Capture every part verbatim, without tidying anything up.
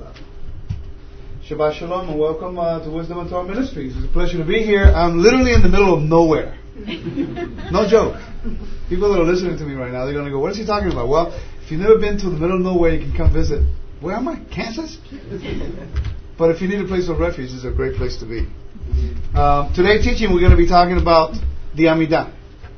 Shabbat Shalom and welcome uh, to Wisdom and Torah Ministries. It's a pleasure to be here. I'm literally in the middle of nowhere. No joke. People that are listening to me right now, they're going to go, what is he talking about? Well, if you've never been to the middle of nowhere, you can come visit. Where am I? Kansas? But if you need a place of refuge, it's a great place to be. Uh, today teaching, we're going to be talking about the Amidah.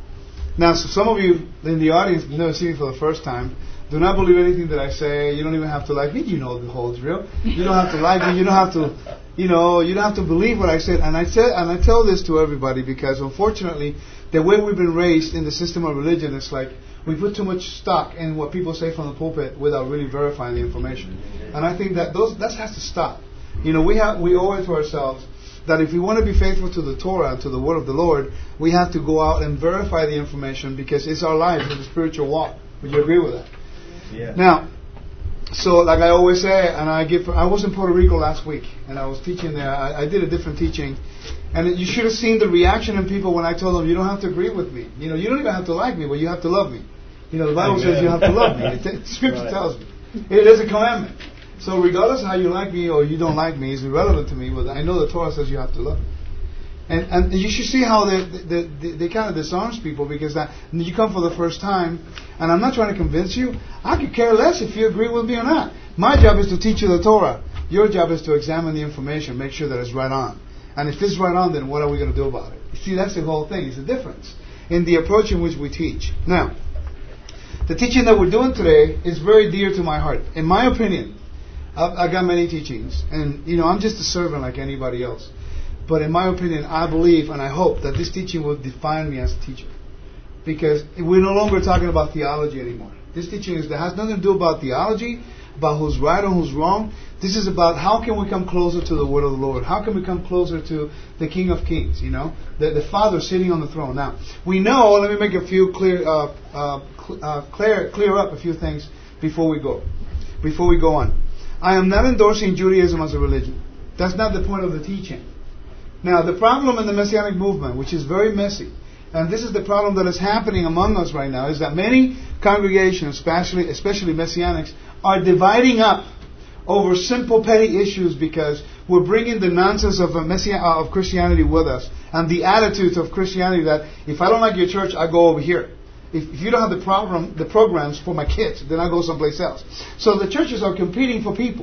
Now, so some of you in the audience who've never seen me for the first time, do not believe anything that I say. You don't even have to like me. You know the whole drill. You don't have to like me. You don't have to, you know, you don't have to believe what I said. And I said, and I tell this to everybody because, unfortunately, the way we've been raised in the system of religion, it's like we put too much stock in what people say from the pulpit without really verifying the information. And I think that those that has to stop. You know, we have we owe it to ourselves that if we want to be faithful to the Torah and to the word of the Lord, we have to go out and verify the information because it's our life, it's a spiritual walk. Would you agree with that? Yeah. Now, so like I always say, and I give, I was in Puerto Rico last week, and I was teaching there. I, I did a different teaching, and it, you should have seen the reaction in people when I told them, you don't have to agree with me. You know, you don't even have to like me, but you have to love me. You know, the Bible Amen. Says you have to love me. It, the Scripture right. tells me. It is a commandment. So regardless of how you like me or you don't like me, it's irrelevant to me, but I know the Torah says you have to love me. And, and you should see how they, they, they, they kind of disarms people because that, you come for the first time, and I'm not trying to convince you. I could care less if you agree with me or not. My job is to teach you the Torah. Your job is to examine the information, make sure that it's right on. And if it's right on, then what are we going to do about it? You see, that's the whole thing. It's the difference in the approach in which we teach. Now, the teaching that we're doing today is very dear to my heart. In my opinion, I've, I've got many teachings, and you know, I'm just a servant like anybody else. But in my opinion, I believe and I hope that this teaching will define me as a teacher. Because we're no longer talking about theology anymore. This teaching is, that has nothing to do about theology, about who's right or who's wrong. This is about how can we come closer to the word of the Lord. How can we come closer to the King of Kings, you know, the, the Father sitting on the throne. Now, we know, let me make a few clear, uh, uh, cl- uh, clear, clear up a few things before we go, before we go on. I am not endorsing Judaism as a religion. That's not the point of the teaching. Now, the problem in the Messianic movement, which is very messy, and this is the problem that is happening among us right now, is that many congregations, especially especially Messianics, are dividing up over simple petty issues because we're bringing the nonsense of a Messi- uh, of Christianity with us, and the attitudes of Christianity that if I don't like your church, I go over here. If, if you don't have the program, the programs for my kids, then I go someplace else. So the churches are competing for people.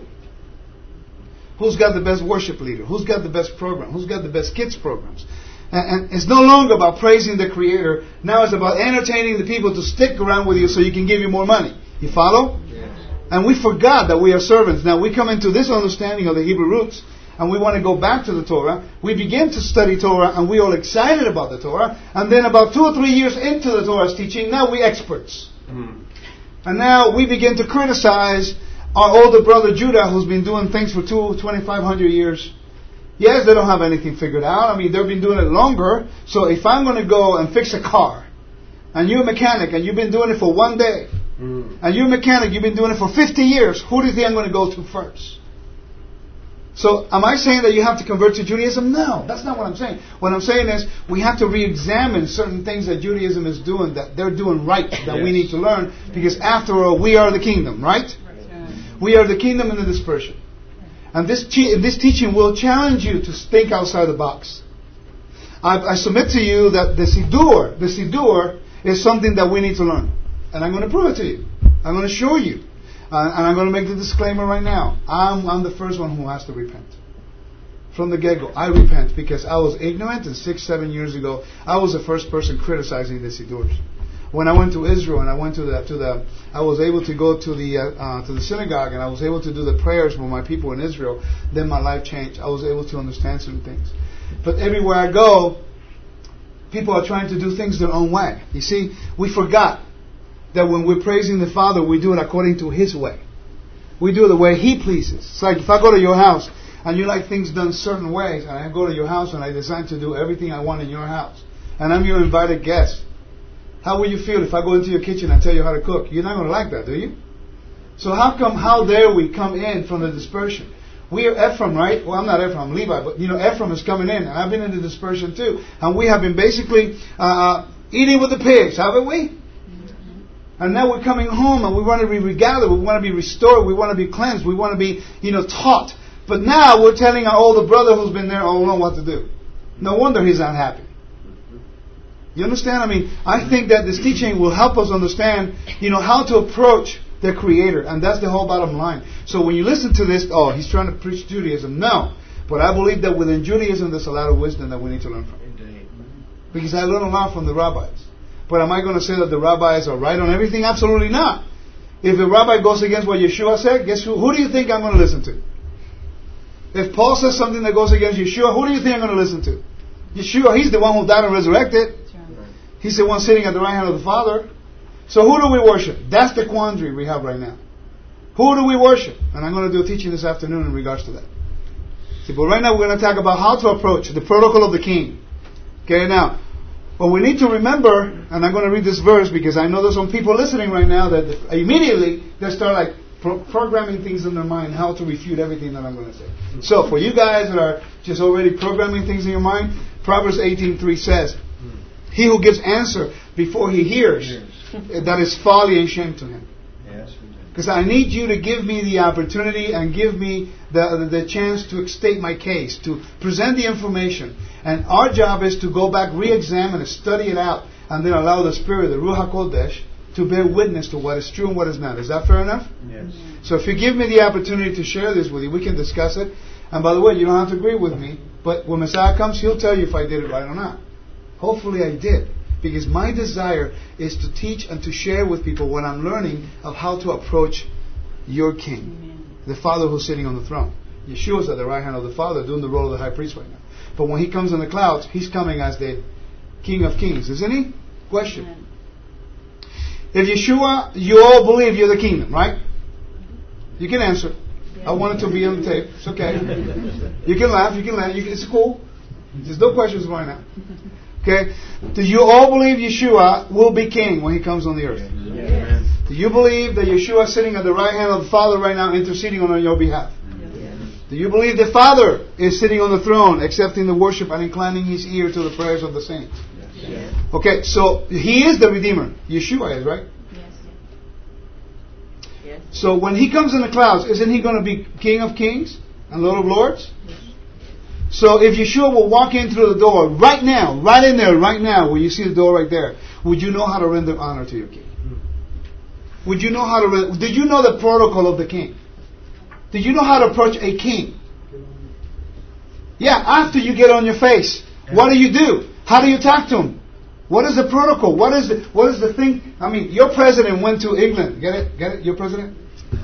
Who's got the best worship leader? Who's got the best program? Who's got the best kids programs? And, and it's no longer about praising the Creator. Now it's about entertaining the people to stick around with you so you can give you more money. You follow? Yes. And we forgot that we are servants. Now we come into this understanding of the Hebrew roots and we want to go back to the Torah. We begin to study Torah and we're all excited about the Torah. And then about two or three years into the Torah's teaching, now we're experts. Mm. And now we begin to criticize our older brother Judah, who's been doing things for two, twenty-five hundred years. Yes, they don't have anything figured out. I mean, they've been doing it longer. So if I'm going to go and fix a car, and you're a mechanic, and you've been doing it for one day, mm. and you're a mechanic, you've been doing it for fifty years, who do you think I'm going to go to first? So am I saying that you have to convert to Judaism? No, that's not what I'm saying. What I'm saying is we have to re-examine certain things that Judaism is doing, that they're doing right, that yes. we need to learn, because after all, we are the kingdom, right? We are the kingdom in the dispersion. And this te- this teaching will challenge you to think outside the box. I, I submit to you that the Siddur, the Siddur is something that we need to learn. And I'm going to prove it to you. I'm going to show you. Uh, and I'm going to make the disclaimer right now. I'm, I'm the first one who has to repent. From the get-go, I repent because I was ignorant, and six, seven years ago, I was the first person criticizing the Siddurs. When I went to Israel and I went to the to the, I was able to go to the uh, uh, to the synagogue and I was able to do the prayers for my people in Israel. Then my life changed. I was able to understand some things. But everywhere I go, people are trying to do things their own way. You see, we forgot that when we're praising the Father, we do it according to His way. We do it the way He pleases. It's like if I go to your house and you like things done certain ways, and I go to your house and I decide to do everything I want in your house, and I'm your invited guest. How will you feel if I go into your kitchen and tell you how to cook? You're not going to like that, do you? So how come, how dare we come in from the dispersion? We are Ephraim, right? Well, I'm not Ephraim, I'm Levi, but you know, Ephraim is coming in, and I've been in the dispersion too. And we have been basically uh, eating with the pigs, haven't we? And now we're coming home and we want to be regathered, we want to be restored, we want to be cleansed, we want to be, you know, taught. But now we're telling our older brother who's been there all along what to do. No wonder he's unhappy. You understand? I mean, I think that this teaching will help us understand, you know, how to approach the Creator. And that's the whole bottom line. So when you listen to this, oh, he's trying to preach Judaism. No. But I believe that within Judaism there's a lot of wisdom that we need to learn from. Because I learned a lot from the rabbis. But am I going to say that the rabbis are right on everything? Absolutely not. If a rabbi goes against what Yeshua said, guess who? Who do you think I'm going to listen to? If Paul says something that goes against Yeshua, who do you think I'm going to listen to? Yeshua, he's the one who died and resurrected. He's the one sitting at the right hand of the Father. So who do we worship? That's the quandary we have right now. Who do we worship? And I'm going to do a teaching this afternoon in regards to that. See, but right now we're going to talk about how to approach the protocol of the king. Okay, now, what we need to remember, and I'm going to read this verse because I know there's some people listening right now that immediately they start like pro- programming things in their mind how to refute everything that I'm going to say. So for you guys that are just already programming things in your mind, Proverbs eighteen three says, he who gives answer before he hears, that is folly and shame to him. Because I need you to give me the opportunity and give me the, the the chance to state my case, to present the information. And our job is to go back, re-examine it, study it out, and then allow the Spirit, the Ruach HaKodesh, to bear witness to what is true and what is not. Is that fair enough? Yes. So if you give me the opportunity to share this with you, we can discuss it. And by the way, you don't have to agree with me, but when Messiah comes, he'll tell you if I did it right or not. Hopefully I did. Because my desire is to teach and to share with people what I'm learning of how to approach your King. Amen. The Father who's sitting on the throne. Yeshua's at the right hand of the Father doing the role of the high priest right now. But when he comes in the clouds, he's coming as the King of Kings. Isn't he? Question. Amen. If Yeshua, you all believe you're the kingdom, right? You can answer. Yeah. I want it to be on the tape. It's okay. You can laugh. You can laugh. You can, it's cool. There's no questions right now. Okay? Do you all believe Yeshua will be king when he comes on the earth? Yes. Do you believe that Yeshua is sitting at the right hand of the Father right now interceding on your behalf? Yes. Do you believe the Father is sitting on the throne accepting the worship and inclining his ear to the prayers of the saints? Yes. Okay, so he is the Redeemer. Yeshua is, right? Yes. Yes. So when he comes in the clouds, isn't he going to be King of Kings and Lord of Lords? Yes. So if Yeshua will walk in through the door right now, right in there, right now, where you see the door right there, would you know how to render honor to your king? Would you know how to render, did you know the protocol of the king? Did you know how to approach a king? Yeah, after you get on your face, what do you do? How do you talk to him? What is the protocol? What is the, what is the thing? I mean, your president went to England. Get it? Get it? Your president?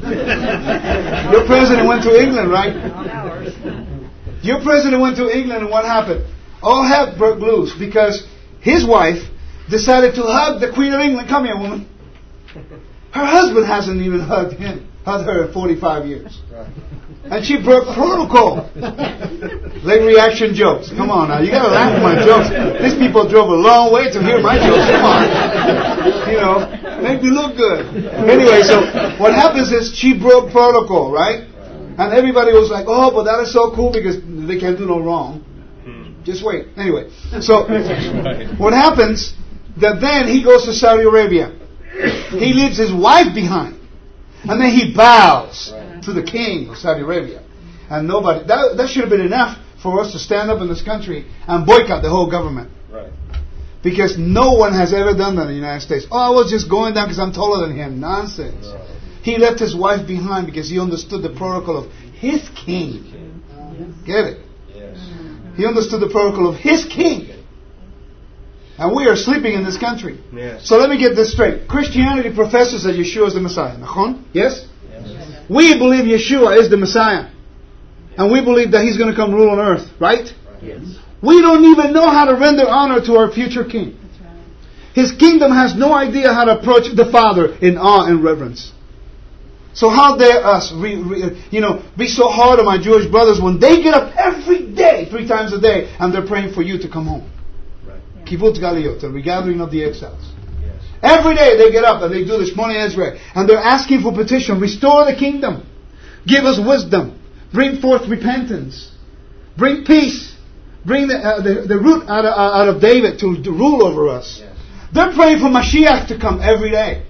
Your president went to England, right? Your president went to England and what happened? All hell broke loose because his wife decided to hug the Queen of England. Come here, woman. Her husband hasn't even hugged him, hugged her in forty-five years. And she broke protocol. Late reaction jokes. Come on now. You got to laugh at my jokes. These people drove a long way to hear my jokes. Come on. You know, make me look good. Anyway, so what happens is she broke protocol, right? And everybody was like, oh, but that is so cool because they can't do no wrong. Just wait. Anyway, so what happens that then he goes to Saudi Arabia. He leaves his wife behind. And then he bows to the king of Saudi Arabia. And nobody, that, that should have been enough for us to stand up in this country and boycott the whole government. Right. Because no one has ever done that in the United States. Oh, I was just going down because I'm taller than him. Nonsense. Right. He left his wife behind because he understood the protocol of his king. Get it? Yes. He understood the protocol of his king. And we are sleeping in this country. Yes. So let me get this straight. Christianity professes that Yeshua is the Messiah. Yes? Yes? We believe Yeshua is the Messiah. And we believe that He's going to come rule on earth. Right? Yes. We don't even know how to render honor to our future king. His kingdom has no idea how to approach the Father in awe and reverence. So how dare us, re, re, you know, be so hard on my Jewish brothers when they get up every day, three times a day, and they're praying for you to come home. Kibbutz Galiot, the regathering of the exiles. Yes. Every day they get up and they do the Shmoneh Esrei, and they're asking for petition, restore the kingdom, give us wisdom, bring forth repentance, bring peace, bring the, uh, the, the root out of, uh, out of David to, to rule over us. Yes. They're praying for Mashiach to come every day.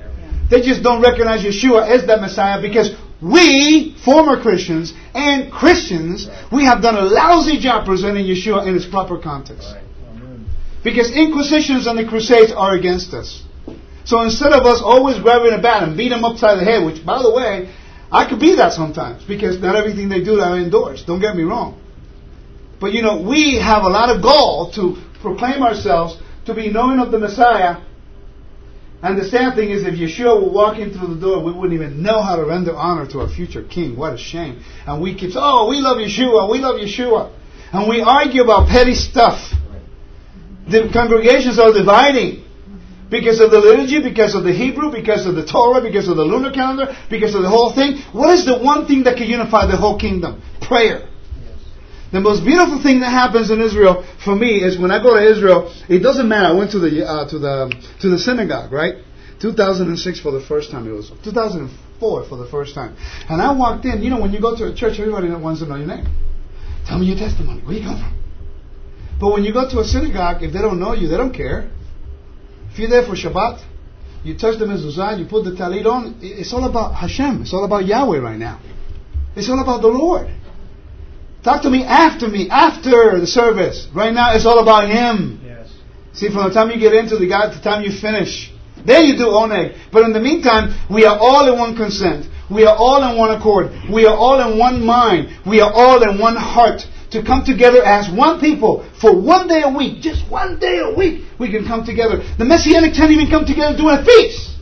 They just don't recognize Yeshua as that Messiah because we, former Christians and Christians, we have done a lousy job presenting Yeshua in its proper context. Because inquisitions and the crusades are against us. So instead of us always grabbing a bat and beat them upside the head, which, by the way, I could be that sometimes, because not everything they do I endorse. Don't get me wrong. But you know, we have a lot of gall to proclaim ourselves to be knowing of the Messiah. And the sad thing is, if Yeshua were walking through the door, we wouldn't even know how to render honor to our future king. What a shame. And we keep saying, oh, we love Yeshua, we love Yeshua. And we argue about petty stuff. The congregations are dividing. Because of the liturgy, because of the Hebrew, because of the Torah, because of the lunar calendar, because of the whole thing. What is the one thing that can unify the whole kingdom? Prayer. Yes. The most beautiful thing that happens in Israel for me is when I go to Israel, it doesn't matter. I went to the uh, to the to the synagogue, right? two thousand six for the first time. It was two thousand four for the first time. And I walked in. You know, when you go to a church, everybody wants to know your name. Tell me your testimony. Where you come from? But when you go to a synagogue, if they don't know you, they don't care. If you're there for Shabbat, you touch the mezuzah, you put the talit on, it's all about Hashem. It's all about Yahweh right now. It's all about the Lord. Talk to me after me, after the service. Right now, it's all about Him. Yes. See, from the time you get into the God to the time you finish, then you do oneg. But in the meantime, we are all in one consent. We are all in one accord. We are all in one mind. We are all in one heart. To come together as one people for one day a week, just one day a week, we can come together. The Messianic can't even come together doing a feast.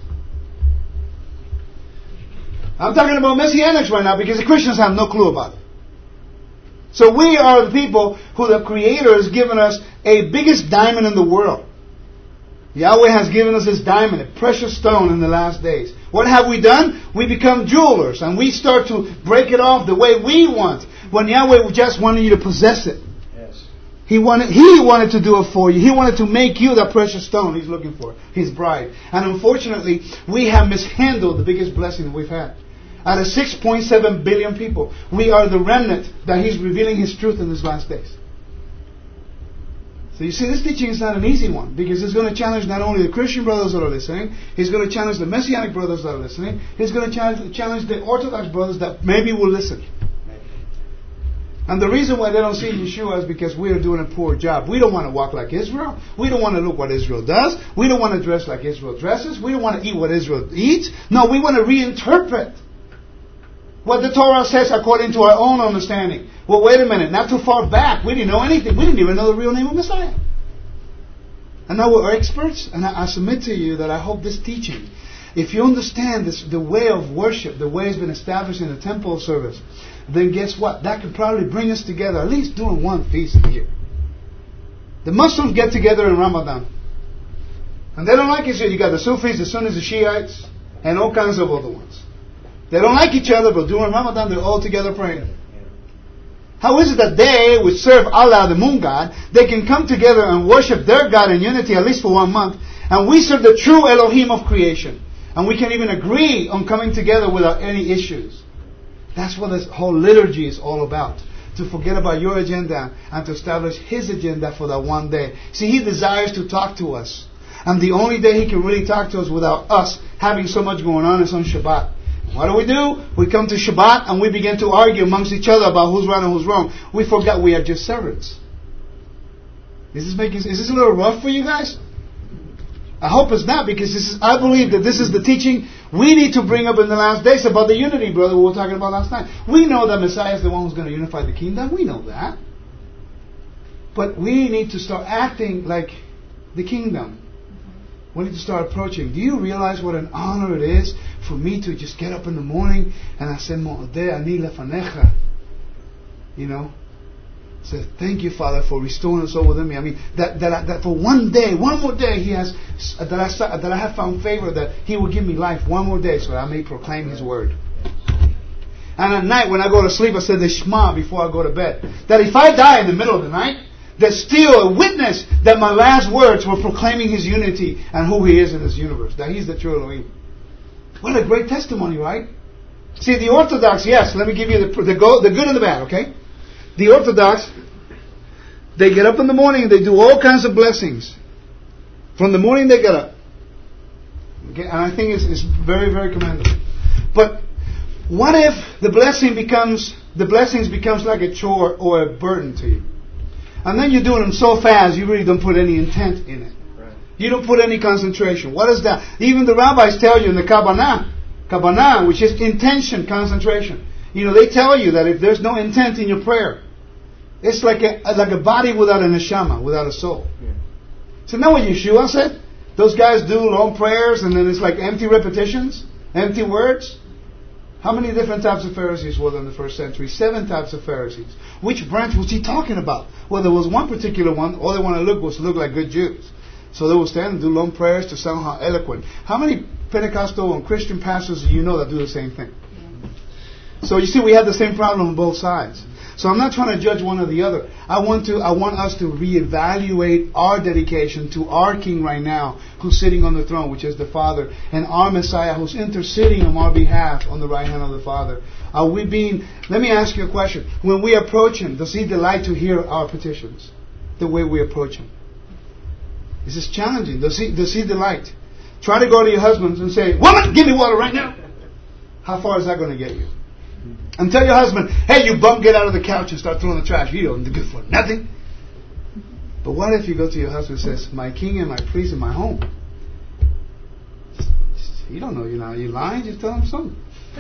I'm talking about Messianics right now because the Christians have no clue about it. So we are the people who the Creator has given us a biggest diamond in the world. Yahweh has given us this diamond, a precious stone in the last days. What have we done? We become jewelers and we start to break it off the way we want. When Yahweh just wanted you to possess it. Yes. He wanted He wanted to do it for you. He wanted to make you that precious stone He's looking for. His bride. And unfortunately, we have mishandled the biggest blessing that we've had. Out of six point seven billion people, we are the remnant that He's revealing His truth in these last days. So you see, this teaching is not an easy one, because it's going to challenge not only the Christian brothers that are listening, He's going to challenge the Messianic brothers that are listening, He's going to challenge, challenge the Orthodox brothers that maybe will listen. And the reason why they don't see Yeshua is because we are doing a poor job. We don't want to walk like Israel. We don't want to look what Israel does. We don't want to dress like Israel dresses. We don't want to eat what Israel eats. No, we want to reinterpret what the Torah says according to our own understanding. Well, wait a minute. Not too far back, we didn't know anything. We didn't even know the real name of Messiah. And now we're experts. And I, I submit to you that I hope this teaching, if you understand this, the way of worship, the way it's been established in the temple service, then guess what? That could probably bring us together, at least doing one feast a year. The Muslims get together in Ramadan. And they don't like each other. You got the Sufis, the Sunnis, the Shiites, and all kinds of other ones. They don't like each other, but during Ramadan they're all together praying. How is it that they, which serve Allah, the moon god, they can come together and worship their God in unity at least for one month, and we serve the true Elohim of creation, and we can even agree on coming together without any issues? That's what this whole liturgy is all about. To forget about your agenda and to establish His agenda for that one day. See, He desires to talk to us. And the only day He can really talk to us without us having so much going on is on Shabbat. What do we do? We come to Shabbat and we begin to argue amongst each other about who's right and who's wrong. We forgot we are just servants. Is this making, is this a little rough for you guys? I hope it's not, because this is, I believe that this is the teaching we need to bring up in the last days about the unity, brother, we were talking about last night. We know that Messiah is the one who's going to unify the kingdom. We know that. But we need to start acting like the kingdom. We need to start approaching. Do you realize what an honor it is for me to just get up in the morning and I say, Mo'odeh ani lefanecha. You know? Say, thank you, Father, for restoring us all within me. I mean, that, that that for one day, one more day, He has that I that I have found favor, that He will give me life one more day, so that I may proclaim His word. And at night, when I go to sleep, I say the Shema before I go to bed. That if I die in the middle of the night, there's still a witness that my last words were proclaiming His unity and who He is in this universe. That He's the true Elohim. What a great testimony, right? See, the Orthodox, yes, let me give you the the, go, the good and the bad, okay? The Orthodox, they get up in the morning and they do all kinds of blessings. From the morning they get up. Okay? And I think it's, it's very, very commendable. But what if the blessing becomes, the blessings becomes like a chore or a burden to you? And then you're doing them so fast, you really don't put any intent in it. Right. You don't put any concentration. What is that? Even the rabbis tell you in the Kabbalah, Kabbalah, which is intention, concentration. You know, they tell you that if there's no intent in your prayer, it's like a like a body without a neshama, without a soul. Yeah. Isn't that what Yeshua said? Those guys do long prayers and then it's like empty repetitions, empty words. How many different types of Pharisees were there in the first century? Seven types of Pharisees. Which branch was he talking about? Well, there was one particular one, all they wanted to look was to look like good Jews. So they would stand and do long prayers to sound how eloquent. How many Pentecostal and Christian pastors do you know that do the same thing? So you see, we have the same problem on both sides. So I'm not trying to judge one or the other. I want to. I want us to reevaluate our dedication to our King right now, who's sitting on the throne, which is the Father, and our Messiah, who's interceding on our behalf on the right hand of the Father. Are we being? Let me ask you a question. When we approach Him, does He delight to hear our petitions? The way we approach Him. This is challenging. Does He? Does He delight? Try to go to your husbands and say, "Woman, give me water right now." How far is that going to get you? And tell your husband, "Hey, you bum, get out of the couch and start throwing the trash. You don't do good for nothing." But what if you go to your husband and says, "My king and my priest in my home"? You don't know, you know, you lying, just tell him something.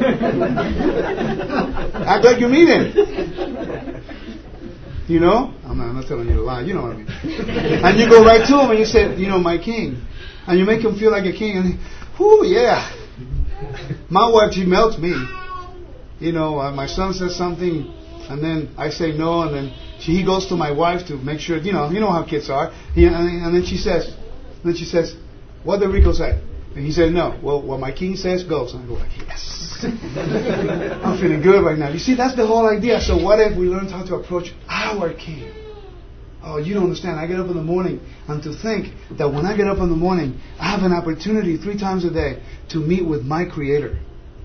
Act like you mean it. You know? I'm not, I'm not telling you to lie, you know what I mean. And you go right to him and you say, "You know, my king." And you make him feel like a king. And he, whoo, yeah. My wife, she melts me. You know, uh, my son says something, and then I say no, and then she, he goes to my wife to make sure. You know, you know how kids are. He, and, and then she says, and then she says, "What did Rico say?" And he said, "No." "Well, what my king says goes." And I go like, "Yes." I'm feeling good right now. You see, that's the whole idea. So what if we learned how to approach our king? Oh, you don't understand. I get up in the morning, and to think that when I get up in the morning, I have an opportunity three times a day to meet with my Creator.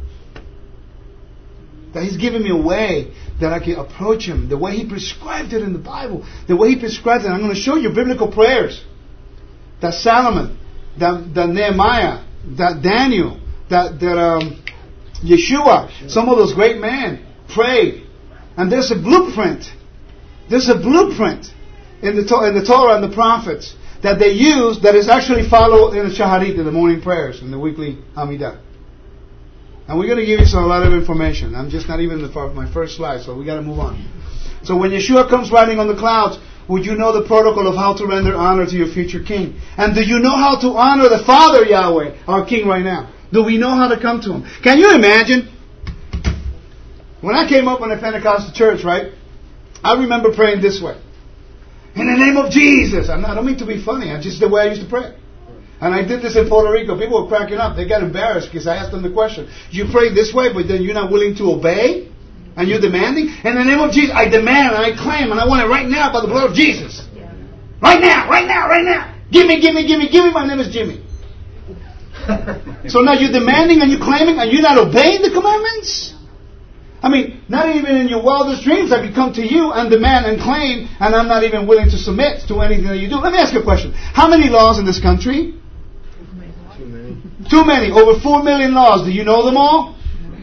That He's given me a way that I can approach Him, the way He prescribed it in the Bible, the way He prescribed it. I'm going to show you biblical prayers that Solomon, that, that Nehemiah, that Daniel, that, that um, Yeshua, some of those great men prayed. And there's a blueprint. There's a blueprint in the, in the Torah and the prophets that they use that is actually followed in the Shaharit, in the morning prayers, in the weekly Hamidah. And we're going to give you some, a lot of information. I'm just not even in the, my first slide, so we got to move on. So when Yeshua comes riding on the clouds, would you know the protocol of how to render honor to your future king? And do you know how to honor the Father Yahweh, our King right now? Do we know how to come to Him? Can you imagine? When I came up in the Pentecostal church, right, I remember praying this way. In the name of Jesus. I'm not, I don't mean to be funny. It's just the way I used to pray. And I did this in Puerto Rico. People were cracking up. They got embarrassed because I asked them the question. You pray this way, but then you're not willing to obey? And you're demanding? In the name of Jesus, I demand and I claim and I want it right now by the blood of Jesus. Right now, right now, right now. Give me, give me, give me, give me. My name is Jimmy. So now you're demanding and you're claiming and you're not obeying the commandments? I mean, not even in your wildest dreams I could come to you and demand and claim and I'm not even willing to submit to anything that you do. Let me ask you a question. How many laws in this country? Too many. Too many. Over four million laws. Do you know them all?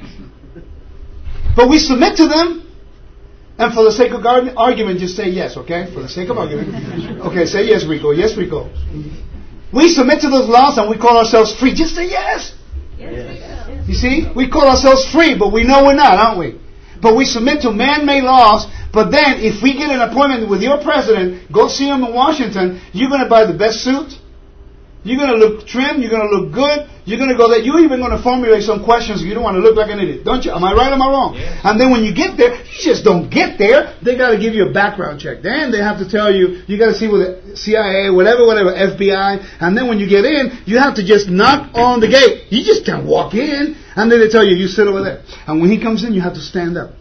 But we submit to them. And for the sake of argument, just say yes, okay? For the sake of argument. Okay, say yes, Rico. Yes, Rico. We submit to those laws and we call ourselves free. Just say yes. Yes. You see? We call ourselves free, but we know we're not, aren't we? But we submit to man-made laws. But then, if we get an appointment with your president, go see him in Washington, you're going to buy the best suit. You're going to look trim. You're going to look good. You're going to go there. You're even going to formulate some questions. You don't want to look like an idiot, don't you? Am I right or am I wrong? Yes. And then when you get there, you just don't get there. They got to give you a background check. Then they have to tell you, you got to see with the C I A, whatever, whatever, F B I. And then when you get in, you have to just knock on the gate. You just can't walk in. And then they tell you, you sit over there. And when he comes in, you have to stand up.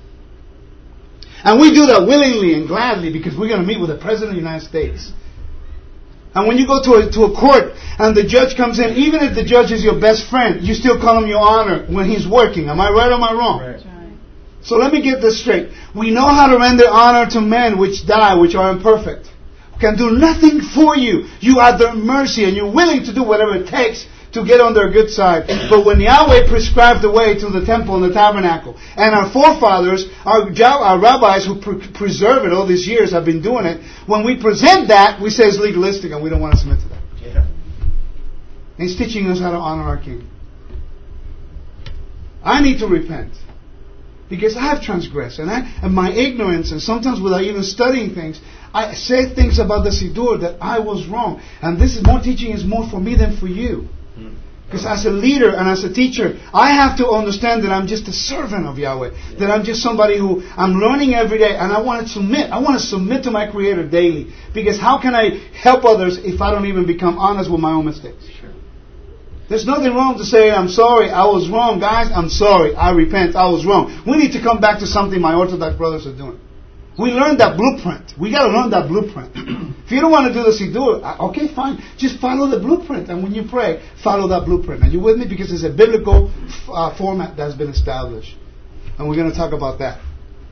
And we do that willingly and gladly because we're going to meet with the President of the United States. And when you go to a, to a court and the judge comes in, even if the judge is your best friend, you still call him your honor when he's working. Am I right or am I wrong? Right. So let me get this straight. We know how to render honor to men which die, which are imperfect. Can do nothing for you. You are their mercy and you're willing to do whatever it takes to get on their good side. But when Yahweh prescribed the way to the temple and the tabernacle, and our forefathers, our, our rabbis who pre- preserve it all these years have been doing it, when we present that, we say it's legalistic and we don't want to submit to that. Yeah. He's teaching us how to honor our King. I need to repent. Because I have transgressed, and, I, and my ignorance, and sometimes without even studying things, I say things about the Siddur that I was wrong. And this is more teaching is more for me than for you. Because as a leader and as a teacher, I have to understand that I'm just a servant of Yahweh. That I'm just somebody who I'm learning every day, and I want to submit. I want to submit to my Creator daily. Because how can I help others if I don't even become honest with my own mistakes? There's nothing wrong to say, I'm sorry, I was wrong. Guys, I'm sorry, I repent, I was wrong. We need to come back to something my Orthodox brothers are doing. We learned that blueprint. We got to learn that blueprint. If you don't want to do the Siddur, okay, fine. Just follow the blueprint. And when you pray, follow that blueprint. Are you with me? Because it's a biblical uh, format that's been established. And we're going to talk about that.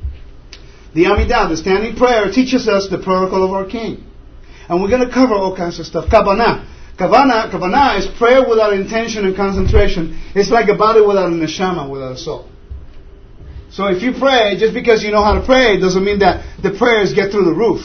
The Amidah, the standing prayer, teaches us the protocol of our King. And we're going to cover all kinds of stuff. Kavanah. Kavanah, kavanah is prayer without intention and concentration. It's like a body without a neshama, without a soul. So if you pray, just because you know how to pray, doesn't mean that the prayers get through the roof.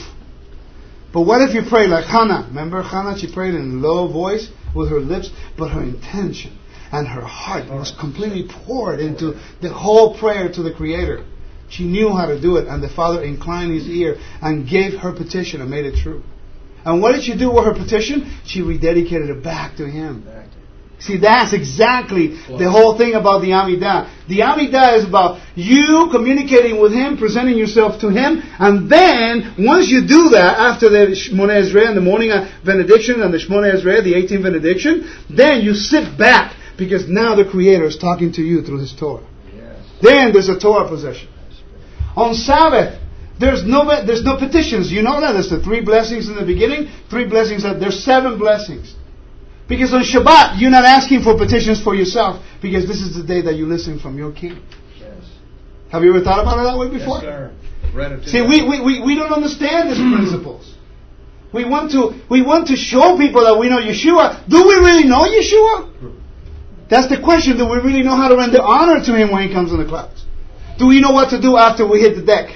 But what if you pray like Hannah? Remember Hannah? She prayed in a low voice with her lips, but her intention and her heart was completely poured into the whole prayer to the Creator. She knew how to do it, and the Father inclined His ear and gave her petition and made it true. And what did she do with her petition? She rededicated it back to Him. See, that's exactly the whole thing about the Amidah. The Amidah is about you communicating with Him, presenting yourself to Him, and then, once you do that, after the Shmoneh Esrei and the morning benediction and the Shmoneh Esrei, the eighteenth benediction, then you sit back, because now the Creator is talking to you through His Torah. Yes. Then there's a Torah possession. On Sabbath, There's no there's no petitions. You know that. There's the three blessings in the beginning, three blessings. There's seven blessings. Because on Shabbat, you're not asking for petitions for yourself, because this is the day that you listen from your King. Yes. Have you ever thought about it that way before? Yes, sir. See, we, we, we, we don't understand these principles. We want to we want to show people that we know Yeshua. Do we really know Yeshua? That's the question. Do we really know how to render honor to Him when He comes in the clouds? Do we know what to do after we hit the deck?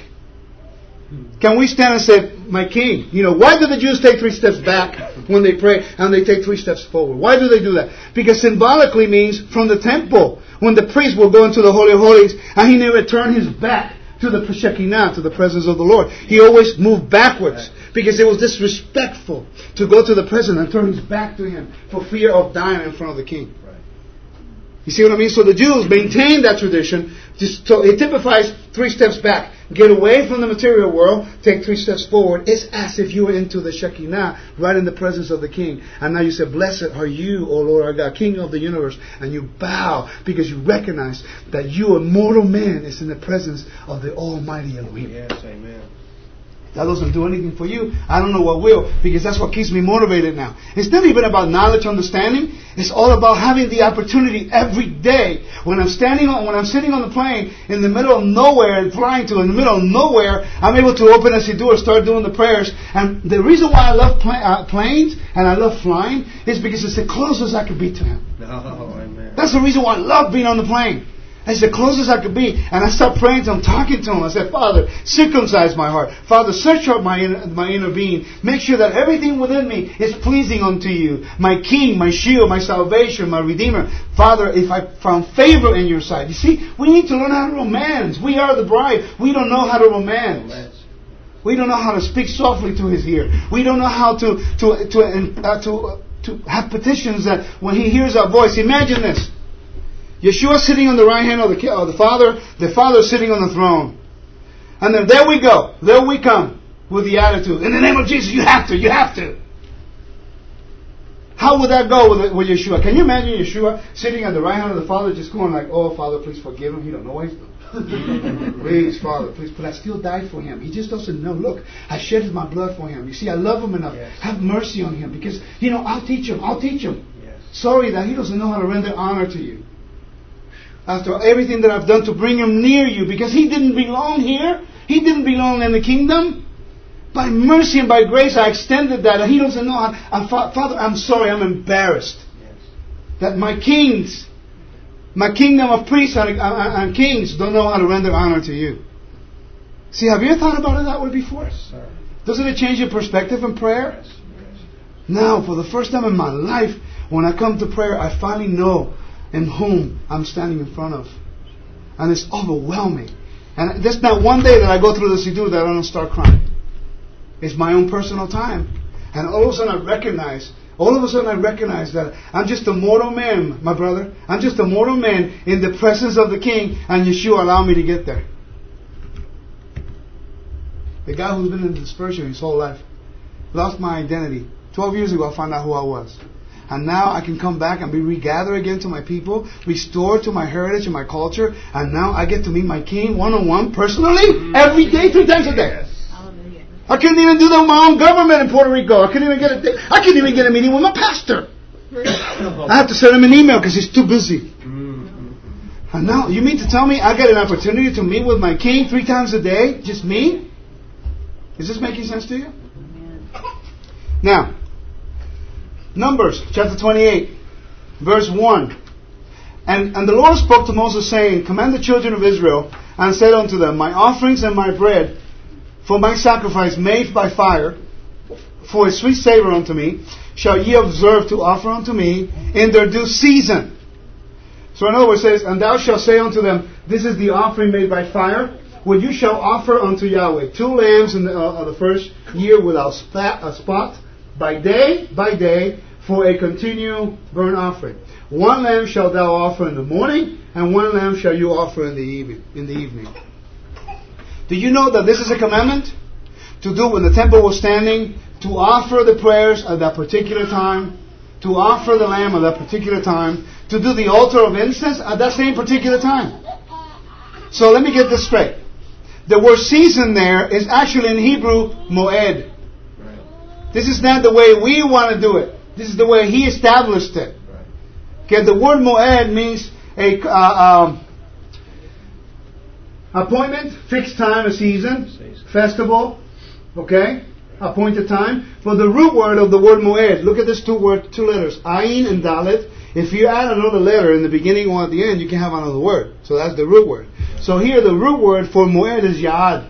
Can we stand and say, my King? You know, why do the Jews take three steps back when they pray and they take three steps forward? Why do they do that? Because symbolically means from the temple, when the priest will go into the Holy of Holies and he never turned his back to the Shekinah, to the presence of the Lord. He always moved backwards because it was disrespectful to go to the presence and turn his back to Him for fear of dying in front of the King. You see what I mean? So the Jews maintain that tradition. Just so it typifies three steps back. Get away from the material world, take three steps forward. It's as if you were into the Shekinah, right in the presence of the King. And now you say, blessed are you, O Lord our God, King of the universe. And you bow because you recognize that you, a mortal man, is in the presence of the Almighty Elohim. Yes, amen. That doesn't do anything for you. I don't know what will, because that's what keeps me motivated now. It's not even about knowledge, understanding. It's all about having the opportunity every day. When I'm standing on, when I'm sitting on the plane in the middle of nowhere and flying to in the middle of nowhere, I'm able to open a siddur, start doing the prayers. And the reason why I love pla- uh, planes and I love flying is because it's the closest I could be to Him. Oh, amen. That's the reason why I love being on the plane. It's the closest I could be. And I start praying to Him, talking to Him. I said, Father, circumcise my heart. Father, search out my inner, my inner being. Make sure that everything within me is pleasing unto You. My King, my shield, my salvation, my Redeemer. Father, if I found favor in Your sight. You see, we need to learn how to romance. We are the bride. We don't know how to romance. We don't know how to speak softly to His ear. We don't know how to to to uh, to, uh, to have petitions that when He hears our voice. Imagine this. Yeshua sitting on the right hand of the, of the Father, the Father sitting on the throne. And then there we go. There we come with the attitude. In the name of Jesus, you have to, you have to. How would that go with, with Yeshua? Can you imagine Yeshua sitting on the right hand of the Father just going like, oh, Father, please forgive him. He don't know what he's doing. Please, Father, please. But I still died for him. He just doesn't know. Look, I shedded my blood for him. You see, I love him enough. Yes. Have mercy on him. Because, you know, I'll teach him. I'll teach him. Yes. Sorry that he doesn't know how to render honor to You. After everything that I've done to bring him near You, because he didn't belong here. He didn't belong in the kingdom. By mercy and by grace, I extended that. And he doesn't know how. I'm, Father, I'm sorry. I'm embarrassed. Yes. that my kings, my kingdom of priests and, and, and kings don't know how to render honor to you. See, have you ever thought about it that way before? Yes, sir. Doesn't it change your perspective in prayer? Yes, yes. Now, for the first time in my life, when I come to prayer, I finally know in whom I'm standing in front of. And it's overwhelming. And there's not one day that I go through the Siddur that I don't start crying. It's my own personal time. And all of a sudden I recognize, all of a sudden I recognize that I'm just a mortal man, my brother. I'm just a mortal man in the presence of the King, and Yeshua allowed me to get there. The guy who's been in dispersion his whole life lost my identity. Twelve years ago I found out who I was. And now I can come back and be regathered again to my people, restored to my heritage and my culture, and now I get to meet my King one-on-one, personally, every day, three times a day. I couldn't even do that with my own government in Puerto Rico. I couldn't even get a, I couldn't even get a meeting with my pastor. I have to send him an email because he's too busy. And now, you mean to tell me I get an opportunity to meet with my King three times a day? Just me? Is this making sense to you? Now, Numbers chapter twenty-eight, verse one. And, and the Lord spoke to Moses, saying, Command the children of Israel, and said unto them, My offerings and my bread for my sacrifice made by fire, for a sweet savour unto me, shall ye observe to offer unto me in their due season. So in other words it says, And thou shalt say unto them, This is the offering made by fire, which you shall offer unto Yahweh. Two lambs in the, uh, the first year without spat, a spot, by day, by day, for a continual burnt offering. One lamb shalt thou offer in the morning, and one lamb shall you offer in the evening. In the evening. Do you know that this is a commandment? To do when the temple was standing, to offer the prayers at that particular time, to offer the lamb at that particular time, to do the altar of incense at that same particular time. So let me get this straight. The word season there is actually in Hebrew, moed. This is not the way we want to do it. This is the way He established it. Okay, the word moed means a uh, um, appointment, fixed time, a season, festival, okay, appointed time. But the root word of the word moed, look at this two word, two letters, ayin and dalet. If you add another letter in the beginning or at the end, you can have another word. So that's the root word. So here the root word for moed is yad.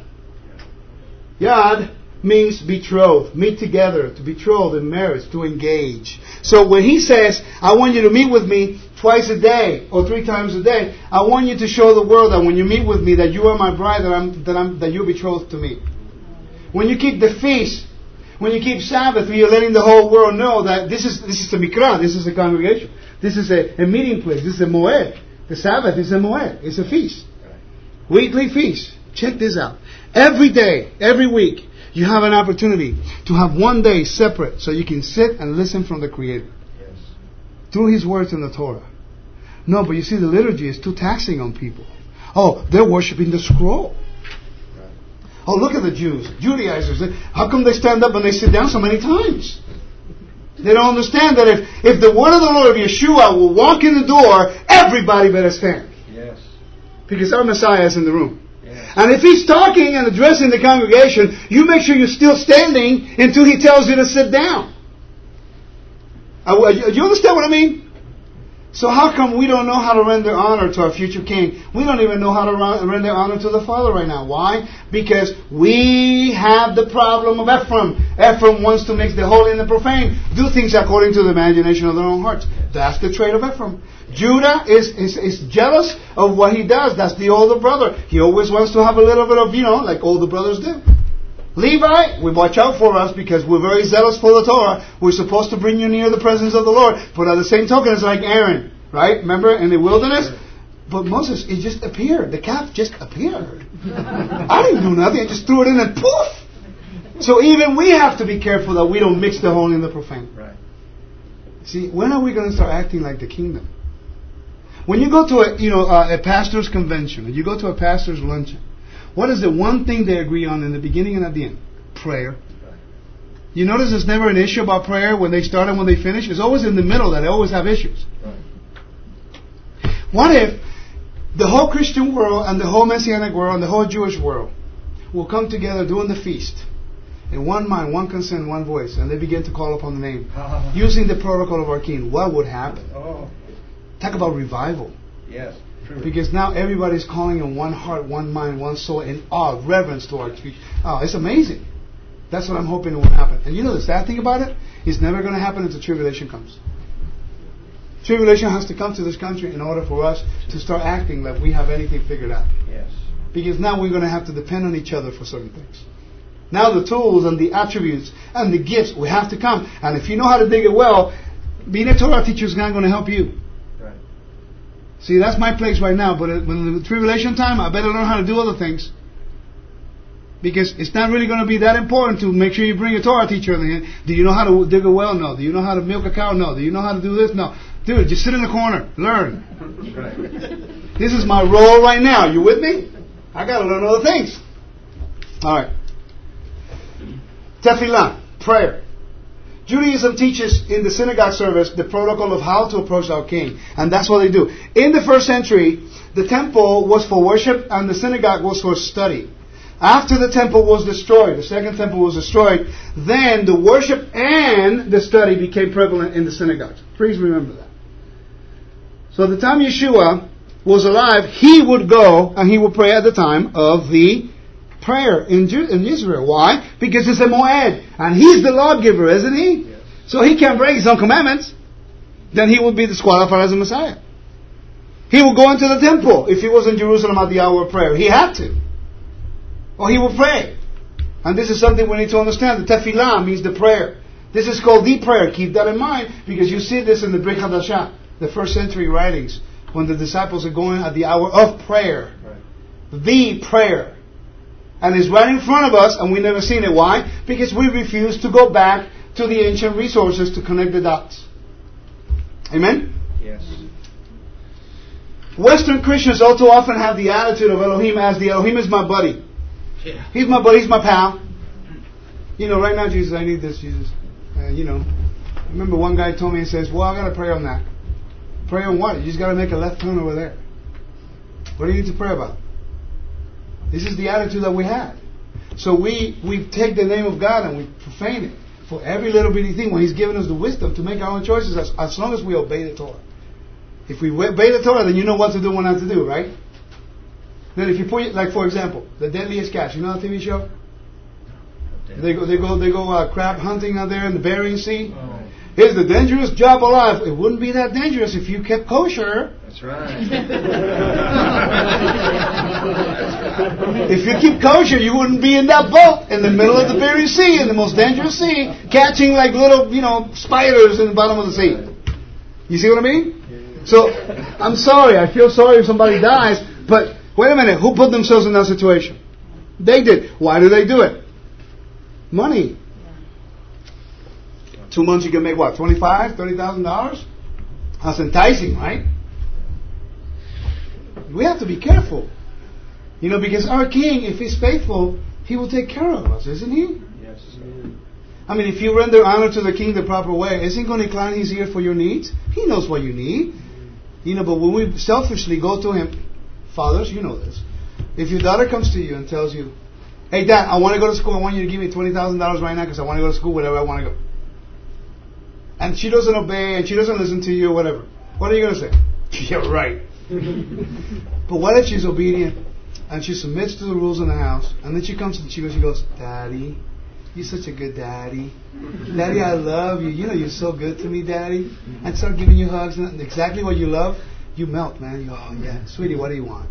Yad means betrothed, meet together, to betroth in marriage, to engage. So when He says, I want you to meet with me twice a day or three times a day, I want you to show the world that when you meet with me, that you are my bride, that I'm that I'm that you're betrothed to me. When you keep the feast, when you keep Sabbath, you're letting the whole world know that this is this is a mikra, this is a congregation, this is a, a meeting place, this is a moed. The Sabbath is a moed, it's a feast, weekly feast. Check this out. Every day, every week, you have an opportunity to have one day separate so you can sit and listen from the Creator. Yes. Through His words in the Torah. No, but you see the liturgy is too taxing on people. Oh, they're worshiping the scroll. Right. Oh, look at the Jews, Judaizers. How come they stand up and they sit down so many times? They don't understand that if, if the word of the Lord of Yeshua will walk in the door, everybody better stand. Yes. Because our Messiah is in the room. And if He's talking and addressing the congregation, you make sure you're still standing until He tells you to sit down. Uh, you understand what I mean? So how come we don't know how to render honor to our future King? We don't even know how to render honor to the Father right now. Why? Because we have the problem of Ephraim. Ephraim wants to mix the holy and the profane, do things according to the imagination of their own hearts. That's the trait of Ephraim. Judah is, is, is jealous of what he does. That's the older brother. He always wants to have a little bit of, you know, like older brothers do. Levi, we watch out for us because we're very zealous for the Torah. We're supposed to bring you near the presence of the Lord. But at the same token, it's like Aaron, right? Remember in the wilderness? But Moses, it just appeared. The calf just appeared. I didn't do nothing. I just threw it in and poof. So even we have to be careful that we don't mix the holy and the profane. Right. See, when are we going to start acting like the kingdom? When you go to a, you know, a, a pastor's convention, and you go to a pastor's luncheon, what is the one thing they agree on in the beginning and at the end? Prayer. You notice there's never an issue about prayer when they start and when they finish. It's always in the middle that they always have issues. What if the whole Christian world and the whole Messianic world and the whole Jewish world will come together during the feast in one mind, one consent, one voice, and they begin to call upon the name, using the protocol of our King, what would happen? Oh. Talk about revival. Yes. True. Because now everybody's calling in one heart, one mind, one soul, in awe, reverence to our King. Oh, it's amazing. That's what I'm hoping will happen. And you know the sad thing about it? It's never going to happen until tribulation comes. Tribulation has to come to this country in order for us to start acting like we have anything figured out. Yes. Because now we're going to have to depend on each other for certain things. Now the tools and the attributes and the gifts will have to come. And if you know how to dig it well, being a Torah teacher is not going to help you. Right. See, that's my place right now. But when the tribulation time, I better learn how to do other things. Because it's not really going to be that important to make sure you bring a Torah teacher in. Do you know how to dig a well? No. Do you know how to milk a cow? No. Do you know how to do this? No. Dude, just sit in the corner. Learn. Right. This is my role right now. You with me? I got to learn other things. All right. Tefillah, prayer. Judaism teaches in the synagogue service the protocol of how to approach our King. And that's what they do. In the first century, the temple was for worship and the synagogue was for study. After the temple was destroyed, the second temple was destroyed, then the worship and the study became prevalent in the synagogues. Please remember that. So at the time Yeshua was alive, he would go and he would pray at the time of the prayer in, Ju- in Israel. Why? Because it's a Moed. And he's the lawgiver, isn't he? Yes. So he can't break his own commandments. Then he would be disqualified as a Messiah. He would go into the temple if he was in Jerusalem at the hour of prayer. He had to. Or he would pray. And this is something we need to understand. The tefillah means the prayer. This is called the prayer. Keep that in mind because you see this in the Brit Hadashah, the first century writings, when the disciples are going at the hour of prayer. Right. The prayer. And it's right in front of us and we've never seen it. Why? Because we refuse to go back to the ancient resources to connect the dots. Amen? Yes. Western Christians also often have the attitude of Elohim as the Elohim is my buddy. Yeah. He's my buddy, he's my pal. You know, right now, Jesus, I need this, Jesus. Uh, you know, I remember one guy told me, he says, well, I got to pray on that. Pray on what? You just got to make a left turn over there. What do you need to pray about? This is the attitude that we had. So we, we take the name of God and we profane it for every little bitty thing when He's given us the wisdom to make our own choices as, as long as we obey the Torah. If we obey the Torah, then you know what to do and what not to do, right? Then if you put, like for example, The Deadliest Catch, you know that T V show? They go, they go, they go uh, crab hunting out there in the Bering Sea. Oh. It's the dangerous job alive. It wouldn't be that dangerous if you kept kosher. That's right. If you keep kosher, you wouldn't be in that boat in the middle of the Bering Sea, in the most dangerous sea, catching like little, you know, spiders in the bottom of the sea. You see what I mean? So, I'm sorry. I feel sorry if somebody dies, but wait a minute. Who put themselves in that situation? They did. Why do they do it? Money. Two months you can make what? twenty-five thousand dollars, thirty thousand dollars? That's enticing, right? We have to be careful. You know, because our King, if He's faithful, He will take care of us, isn't He? Yes. I mean, if you render honor to the King the proper way, isn't He going to incline His ear for your needs? He knows what you need. You know, but when we selfishly go to Him, fathers, you know this. If your daughter comes to you and tells you, hey, Dad, I want to go to school. I want you to give me twenty thousand dollars right now because I want to go to school, whatever I want to go. And she doesn't obey and she doesn't listen to you or whatever. What are you going to say? You're right. But what if she's obedient and she submits to the rules in the house and then she comes and she goes, she goes, Daddy, you're such a good daddy. Daddy, I love you. You know, you're so good to me, Daddy. And start giving you hugs and exactly what you love, you melt, man. You, oh, yeah. Sweetie, what do you want?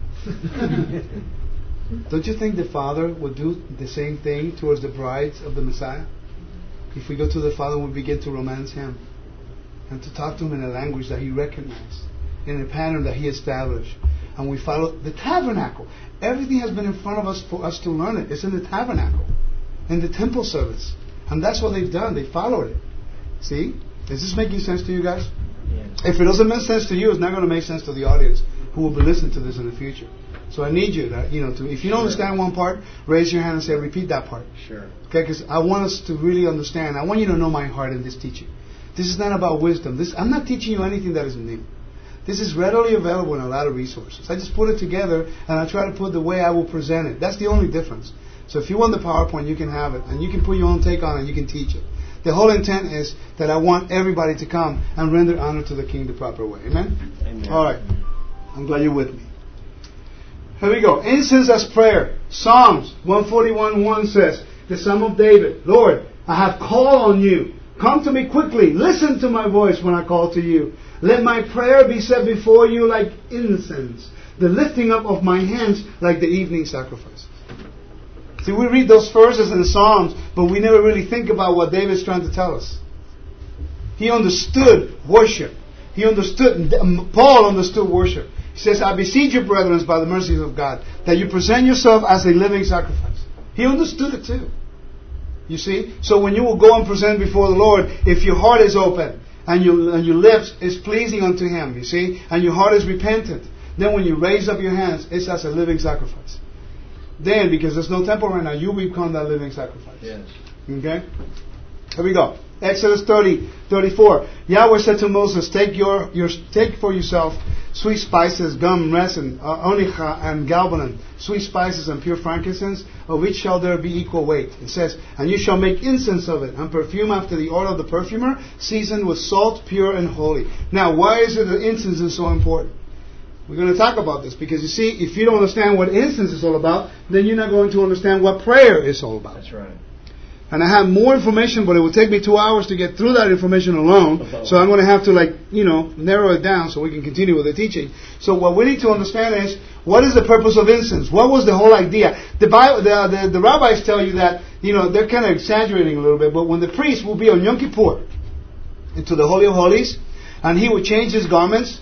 Don't you think the Father would do the same thing towards the brides of the Messiah? If we go to the Father and we begin to romance Him and to talk to Him in a language that He recognized, in a pattern that He established, and we follow the tabernacle. Everything has been in front of us for us to learn it. It's in the tabernacle, in the temple service. And that's what they've done. They followed it. See? Is this making sense to you guys? Yes. If it doesn't make sense to you, it's not going to make sense to the audience who will be listening to this in the future. So I need you to, you know, to, if you don't understand one part, raise your hand and say, repeat that part. Sure. Okay, because I want us to really understand. I want you to know my heart in this teaching. This is not about wisdom. This I'm not teaching you anything that isn't new. This is readily available in a lot of resources. I just put it together and I try to put the way I will present it. That's the only difference. So if you want the PowerPoint, you can have it. And you can put your own take on it and you can teach it. The whole intent is that I want everybody to come and render honor to the King the proper way. Amen? Amen. All right. I'm glad you're with me. Here we go. Incense as prayer. Psalms one forty-one one says, the Psalm of David, Lord, I have called on you. Come to me quickly. Listen to my voice when I call to you. Let my prayer be set before you like incense, the lifting up of my hands like the evening sacrifices. See, we read those verses in the Psalms, but we never really think about what David's trying to tell us. He understood worship. He understood, Paul understood worship. He says, I beseech you, brethren, by the mercies of God, that you present yourself as a living sacrifice. He understood it too. You see? So when you will go and present before the Lord, if your heart is open, and, you, and your lips is pleasing unto Him, you see, and your heart is repentant, then when you raise up your hands, it's as a living sacrifice. Then, because there's no temple right now, you become that living sacrifice. Yes. Okay? Here we go. Exodus thirty, thirty-four. Yahweh said to Moses, Take your, your take for yourself sweet spices, gum, resin, uh, onycha, and galbanum, sweet spices and pure frankincense, of which shall there be equal weight. It says, and you shall make incense of it, and perfume after the order of the perfumer, seasoned with salt, pure and holy. Now, why is it that incense is so important? We're going to talk about this, because you see, if you don't understand what incense is all about, then you're not going to understand what prayer is all about. That's right. And I have more information, but it will take me two hours to get through that information alone. So I'm going to have to, like, you know, narrow it down so we can continue with the teaching. So what we need to understand is, what is the purpose of incense? What was the whole idea? The Bible, the, the, the rabbis tell you that, you know, they're kind of exaggerating a little bit, but when the priest will be on Yom Kippur into the Holy of Holies, and he would change his garments,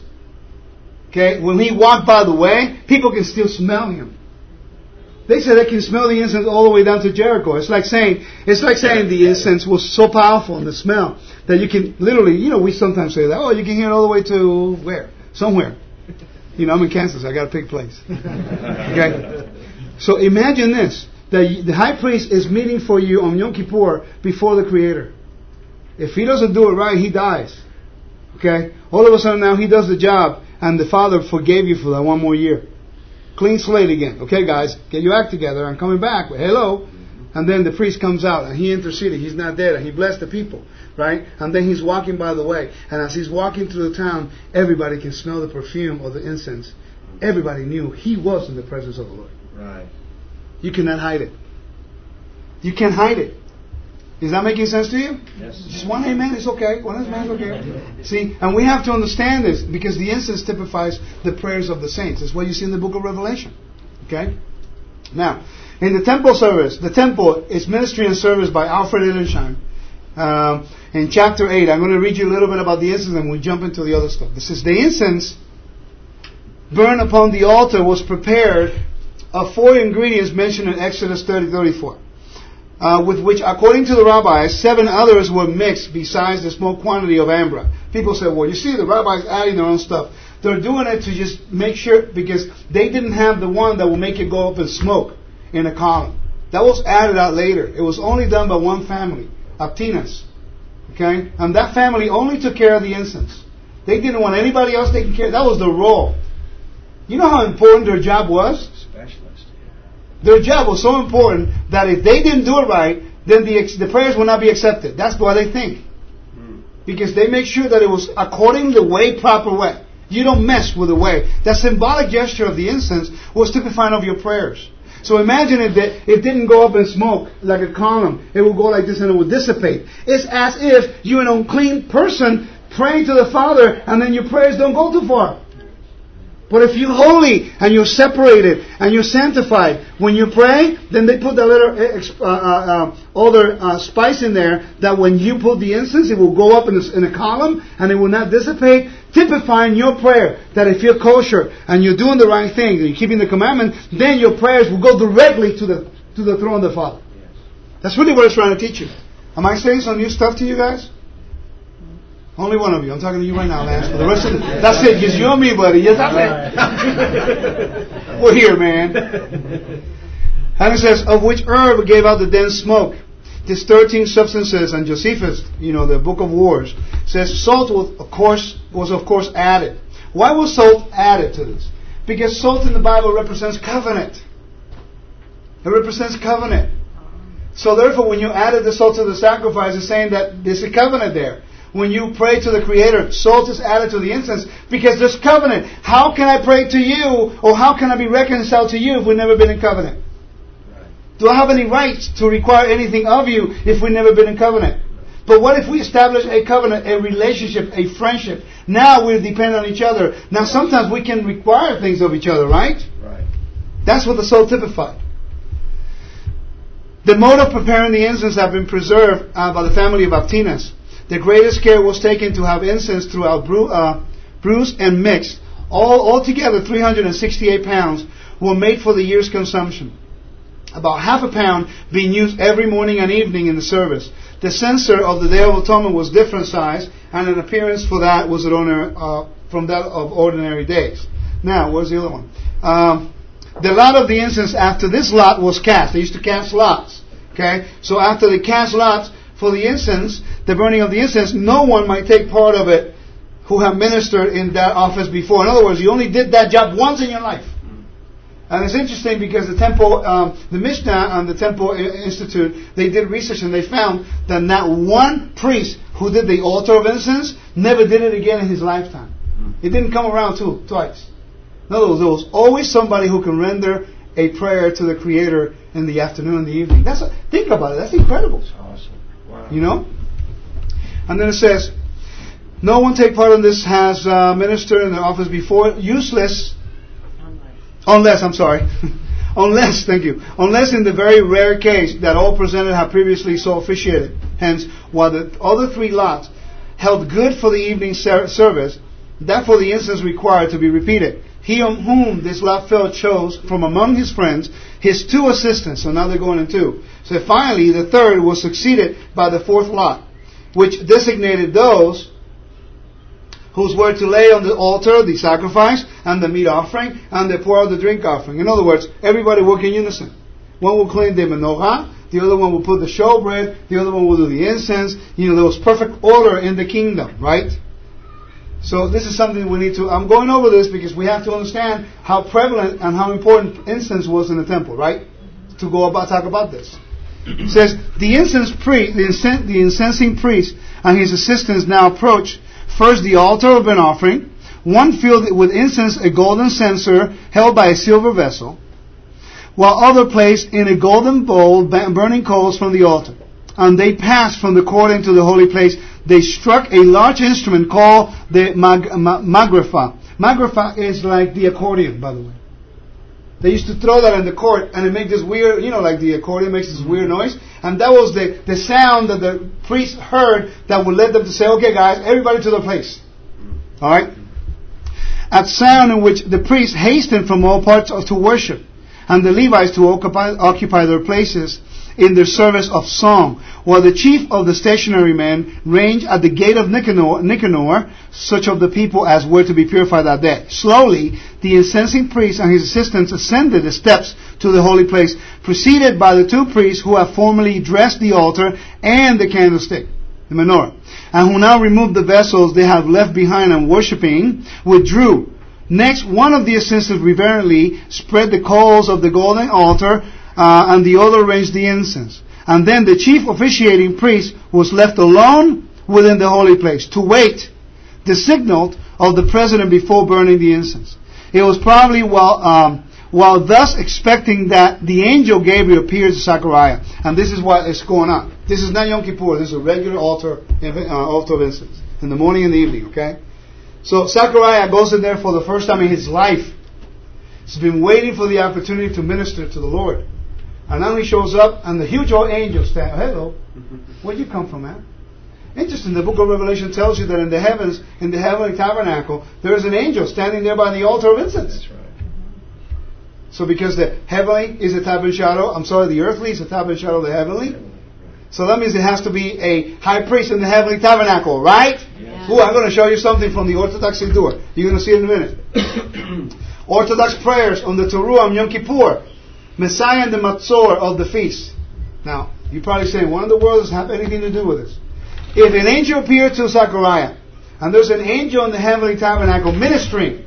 okay, when he walked by the way, people can still smell him. They say they can smell the incense all the way down to Jericho. It's like saying, it's like saying the incense was so powerful in the smell that you can literally, you know, we sometimes say that, oh, you can hear it all the way to where? Somewhere. You know, I'm in Kansas, so I got to pick a place. Okay? So imagine this, that the high priest is meeting for you on Yom Kippur before the Creator. If he doesn't do it right, he dies. Okay? All of a sudden now he does the job, and the Father forgave you for that one more year. Clean slate again. Okay, guys, get your act together. I'm coming back. Hello. And then the priest comes out and he interceded. He's not dead. And he blessed the people. Right? And then he's walking by the way. And as he's walking through the town, everybody can smell the perfume of the incense. Everybody knew he was in the presence of the Lord. Right. You cannot hide it. You can't hide it. Is that making sense to you? Yes. Just one amen is okay. One amen is okay. See, and we have to understand this, because the incense typifies the prayers of the saints. It's what you see in the book of Revelation. Okay? Now, in the temple service, the temple is ministry and service by Alfred Illensheim. Um, in chapter eight, I'm going to read you a little bit about the incense and we'll jump into the other stuff. This is the incense burned upon the altar was prepared of four ingredients mentioned in Exodus thirty, thirty-four. Uh, with which, according to the rabbis, seven others were mixed besides the small quantity of ambra. People say, well, you see, the rabbis adding their own stuff. They're doing it to just make sure, because they didn't have the one that will make it go up in smoke in a column. That was added out later. It was only done by one family, Aptinas. Okay? And that family only took care of the incense. They didn't want anybody else taking care. That was the role. You know how important their job was? Specialist. Their job was so important that if they didn't do it right, then the the prayers will not be accepted. That's what they think. Mm. Because they make sure that it was according to the way, proper way. You don't mess with the way. That symbolic gesture of the incense was typifying of your prayers. So imagine if it, it didn't go up in smoke like a column. It would go like this and it would dissipate. It's as if you're an unclean person praying to the Father and then your prayers don't go too far. But if you're holy and you're separated and you're sanctified, when you pray, then they put that little uh, uh, other uh, spice in there that when you put the incense, it will go up in a, in a column and it will not dissipate, typifying your prayer. That if you're kosher and you're doing the right thing and you're keeping the commandment, then your prayers will go directly to the to the throne of the Father. That's really what it's trying to teach you. Am I saying some new stuff to you guys? Only one of you. I'm talking to you right now, Lance. For the rest of the, that's it. Just you and me, buddy. Yes, that's it. We're here, man. And it says, of which herb gave out the dense smoke. These thirteen substances, and Josephus, you know, the Book of Wars, says salt was of course was of course added. Why was salt added to this? Because salt in the Bible represents covenant. It represents covenant. So therefore, when you added the salt to the sacrifice, it's saying that there's a covenant there. When you pray to the Creator, salt is added to the incense because there's covenant. How can I pray to you, or how can I be reconciled to you if we've never been in covenant? Do I have any rights to require anything of you if we've never been in covenant? But what if we establish a covenant, a relationship, a friendship? Now we depend on each other. Now sometimes we can require things of each other, right? Right. That's what the salt typified. The mode of preparing the incense have been preserved uh, by the family of Baptinas. The greatest care was taken to have incense throughout brew, uh, bruised and mixed. All altogether, three hundred sixty-eight pounds were made for the year's consumption. About half a pound being used every morning and evening in the service. The censer of the Day of Atonement was different size, and an appearance for that was uh, from that of ordinary days. Now, where's the other one? Um, the lot of the incense after this lot was cast. They used to cast lots. Okay, so after they cast lots for the incense, the burning of the incense, no one might take part of it who have ministered in that office before. In other words, you only did that job once in your life. And it's interesting because the temple, um, the Mishnah and the Temple Institute, they did research and they found that not one priest who did the altar of incense never did it again in his lifetime. It didn't come around two, twice. In other words, there was always somebody who can render a prayer to the Creator in the afternoon and the evening. That's a, think about it. That's incredible. That's awesome. Wow. You know? And then it says, no one take part in this has uh, ministered in the office before. Useless. Unless, I'm sorry, unless, thank you, unless in the very rare case that all presented have previously so officiated. Hence, while the other three lots held good for the evening ser- service, that for the instance required to be repeated. He on whom this lot fell chose from among his friends his two assistants, so now they're going in two. So finally, the third was succeeded by the fourth lot, which designated those whose were to lay on the altar the sacrifice and the meat offering and the pour out the drink offering. In other words, everybody work in unison. One will clean the menorah, the other one will put the showbread, the other one will do the incense. You know, there was perfect order in the kingdom, right? So this is something we need to, I'm going over this because we have to understand how prevalent and how important incense was in the temple, right? To go about, talk about this. It says, the incense priest, the, incense, the incensing priest and his assistants now approach first the altar of burnt offering, one filled with incense, a golden censer held by a silver vessel, while other placed in a golden bowl burning coals from the altar. And they passed from the court into the holy place. They struck a large instrument called the mag- ma- magrapha. Magrapha is like the accordion, by the way. They used to throw that in the court, and it made this weird, you know, like the accordion makes this weird noise. And that was the, the sound that the priest heard that would lead them to say, okay guys, everybody to their place. Alright? At sound in which the priests hastened from all parts to worship, and the Levites to occupy, occupy their places in their service of song, while the chief of the stationary men ranged at the gate of Nicanor, Nicanor, such of the people as were to be purified that day. Slowly, the incensing priest and his assistants ascended the steps to the holy place, preceded by the two priests who have formerly dressed the altar and the candlestick, the menorah, and who now removed the vessels they have left behind and worshipping, withdrew. Next, one of the assistants reverently spread the coals of the golden altar, uh, and the other arranged the incense. And then the chief officiating priest was left alone within the holy place to wait the signal of the president before burning the incense. It was probably while um, while thus expecting that the angel Gabriel appears to Zechariah. And this is what is going on. This is not Yom Kippur. This is a regular altar, uh, altar of incense in the morning and the evening. Okay. So Zechariah goes in there for the first time in his life. He's been waiting for the opportunity to minister to the Lord. And now he shows up, and the huge old angel stands. Hello, where'd you come from, man? Interesting. The book of Revelation tells you that in the heavens, in the heavenly tabernacle, there is an angel standing there by the altar of incense. That's right. So because the heavenly is a type and shadow, I'm sorry, the earthly is a type and shadow of the heavenly. So that means it has to be a high priest in the heavenly tabernacle, right? Yes. Ooh, I'm going to show you something from the Orthodox Siddur. You're going to see it in a minute. Orthodox prayers on the Teruah on Yom Kippur. Messiah and the Matzor of the feast. Now, you're probably saying, what in the world does have anything to do with this? If an angel appeared to Zechariah And there's an angel in the heavenly tabernacle ministering.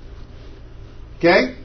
Okay?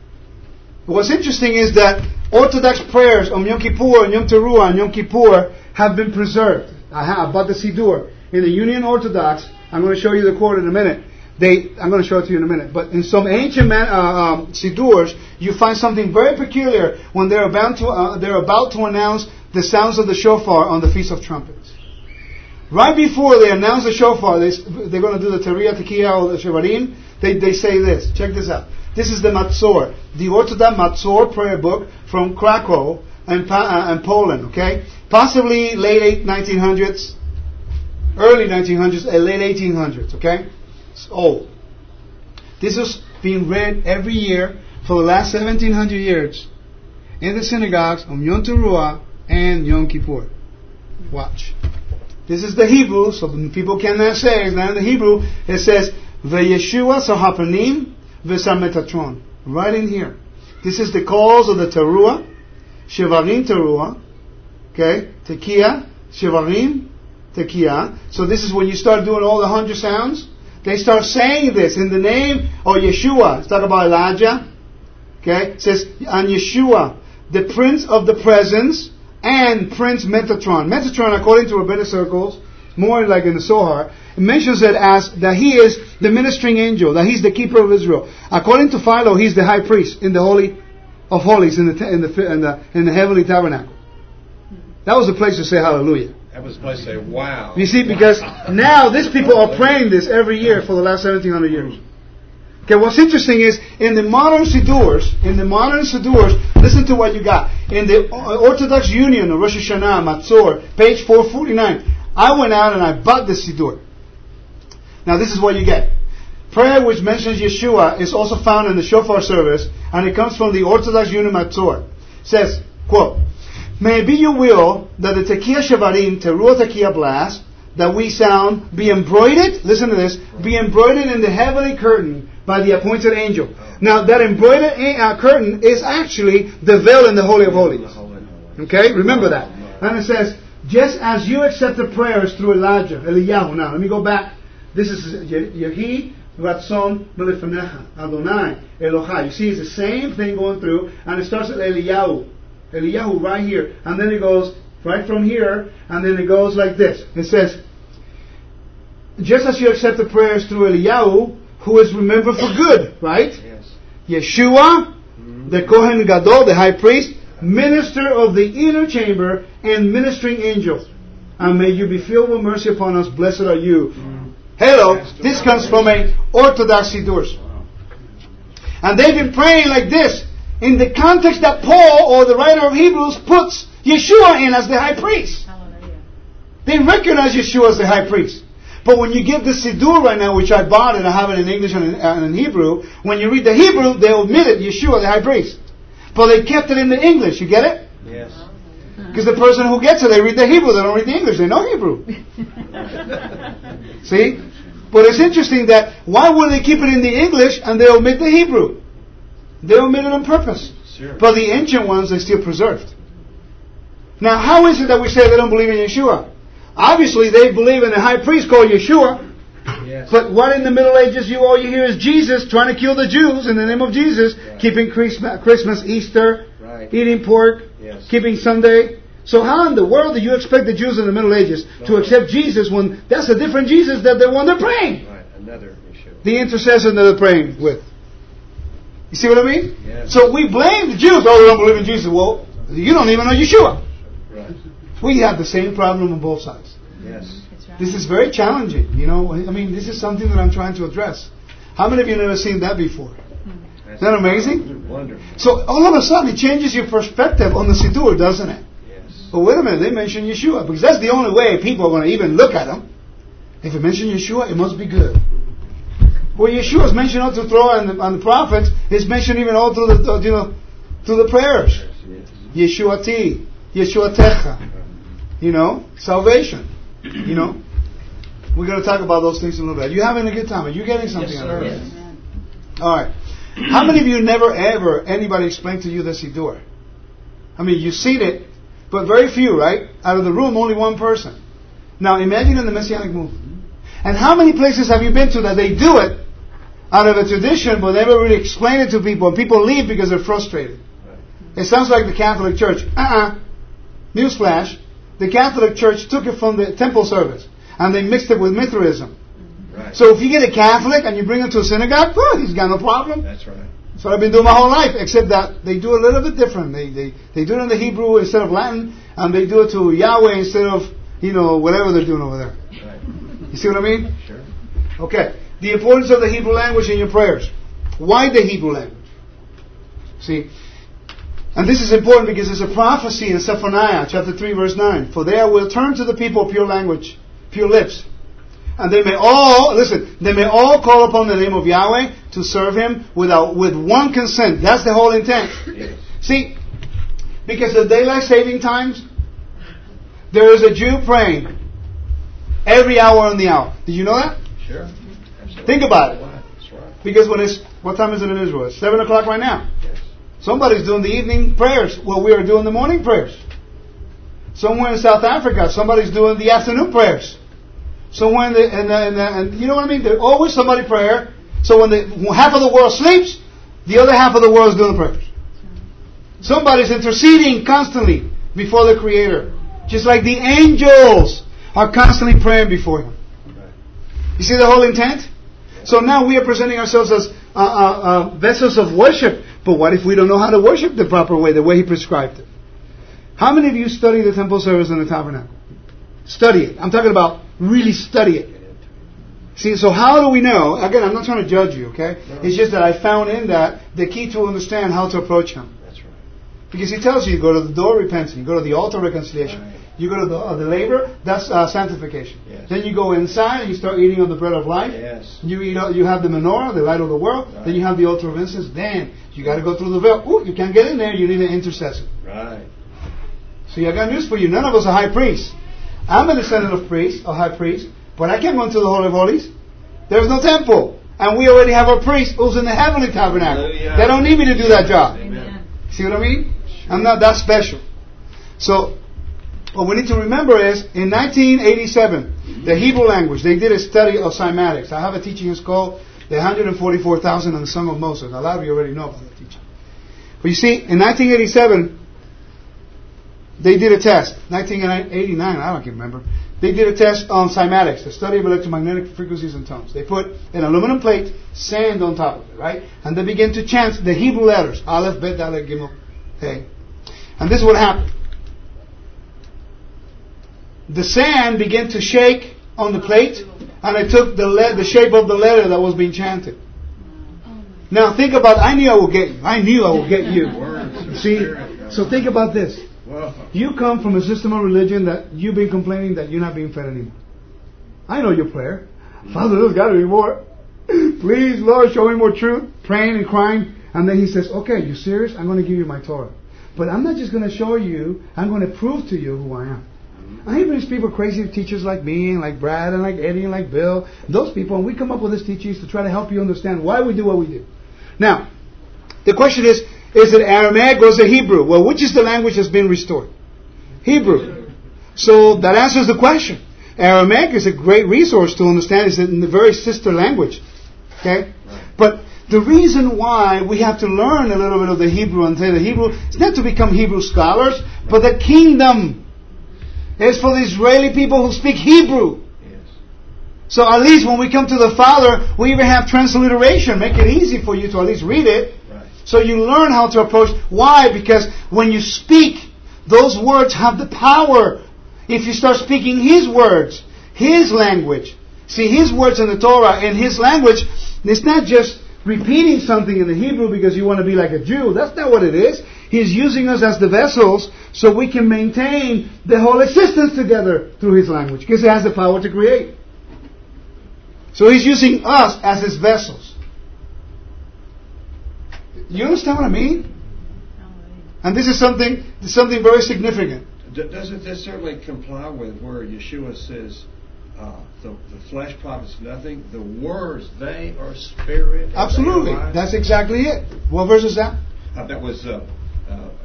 What's interesting is that Orthodox prayers on Yom Kippur and Yom Teruah and Yom Kippur have been preserved. Aha, about the Siddur. In the Union Orthodox, I'm going to show you the quote in a minute. They, I'm going to show it to you in a minute. But in some ancient man, uh, um, Siddurs, you find something very peculiar when they're about to uh, they're about to announce the sounds of the shofar on the Feast of Trumpets. Right before they announce the shofar, they, they're going to do the Teria, Tekiah, or the Shevarim. They they say this. Check this out. This is the Matzor, the Orthodox Matzor prayer book from Krakow and, uh, and Poland. Okay, possibly late nineteen hundreds, early nineteen hundreds, uh, late eighteen hundreds. Okay. It's old. This is being read every year for the last seventeen hundred years in the synagogues on Yom Teruah and Yom Kippur. Watch. This is the Hebrew, so people cannot say it's not in the Hebrew. It says V'Yeshua Sahapanim V'Sametatron. Right in here. This is the calls of the Teruah, Shevarim Teruah, okay, Tekiah, Shevarim, Tekiah. So this is when you start doing all the hundred sounds. They start saying this in the name of Yeshua. Let's talk about Elijah. Okay? It says, on Yeshua, the Prince of the Presence, and Prince Metatron. Metatron, according to rabbinic circles, more like in the Zohar, it mentions it as that he is the ministering angel, that he's the keeper of Israel. According to Philo, he's the high priest in the Holy of Holies, in the, in the, in the, in the heavenly tabernacle. That was the place to say hallelujah. That was the place to say, wow. You see, because now these people are praying this every year for the last seventeen hundred years. Okay, what's interesting is, in the modern Siddurs, in the modern Siddurs, listen to what you got. In the Orthodox Union of Rosh Hashanah, Matzor, page four forty-nine, I went out and I bought the Siddur. Now this is what you get. Prayer which mentions Yeshua is also found in the Shofar service, and it comes from the Orthodox Union Matzor. It says, quote, "May it be your will that the Tekiah Shevarim, Teruah Tekiah blast, that we sound, be embroidered," listen to this, "be embroidered in the heavenly curtain by the appointed angel." Now that embroidered uh, curtain is actually the veil in the Holy of Holies. Okay, remember that. And it says, "Just as you accepted prayers through Elijah, Eliyahu." Now let me go back. This is Yehi Ratzon Melefenecha, Adonai Elohai. You see, it's the same thing going through, and it starts at Eliyahu. Eliyahu right here, and then it goes right from here, and then it goes like this. It says, "Just as you accept the prayers through Eliyahu, who is remembered for good," right? Yes. Yeshua, mm-hmm. the Kohen Gadol, the high priest, minister of the inner chamber, and ministering angel. And may you be filled with mercy upon us. Blessed are you. Mm-hmm. Hello, this comes from a Orthodox Siddur. And they've been praying like this, in the context that Paul, or the writer of Hebrews, puts Yeshua in as the high priest. Hallelujah. They recognize Yeshua as the high priest. But when you get the Siddur right now, which I bought and I have it in English and in, and in Hebrew, when you read the Hebrew, they omit it, Yeshua, the high priest. But they kept it in the English. You get it? Yes. Because the person who gets it, they read the Hebrew, they don't read the English, they know Hebrew. See? But it's interesting that, why would they keep it in the English and they omit the Hebrew? They omit it on purpose. Sure. But the ancient ones, they still preserved. Now, how is it that we say they don't believe in Yeshua? Obviously, they believe in a high priest called Yeshua. Yes. But what in the Middle Ages, you all you hear is Jesus trying to kill the Jews in the name of Jesus, right. Keeping Christmas, Easter, right. Eating pork, yes. Keeping Sunday. So how in the world do you expect the Jews in the Middle Ages no. to accept Jesus when that's a different Jesus than the one they're praying? Right, another Yeshua. The intercessor that they're praying with. You see what I mean? Yes. So we blame the Jews. Oh, they don't believe in Jesus. Well, you don't even know Yeshua. Right. We have the same problem on both sides. Yes. Right. This is very challenging. You know, I mean, this is something that I'm trying to address. How many of you have never seen that before? That's Isn't that amazing? Wonderful. So all of a sudden it changes your perspective on the Siddur, doesn't it? Yes. But wait a minute, they mention Yeshua, because that's the only way people are going to even look at him. If it mentions Yeshua, it must be good. Well, Yeshua is mentioned all through Torah and the, and the prophets. It's mentioned even all through the, you know, through the prayers. Yes. Yeshuati, Yeshua Techa. You know, salvation. You know, we're going to talk about those things in a little bit. Are you having a good time? Are you getting something yes, out of it? Yes. All right. How many of you never ever anybody explained to you the Siddur? I mean, you've seen it, but very few, right? Out of the room, only one person. Now, imagine in the Messianic movement. And how many places have you been to that they do it out of a tradition, but never really explain it to people, and people leave because they're frustrated? It sounds like the Catholic Church. Uh-uh. Newsflash. The Catholic Church took it from the temple service, and they mixed it with Mithraism. Right. So if you get a Catholic and you bring him to a synagogue, well, he's got no problem. That's right. That's what I've been doing my whole life, except that they do a little bit different. They they, they do it in the Hebrew instead of Latin, and they do it to Yahweh instead of, you know, whatever they're doing over there. Right. You see what I mean? Sure. Okay. The importance of the Hebrew language in your prayers. Why the Hebrew language? See, and this is important because there's a prophecy in Zephaniah chapter three verse nine. For there I will turn to the people pure language, pure lips. And they may all, listen, they may all call upon the name of Yahweh to serve Him without, with one consent. That's the whole intent. Yes. See, because of daylight saving times, there is a Jew praying every hour on the hour. Did you know that? Sure. Absolutely. Think about it. That's right. Because when it's, what time is it in Israel? It's seven o'clock right now. Yes. Somebody's doing the evening prayers. Well, we are doing the morning prayers. Somewhere in South Africa, somebody's doing the afternoon prayers. Somewhere in the, in the, in the and you know what I mean? There's always somebody prayer. So when the when half of the world sleeps, the other half of the world is doing the prayers. Somebody's interceding constantly before the Creator. Just like the angels are constantly praying before Him. You see the whole intent? So now we are presenting ourselves as uh, uh, uh, vessels of worship. But what if we don't know how to worship the proper way, the way He prescribed it? How many of you study the temple service in the tabernacle? Study it. I'm talking about really study it. See, so how do we know? Again, I'm not trying to judge you, okay? No. It's just that I found in that the key to understand how to approach Him. That's right. Because He tells you, you go to the door, repenting. You go to the altar, reconciliation. Right. You go to the, uh, the labor, that's uh, sanctification. Yes. Then you go inside and you start eating of the bread of life. Yes. You eat. You have the menorah, the light of the world. Right. Then you have the altar of incense. Then you got to go through the veil. Ooh, you can't get in there. You need an intercessor. Right. See, I got news for you. None of us are high priests. I'm a descendant of priests, a high priest, but I can't go into the Holy of Holies. There's no temple. And we already have a priest who's in the heavenly tabernacle. Hallelujah. They don't need me to do that job. Amen. See what I mean? I'm not that special. So, what we need to remember is, in nineteen eighty-seven, the Hebrew language, they did a study of cymatics. I have a teaching it's called The one hundred forty-four thousand and the Song of Moses. A lot of you already know about that teaching. But you see, in nineteen eighty-seven, they did a test. nineteen eighty-nine, I don't remember. They did a test on cymatics, the study of electromagnetic frequencies and tones. They put an aluminum plate, sand on top of it, right? And they began to chant the Hebrew letters. Aleph, Bet, Dalet, Gimel, Hey. And this is what happened. The sand began to shake on the plate, and it took the le- the shape of the letter that was being chanted. Now think about, I knew I would get you. I knew I would get you. See? So think about this. You come from a system of religion that you've been complaining that you're not being fed anymore. I know your prayer. Father, there's got to be more. Please, Lord, show me more truth. Praying and crying. And then He says, okay, you serious? I'm going to give you my Torah. But I'm not just going to show you. I'm going to prove to you who I am. I hear these people, crazy teachers like me and like Brad and like Eddie and like Bill. Those people, and we come up with these teachings to try to help you understand why we do what we do. Now, the question is, is it Aramaic or is it Hebrew? Well, which is the language that's been restored? Hebrew. So that answers the question. Aramaic is a great resource to understand. It's in the very sister language. Okay? But the reason why we have to learn a little bit of the Hebrew and say the Hebrew, it's not to become Hebrew scholars, but the kingdom is for the Israeli people who speak Hebrew. So at least when we come to the Father, we even have transliteration. Make it easy for you to at least read it. Right. So you learn how to approach. Why? Because when you speak, those words have the power. If you start speaking His words, His language. See, His words in the Torah, in His language, it's not just repeating something in the Hebrew because you want to be like a Jew. That's not what it is. He's using us as the vessels so we can maintain the whole existence together through His language. Because He has the power to create. So He's using us as His vessels. You understand what I mean? And this is something something very significant. Doesn't this certainly comply with where Yeshua says, uh, the, the flesh profits nothing, the words, they are spirit? Absolutely. That's exactly it. What verse is that? Uh, that was uh,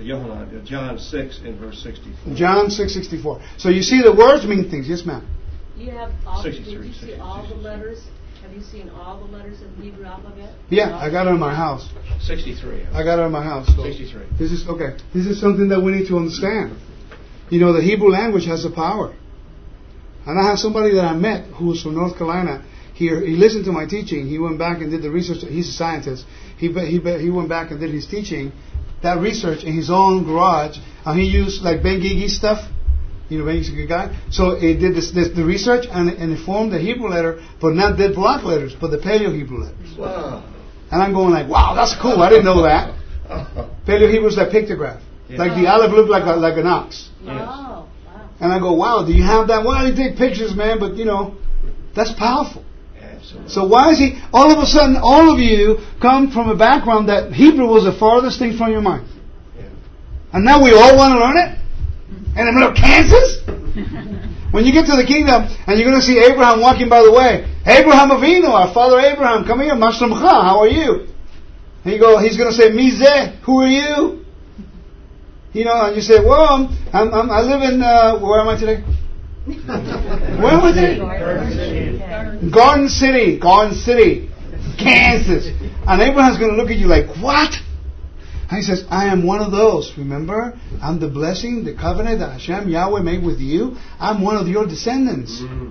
uh, John six in verse sixty-four. John six sixty-four. So you see the words mean things. Yes, ma'am. You have all, did sixty-three, you see sixty-two, all the sixty-three. letters? Have you seen all the letters in the Hebrew alphabet? Yeah, I got it in my house. sixty-three. I got it in my house. So sixty-three. This is okay. This is something that we need to understand. You know, the Hebrew language has the power. And I have somebody that I met who was from North Carolina. He he listened to my teaching. He went back and did the research. He's a scientist. He he he went back and did his teaching, that research in his own garage, and he used like Ben Gigi stuff. You know, Ben Gigi's a good guy. So he did this, this the research and and it formed the Hebrew letter, but not the block letters, but the Paleo Hebrew letters. Wow. And I'm going like, wow, that's cool. I didn't know that. Paleo Hebrew is like pictograph. Yeah. Like the aleph looked like a, like an ox. Yes. Oh, wow. And I go, wow, do you have that? Well, I take pictures, man, but you know, that's powerful. Absolutely. So why is he, all of a sudden, all of you come from a background that Hebrew was the farthest thing from your mind. Yeah. And now we all want to learn it? In the middle of Kansas? When you get to the kingdom and you're going to see Abraham walking by the way, Abraham Avinu, our father Abraham, come here, Maslamcha, how are you? And you go, he's going to say, Mizeh, who are you? You know, and you say, well, I'm, I'm, I live in, uh, where am I today? Where am I today? Garden City. Garden City, Garden City, Kansas. And Abraham's going to look at you like, what? And he says, I am one of those. Remember, I'm the blessing, the covenant that Hashem, Yahweh made with you. I'm one of your descendants. Mm.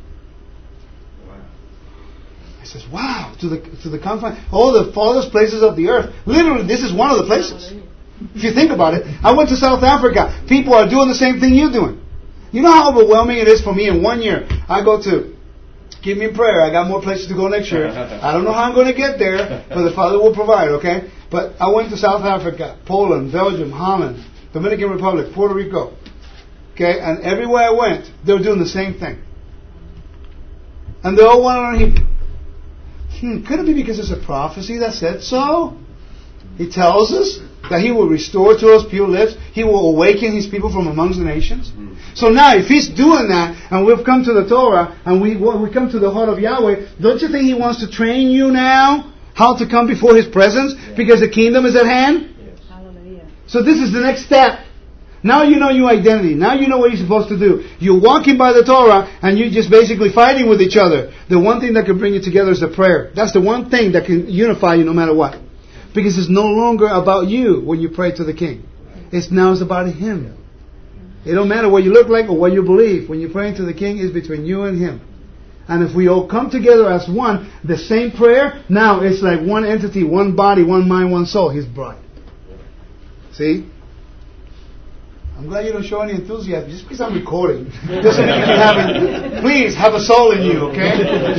Wow. He says, wow, to the to the confine, all the farthest places of the earth. Literally, this is one of the places. If you think about it, I went to South Africa. People are doing the same thing you're doing. You know how overwhelming it is for me in one year. I go to, keep me in prayer. I got more places to go next year. I don't know how I'm going to get there, but the Father will provide, okay? But I went to South Africa, Poland, Belgium, Holland, Dominican Republic, Puerto Rico. Okay? And everywhere I went, they were doing the same thing. And they all want to learn Hebrew. Hmm, could it be because it's a prophecy that said so? He tells us that He will restore to us pure lips. He will awaken His people from amongst the nations. Mm. So now, if He's doing that, and we've come to the Torah, and we we come to the heart of Yahweh, don't you think He wants to train you now how to come before His presence? Yeah. Because the kingdom is at hand? Yes. Hallelujah. So this is the next step. Now you know your identity. Now you know what you're supposed to do. You're walking by the Torah, and you're just basically fighting with each other. The one thing that can bring you together is the prayer. That's the one thing that can unify you no matter what. Because it's no longer about you when you pray to the King. It's now it's about Him. It don't matter what you look like or what you believe. When you're praying to the King, it's between you and Him. And if we all come together as one, the same prayer, now it's like one entity, one body, one mind, one soul. His bride. See? I'm glad you don't show any enthusiasm. Just because I'm recording doesn't mean you haven't. Please have a soul in you, okay?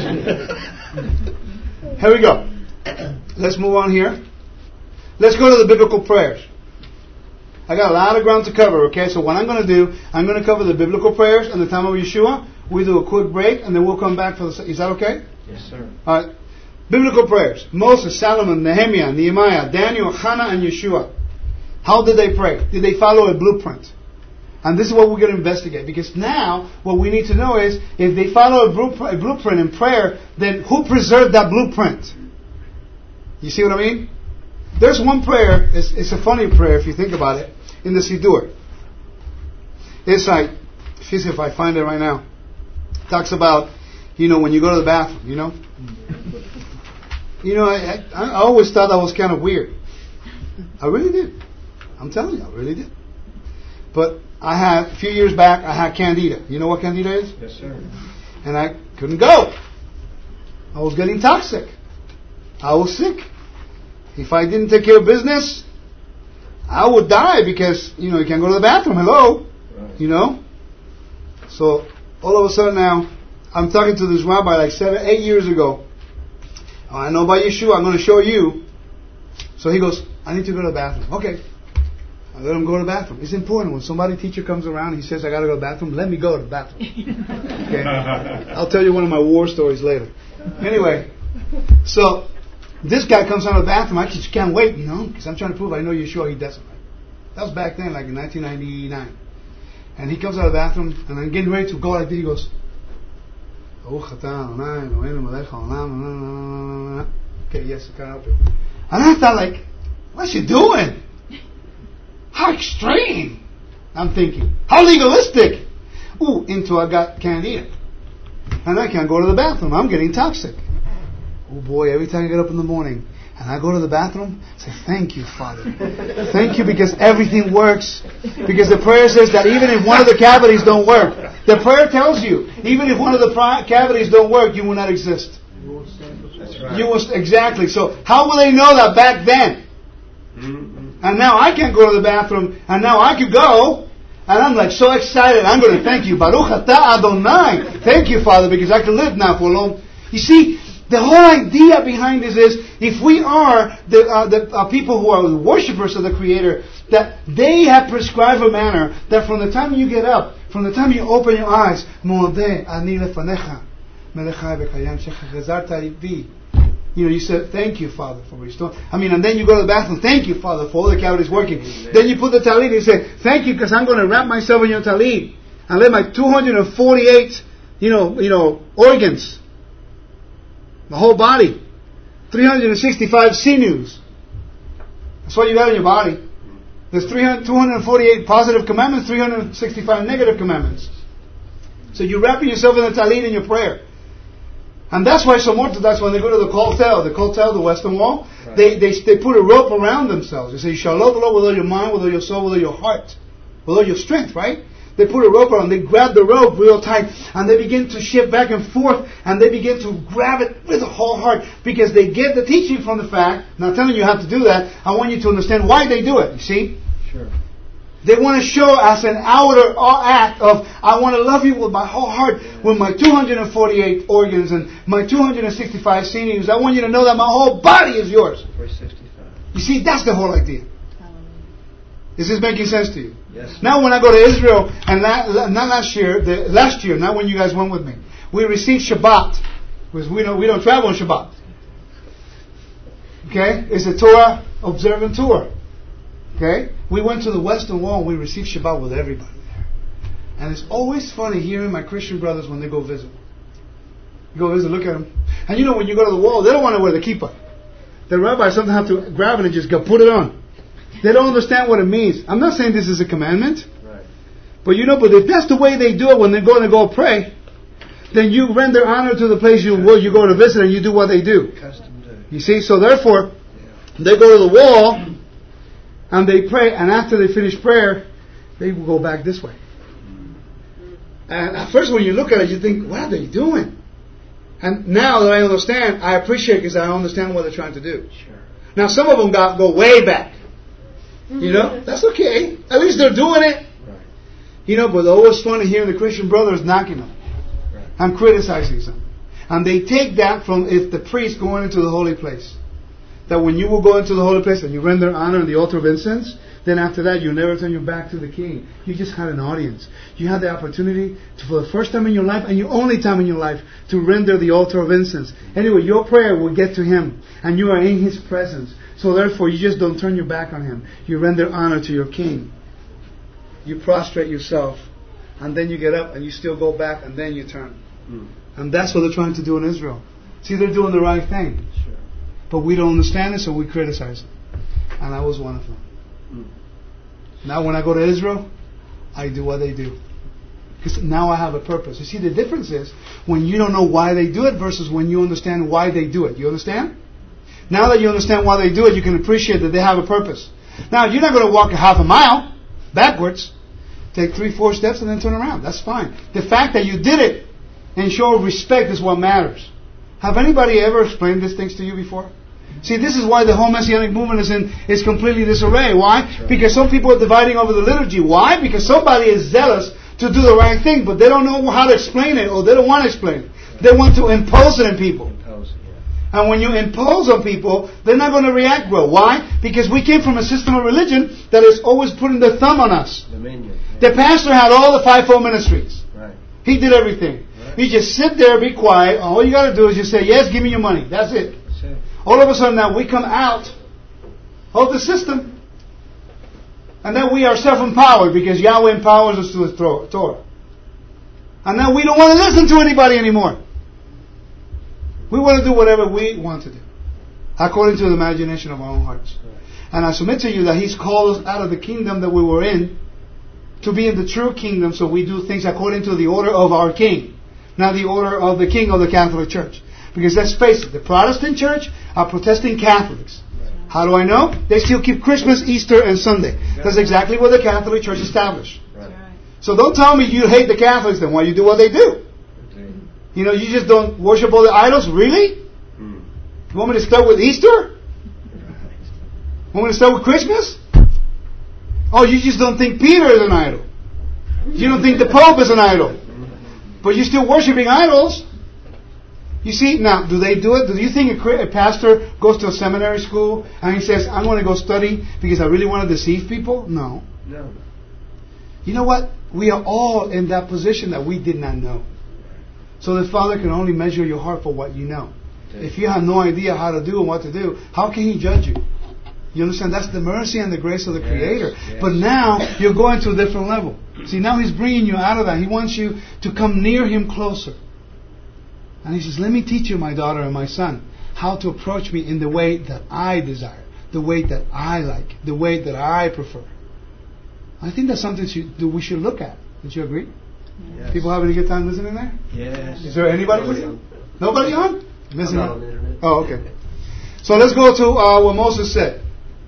Here we go. Let's move on here. Let's go to the biblical prayers. I got a lot of ground to cover, okay? So what I'm going to do, I'm going to cover the biblical prayers in the time of Yeshua. We do a quick break, and then we'll come back for the... Is that okay? Yes, sir. All right. Biblical prayers. Moses, Solomon, Nehemiah, Nehemiah, Daniel, Hannah, and Yeshua. How did they pray? Did they follow a blueprint? And this is what we're going to investigate. Because now, what we need to know is, if they follow a blueprint in prayer, then who preserved that blueprint? You see what I mean? There's one prayer, it's, it's a funny prayer if you think about it, in the Siddur. It's like, see if I find it right now. It talks about, you know, when you go to the bathroom, you know. You know, I, I, I always thought that was kind of weird. I really did. I'm telling you, I really did. But I had, a few years back, I had candida. You know what candida is? Yes, sir. And I couldn't go. I was getting toxic. I was sick. If I didn't take care of business, I would die because, you know, you can't go to the bathroom. Hello? Right. You know? So, all of a sudden now, I'm talking to this rabbi like seven, eight years ago. Oh, I know about Yeshua. I'm going to show you. So he goes, I need to go to the bathroom. Okay. I let him go to the bathroom. It's important. When somebody, teacher comes around and he says, I got to go to the bathroom, let me go to the bathroom. Okay? I'll tell you one of my war stories later. Anyway, so this guy comes out of the bathroom. I just can't wait, you know, because I'm trying to prove I know Yeshua. He doesn't. That was back then, like in nineteen ninety-nine. And he comes out of the bathroom, and I'm getting ready to go like this. He goes, okay, yes, I can't help it. And I thought, like, what's he doing? How extreme. I'm thinking, how legalistic. Ooh, into I got candida. And I can't go to the bathroom. I'm getting toxic. Oh boy, every time I get up in the morning and I go to the bathroom, I say, thank you, Father. Thank you because everything works. Because the prayer says that even if one of the cavities don't work, the prayer tells you, even if one of the pri- cavities don't work, you will not exist. That's right. You will, exactly. So how will they know that back then? Mm-hmm. And now I can't go to the bathroom, and now I could go, and I'm like so excited. I'm going to thank you, Baruch Atah Adonai. Thank you, Father, because I can live now for a long. You see, the whole idea behind this is, if we are the uh, the uh, people who are the worshippers of the Creator, that they have prescribed a manner that from the time you get up, from the time you open your eyes, Modeh ani lefanecha, melechai v'kayam shechazarta bi. You know, you said, thank you, Father, for restoring. I mean, and then you go to the bathroom, thank you, Father, for all the cavities working. Amen. Then you put the talit and you say, thank you, because I'm going to wrap myself in your talit and let my two hundred forty-eight, you know, you know, organs, the whole body, three hundred sixty-five sinews. That's what you got in your body. There's two hundred forty-eight positive commandments, three hundred sixty-five negative commandments. So you're wrapping yourself in the talit in your prayer. And that's why some Orthodox, when they go to the Kotel, the Kotel, the Western Wall, right. they, they they put a rope around themselves. They say, you shall love the Lord with all your mind, with all your soul, with all your heart, with all your strength, right? They put a rope around, they grab the rope real tight, and they begin to shift back and forth, and they begin to grab it with the whole heart, because they get the teaching from the fact, not telling you how to do that, I want you to understand why they do it, you see? Sure. They want to show as an outer act of, I want to love you with my whole heart, with my two hundred forty-eight organs and my two hundred sixty-five sinews. I want you to know that my whole body is yours. three sixty-five. You see, that's the whole idea. Is this making sense to you? Yes. Now when I go to Israel, and la- not last year, the, last year, not when you guys went with me, we received Shabbat. Because we don't, we don't travel on Shabbat. Okay? It's a Torah observant tour. Okay? We went to the Western Wall and we received Shabbat with everybody there. And it's always funny hearing my Christian brothers when they go visit. You go visit, look at them. And you know, when you go to the wall, they don't want to wear the kippah. The rabbis sometimes have to grab it and just go put it on. They don't understand what it means. I'm not saying this is a commandment. Right. But you know, but if that's the way they do it when they're going to go pray, then you render honor to the place you where you go to visit and you do what they do. Custom do. You see? So therefore, they go to the wall and they pray, and after they finish prayer, they will go back this way. And at first when you look at it, you think, what are they doing? And now that I understand, I appreciate it because I understand what they're trying to do. Sure. Now some of them got, go way back. You know, that's okay. At least they're doing it. Right. You know, but it's always fun to hear the Christian brothers knocking them. Right. And criticizing them. And they take that from if the priest going into the holy place. That when you will go into the holy place and you render honor on the altar of incense, then after that you never turn your back to the king. You just had an audience. You had the opportunity to, for the first time in your life and your only time in your life, to render the altar of incense. Anyway, your prayer will get to him and you are in his presence. So therefore you just don't turn your back on him. You render honor to your king. You prostrate yourself and then you get up and you still go back and then you turn. Mm. And that's what they're trying to do in Israel. See, they're doing the right thing. Sure. But we don't understand it, so we criticize it. And I was one of them. Mm. Now when I go to Israel, I do what they do. Because now I have a purpose. You see, the difference is when you don't know why they do it versus when you understand why they do it. You understand? Now that you understand why they do it, you can appreciate that they have a purpose. Now, you're not going to walk a half a mile backwards. Take three, four steps and then turn around. That's fine. The fact that you did it and show respect is what matters. Have anybody ever explained these things to you before? See, this is why the whole Messianic movement is in is completely disarray. Why? Sure. Because some people are dividing over the liturgy. Why? Because somebody is zealous to do the right thing, but they don't know how to explain it, or they don't want to explain it. They want to impose it on people. Impose it, yeah. And when you impose on people, they're not going to react well. Why? Because we came from a system of religion that is always putting the thumb on us. Dominion. The pastor had all the fivefold ministries. Right. He did everything. Right. You just sit there, be quiet. All you got to do is just say, yes, give me your money. That's it. That's it. All of a sudden now we come out of the system. And then we are self-empowered because Yahweh empowers us to His Torah. And now we don't want to listen to anybody anymore. We want to do whatever we want to do, according to the imagination of our own hearts. Right. And I submit to you that He's called us out of the kingdom that we were in to be in the true kingdom, so we do things according to the order of our King. not the order of the king of the Catholic Church. Because let's face it, the Protestant Church are protesting Catholics. How do I know? They still keep Christmas, Easter, and Sunday. That's exactly what the Catholic Church established. So don't tell me you hate the Catholics, then why you do what they do? You know, you just don't worship all the idols? Really? You want me to start with Easter? Want me to start with Christmas? Oh, you just don't think Peter is an idol. You don't think the Pope is an idol. But you're still worshiping idols. You see, now, do they do it? Do you think a, a pastor goes to a seminary school and he says, I'm going to go study because I really want to deceive people? No. No. You know what? We are all in that position that we did not know. So the Father can only measure your heart for what you know. If you have no idea how to do and what to do, how can He judge you? You understand? That's the mercy and the grace of the Creator. Yes, yes. But now you're going to a different level. See, now He's bringing you out of that. He wants you to come near Him closer. And He says, let me teach you, my daughter and my son, how to approach me in the way that I desire, the way that I like, the way that I prefer. I think that's something that we should look at. Don't you agree? Yes. People having a good time listening there? Yes. Is there anybody Nobody listening? on. Nobody on? Missing I'm not out? on the internet. Oh, okay. So let's go to uh, what Moses said.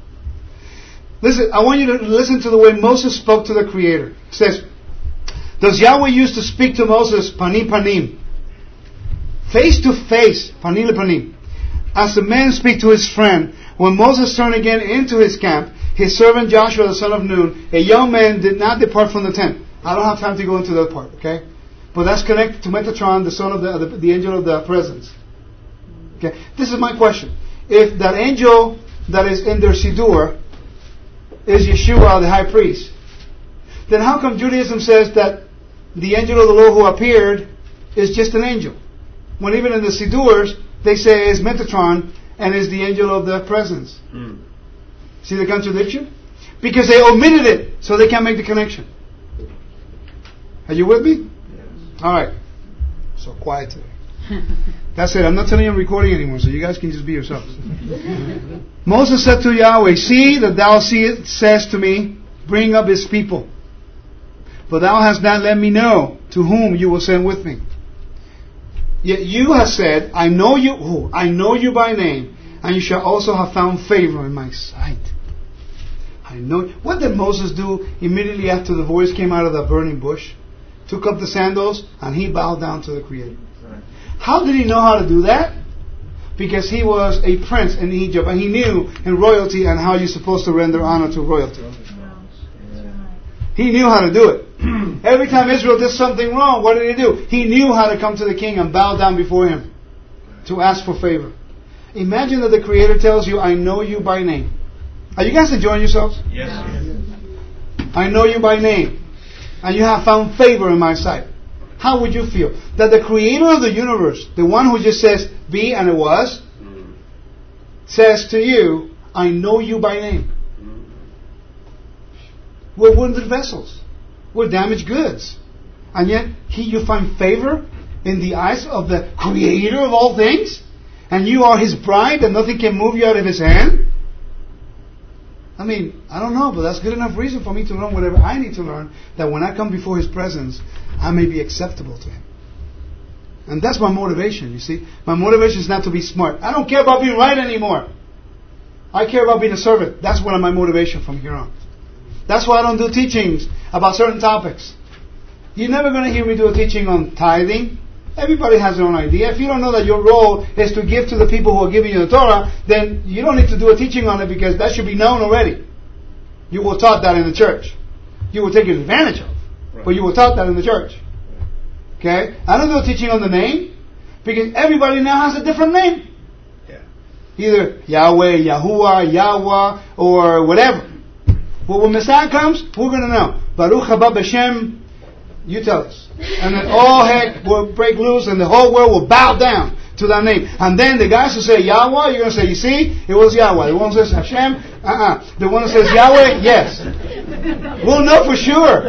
Listen, I want you to listen to the way Moses spoke to the Creator. It says, does Yahweh used to speak to Moses panim panim, face to face, panim le panim, as a man speak to his friend? When Moses turned again into his camp, his servant Joshua the son of Nun, a young man, did not depart from the tent. I don't have time to go into that part, okay? But that's connected to Metatron, the son of the, the, the angel of the presence. Okay, this is my question. If that angel that is in their Siddur is Yeshua, the high priest, then how come Judaism says that the angel of the Lord who appeared is just an angel? When even in the Siddurs, they say is Metatron and is the angel of the presence. Mm. See the contradiction? Because they omitted it, so they can't make the connection. Are you with me? Yes. Alright. So quiet today. That's it. I'm not telling you I'm recording anymore, so you guys can just be yourselves. Moses said to Yahweh, see that thou see says to me, bring up his people. For thou hast not let me know to whom you will send with me. Yet you have said, I know you, oh, I know you by name, and you shall also have found favor in my sight. I know. What did Moses do immediately after the voice came out of the burning bush? Took up the sandals and he bowed down to the Creator. Right. How did he know how to do that? Because he was a prince in Egypt and he knew in royalty and how you're supposed to render honor to royalty. He knew how to do it. Every time Israel did something wrong, what did he do? He knew how to come to the king and bow down before him to ask for favor. Imagine that the Creator tells you, I know you by name. Are you guys enjoying yourselves? Yes. I know you by name. And you have found favor in my sight. How would you feel? That the Creator of the universe, the one who just says, be and it was, Mm. says to you, I know you by name. Mm. We're wounded vessels. We're damaged goods. And yet, he, you find favor in the eyes of the Creator of all things? And you are His bride and nothing can move you out of His hand? I mean, I don't know, but that's good enough reason for me to learn whatever I need to learn, that when I come before His presence, I may be acceptable to Him. And that's my motivation, you see. My motivation is not to be smart. I don't care about being right anymore. I care about being a servant. That's one of my motivation from here on. That's why I don't do teachings about certain topics. You're never going to hear me do a teaching on tithing. Everybody has their own idea. If you don't know that your role is to give to the people who are giving you the Torah, then you don't need to do a teaching on it because that should be known already. You were taught that in the church. You were taken advantage of. Right. But you were taught that in the church. Okay? I don't do a teaching on the name because everybody now has a different name. Yeah. Either Yahweh, Yahuwah, Yahweh, or whatever. But when Messiah comes, we're going to know. Baruch haba b'shem, you tell us. And then all heck will break loose and the whole world will bow down to that name. And then the guys who say Yahweh, you're going to say, you see, it was Yahweh. The one who says Hashem, uh-uh. The one who says Yahweh, yes. We'll know for sure.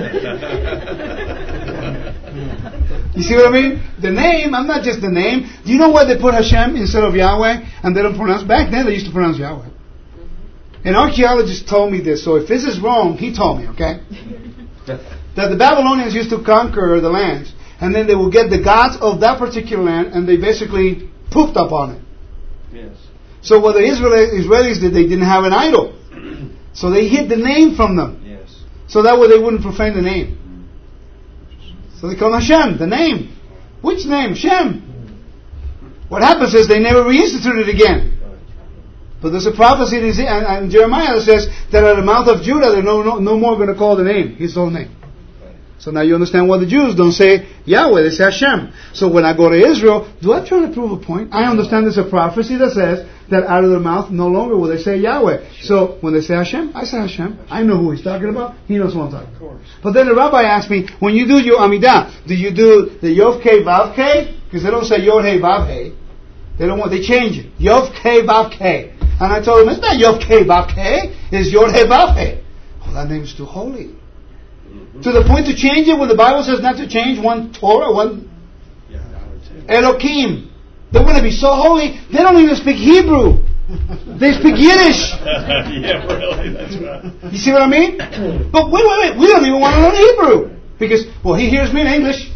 You see what I mean? The name, I'm not just the name. Do you know why they put Hashem instead of Yahweh? And they don't pronounce, back then they used to pronounce Yahweh. An archaeologist told me this, so if this is wrong, he told me, okay? That the Babylonians used to conquer the lands, and then they would get the gods of that particular land, and they basically pooped upon it. Yes. So what the Israeli- Israelis did, they didn't have an idol. So they hid the name from them. Yes. So that way they wouldn't profane the name. So they call Hashem, the name. Which name? Shem. What happens is they never reinstituted it again. But there's a prophecy in, and, and Jeremiah that says that at the mouth of Judah they're no, no, no more going to call the name, his own name. So now you understand why the Jews don't say Yahweh, they say Hashem. So when I go to Israel, do I try to prove a point? I understand there's a prophecy that says that out of their mouth no longer will they say Yahweh. So when they say Hashem, I say Hashem. I know who he's talking about. He knows who I'm talking about. But then the rabbi asked me, when you do your Amidah, do you do the Yov Kei Vav Kei? Because they don't say Yod Hei Vav Hei. They don't want, they change it. Yov Kei Vav Kei. And I told him, it's not Yov Kei Vav Kei. It's Yod Hei Vav Hei. Oh, that name's too holy. Mm-hmm. To the point to change it when the Bible says not to change one Torah, one yeah, Elohim. They want to be so holy, they don't even speak Hebrew. They speak Yiddish. Yeah, really, that's right. You see what I mean? But wait, wait, wait. We don't even want to learn Hebrew. Because, well, he hears me in English.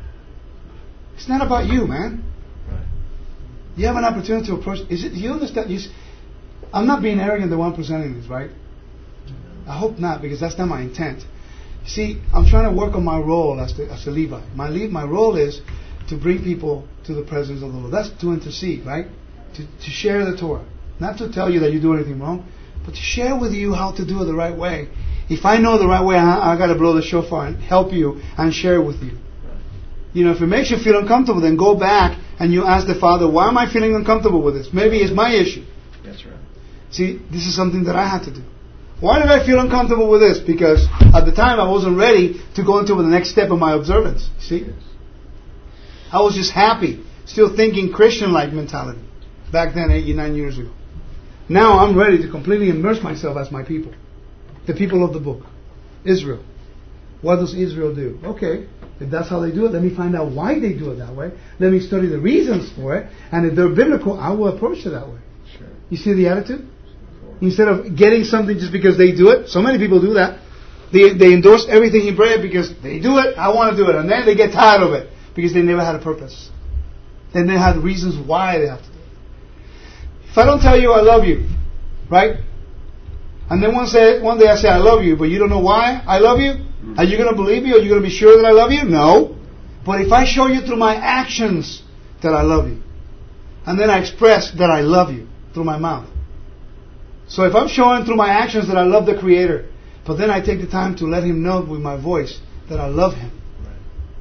It's not about you, man. Right. You have an opportunity to approach. Is it? You understand? You, I'm not being arrogant the one presenting this, right? I hope not, because that's not my intent. See, I'm trying to work on my role as the, as a Levite. My lead, my role is to bring people to the presence of the Lord. That's to intercede, right? To, to share the Torah. Not to tell you that you do anything wrong, but to share with you how to do it the right way. If I know the right way, I, I got to blow the shofar and help you and share with you. You know, if it makes you feel uncomfortable, then go back and you ask the Father, why am I feeling uncomfortable with this? Maybe it's my issue. That's right. See, this is something that I had to do. Why did I feel uncomfortable with this? Because at the time I wasn't ready to go into the next step of my observance. See? I was just happy, still thinking Christian-like mentality. Back then, eighty-nine years ago. Now I'm ready to completely immerse myself as my people. The people of the book. Israel. What does Israel do? Okay, if that's how they do it, let me find out why they do it that way. Let me study the reasons for it. And if they're biblical, I will approach it that way. Sure. You see the attitude? Instead of getting something just because they do it. So many people do that. They they endorse everything he read because they do it, I want to do it. And then they get tired of it because they never had a purpose. They never had reasons why they have to do it. If I don't tell you I love you, right? And then one, say, one day I say I love you, but you don't know why I love you? Mm-hmm. Are you going to believe me? Are you going to be sure that I love you? No. But if I show you through my actions that I love you, and then I express that I love you through my mouth. So if I'm showing through my actions that I love the Creator, but then I take the time to let Him know with my voice that I love Him. Right.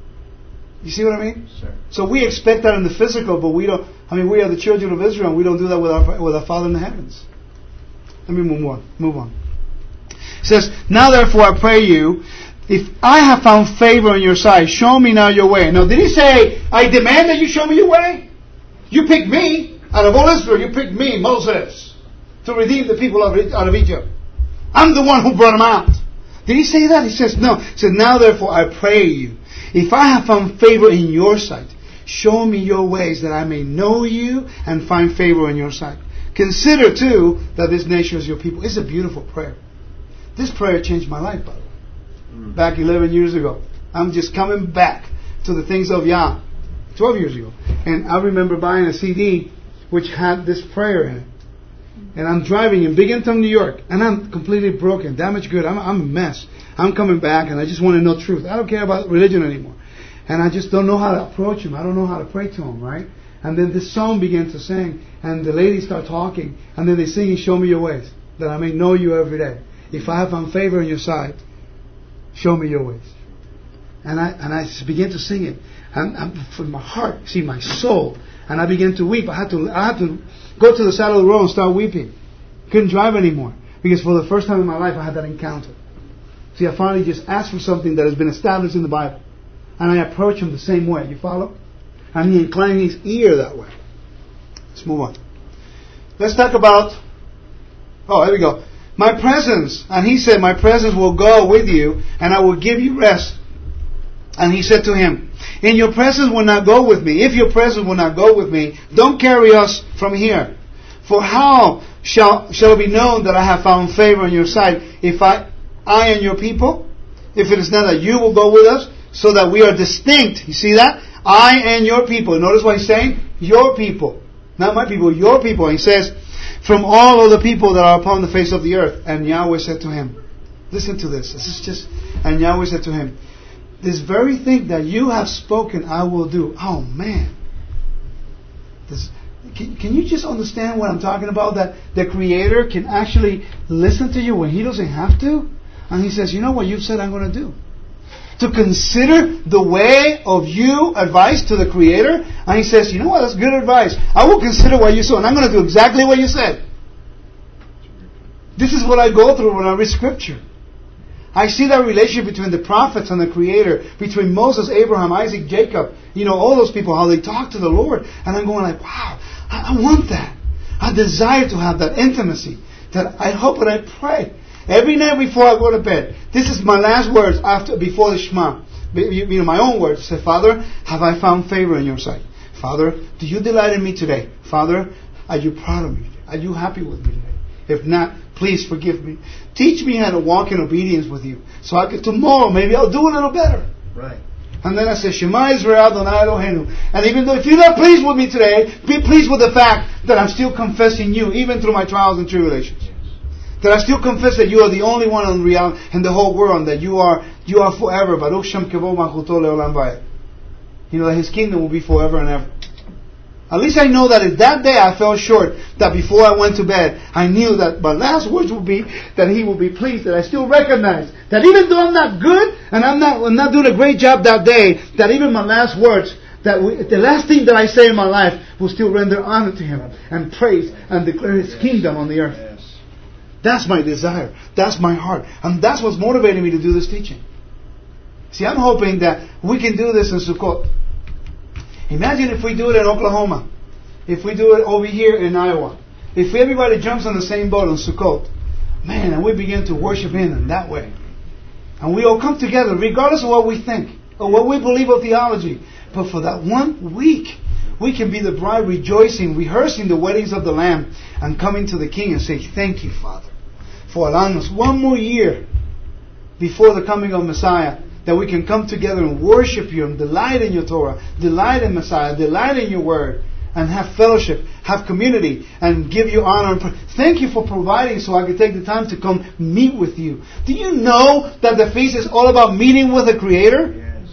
You see what I mean? Sure. So we expect that in the physical, but we don't. I mean, we are the children of Israel, and we don't do that with our with our Father in the heavens. Let me move on. Move on. It says, now therefore I pray you, if I have found favor in your sight, show me now your way. Now, did He say, I demand that you show me your way? You picked me out of all Israel. You picked me, Moses, to redeem the people of, out of Egypt. I'm the one who brought them out. Did He say that? He says, no. He said, now therefore I pray you, if I have found favor in your sight, show me your ways that I may know you and find favor in your sight. Consider too that this nation is your people. It's a beautiful prayer. This prayer changed my life, by the way. Mm. Back eleven years ago. I'm just coming back to the things of Yah. twelve years ago. And I remember buying a C D which had this prayer in it. And I'm driving in Big Intom, New York. And I'm completely broken, damaged good. I'm, I'm a mess. I'm coming back and I just want to know truth. I don't care about religion anymore. And I just don't know how to approach Him. I don't know how to pray to Him, right? And then this song began to sing. And the ladies start talking. And then they sing, show me your ways, that I may know you every day. If I have found favor in your sight, show me your ways. And I and I just began to sing it. And, and from my heart, see, my soul. And I began to weep. I had to I had to go to the side of the road and start weeping. Couldn't drive anymore. Because for the first time in my life, I had that encounter. See, I finally just asked for something that has been established in the Bible. And I approach Him the same way. You follow? And He inclined His ear that way. Let's move on. Let's talk about... Oh, there we go. My presence. And He said, my presence will go with you, and I will give you rest. And He said to him, in your presence will not go with me. If your presence will not go with me, don't carry us from here. For how shall shall it be known that I have found favor in your sight, if I, I and your people? If it is not that you will go with us? so that we are distinct. You see that? I and your people. Notice what he's saying? Your people. Not my people, your people. He says, from all of the people that are upon the face of the earth. And Yahweh said to him, listen to this. This is just, and Yahweh said to him, this very thing that you have spoken, I will do. Oh man. This, can, can you just understand what I'm talking about? That the Creator can actually listen to you when He doesn't have to? And He says, you know what you've said I'm going to do? To consider the way of you advice to the Creator. And He says, you know what, that's good advice. I will consider what you said, and I'm going to do exactly what you said. This is what I go through when I read Scripture. I see that relationship between the prophets and the Creator, between Moses, Abraham, Isaac, Jacob, you know, all those people, how they talk to the Lord. And I'm going like, wow, I, I want that. I desire to have that intimacy. That I hope and I pray every night before I go to bed. This is my last words after before the Shema. You know, my own words. I say, Father, have I found favor in your sight? Father, do you delight in me today? Father, are you proud of me? Are you happy with me today? If not, please forgive me. Teach me how to walk in obedience with you. So I could tomorrow, maybe I'll do a little better. Right. And then I say, Shema Israel Adonai Eloheinu. And even though if you're not pleased with me today, be pleased with the fact that I'm still confessing you, even through my trials and tribulations. Yes. That I still confess that you are the only one in reality in the whole world, that you are you are forever. Baruch Shem Kevod Malchuto Leolam Vayed. You know that His kingdom will be forever and ever. At least I know that if that day I fell short, that before I went to bed, I knew that my last words would be that He will be pleased, that I still recognize that even though I'm not good, and I'm not, I'm not doing a great job that day, that even my last words, that we, the last thing that I say in my life will still render honor to Him, and praise, and declare His kingdom on the earth. Yes. That's my desire. That's my heart. And that's what's motivating me to do this teaching. See, I'm hoping that we can do this in Sukkot. Imagine if we do it in Oklahoma. If we do it over here in Iowa. If everybody jumps on the same boat in Sukkot. Man, and we begin to worship Him in that way. And we all come together regardless of what we think or what we believe of theology. But for that one week, we can be the bride rejoicing, rehearsing the weddings of the Lamb and coming to the King and say, thank you, Father, for allowing us one more year before the coming of Messiah, that we can come together and worship You and delight in Your Torah, delight in Messiah, delight in Your Word, and have fellowship, have community, and give You honor. And thank You for providing so I could take the time to come meet with You. Do you know that the feast is all about meeting with the Creator? Yes.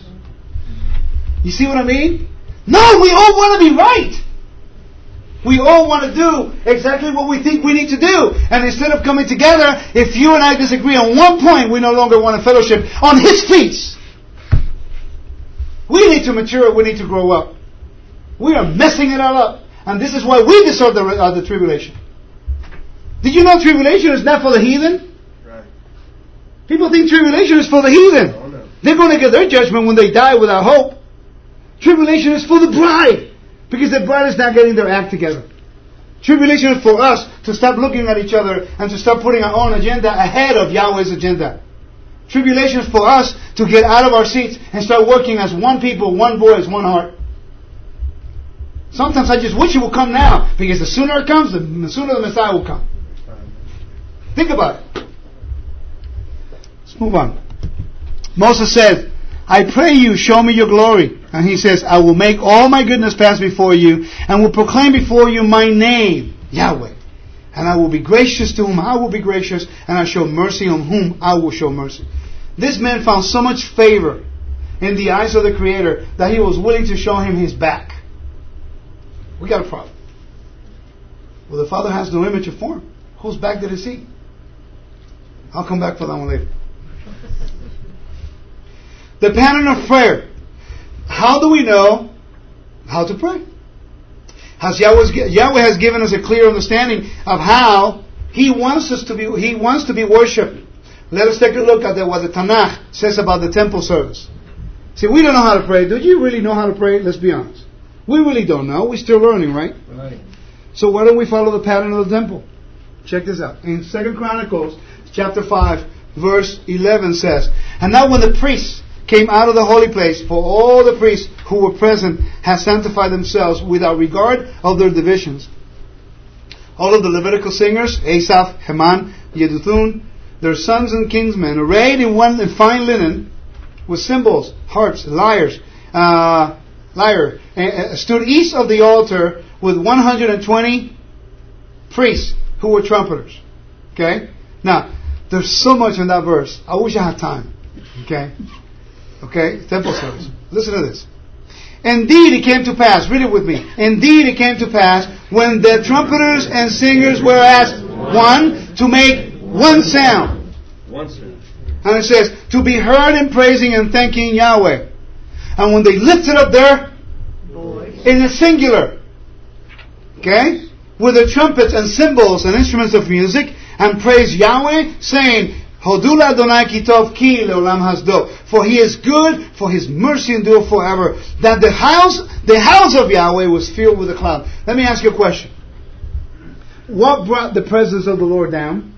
You see what I mean? No, we all want to be right. We all want to do exactly what we think we need to do. And instead of coming together, if you and I disagree on one point, we no longer want to fellowship on His feast. We need to mature. We need to grow up. We are messing it all up. And this is why we deserve the, uh, the tribulation. Did you know tribulation is not for the heathen? Right. People think tribulation is for the heathen. Oh, no. They're going to get their judgment when they die without hope. Tribulation is for the bride. Because the bride is not getting their act together. Tribulation is for us to stop looking at each other and to stop putting our own agenda ahead of Yahweh's agenda. Tribulation is for us to get out of our seats and start working as one people, one voice, one heart. Sometimes I just wish it would come now, because the sooner it comes, the sooner the Messiah will come. Think about it. Let's move on. Moses said, I pray You, show me Your glory. And he says, I will make all my goodness pass before You, and will proclaim before You my name, Yahweh. And I will be gracious to whom I will be gracious, and I show mercy on whom I will show mercy. This man found so much favor in the eyes of the Creator that he was willing to show Him His back. We got a problem. Well, the Father has no image or form. Whose back did He see? I'll come back for that one later. The pattern of prayer. How do we know how to pray? Has Yahweh, Yahweh has given us a clear understanding of how He wants us to be. He wants to be worshipped. Let us take a look at the, what the Tanakh says about the temple service. See, we don't know how to pray. Do you really know how to pray? Let's be honest. We really don't know. We're still learning, right? Right. So why don't we follow the pattern of the temple? Check this out. In Second Chronicles chapter five, verse eleven says, and now when the priests came out of the holy place, for all the priests who were present had sanctified themselves without regard of their divisions. All of the Levitical singers, Asaph, Heman, Yeduthun, their sons and kinsmen, arrayed in one in fine linen, with cymbals, harps, lyres, uh, lyre, uh, stood east of the altar with one hundred twenty priests who were trumpeters. Okay? Now, there's so much in that verse. I wish I had time. Okay? Okay? Temple service. Listen to this. Indeed it came to pass, read it with me. Indeed it came to pass, when the trumpeters and singers were asked, one, to make one sound. One sound. And it says, to be heard in praising and thanking Yahweh. And when they lifted up their voice in the singular, okay, with the trumpets and cymbals and instruments of music, and praise Yahweh, saying, Hodul Adonai kitov ki leolam hasdo. For He is good, for His mercy endure forever. That the house, the house of Yahweh was filled with a cloud. Let me ask you a question. What brought the presence of the Lord down?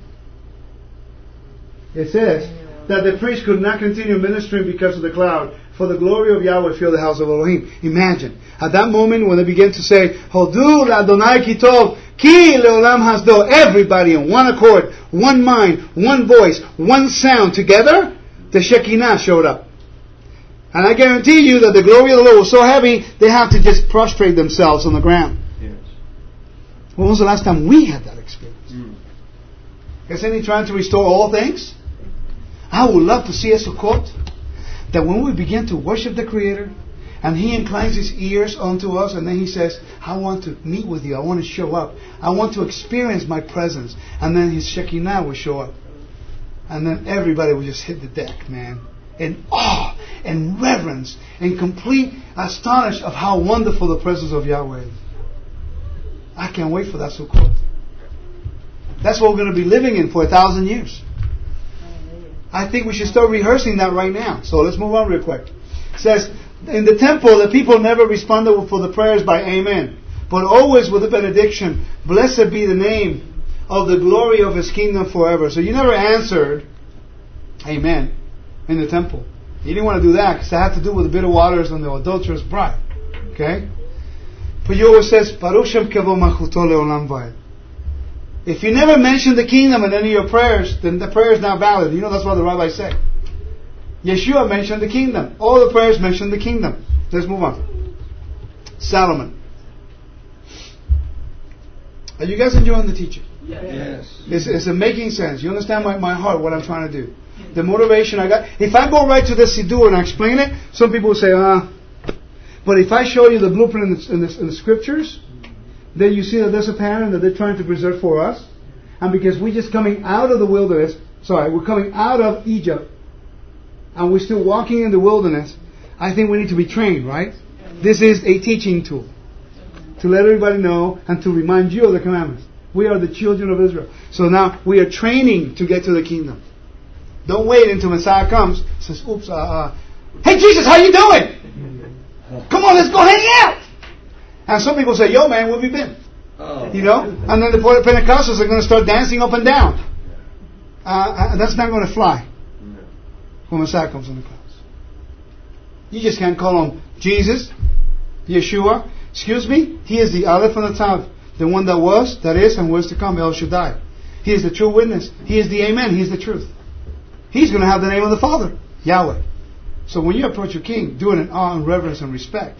It says that the priest could not continue ministering because of the cloud, for the glory of Yahweh filled the house of Elohim. Imagine, at that moment when they began to say, Hodul Adonai kitov ki leolam hasdo, everybody in one accord, one mind, one voice, one sound together, the Shekinah showed up. And I guarantee you that the glory of the Lord was so heavy, they have to just prostrate themselves on the ground. Yes. When was the last time we had that experience? Mm. Isn't He trying to restore all things? I would love to see a Sukkot that when we begin to worship the Creator, and He inclines His ears unto us, and then He says, I want to meet with you, I want to show up, I want to experience my presence, and then His Shekinah will show up. And then everybody will just hit the deck, man, in awe, and reverence, and complete astonished of how wonderful the presence of Yahweh is. I can't wait for that Sukkot. That's what we're going to be living in for a thousand years. I think we should start rehearsing that right now. So let's move on real quick. It says, in the temple, the people never responded for the prayers by amen, but always with a benediction. Blessed be the name of the glory of His kingdom forever. So you never answered amen in the temple. You didn't want to do that because it had to do with the bitter waters and the adulterous bride. Okay? But you always says, Baruch Shem Kevo Malchuto Leolam Vaed. If you never mention the kingdom in any of your prayers, then the prayer is not valid. You know that's what the rabbis say. Yeshua mentioned the kingdom. All the prayers mention the kingdom. Let's move on. Solomon. Are you guys enjoying the teaching? Yes. It's, it's making sense. You understand my, my heart, what I'm trying to do. The motivation I got. If I go right to the Siddur and I explain it, some people will say, ah. But if I show you the blueprint in the, in the, in the scriptures, then you see that there's a pattern that they're trying to preserve for us. And because we're just coming out of the wilderness, sorry, we're coming out of Egypt, and we're still walking in the wilderness, I think we need to be trained, right? This is a teaching tool to let everybody know and to remind you of the commandments. We are the children of Israel. So now we are training to get to the kingdom. Don't wait until Messiah comes. Says, oops, uh, uh, hey Jesus, how you doing? Come on, let's go hang out. And some people say, yo man, where have you been? Oh. You know? And then the Pentecostals are going to start dancing up and down. Uh, that's not going to fly when Messiah comes in the clouds. You just can't call Him Jesus, Yeshua. Excuse me? He is the Aleph and the Tav. The one that was, that is, and was to come, El Shaddai. He is the true witness. He is the Amen. He is the truth. He's going to have the name of the Father, Yahweh. So when you approach your King, do it in awe and reverence and respect.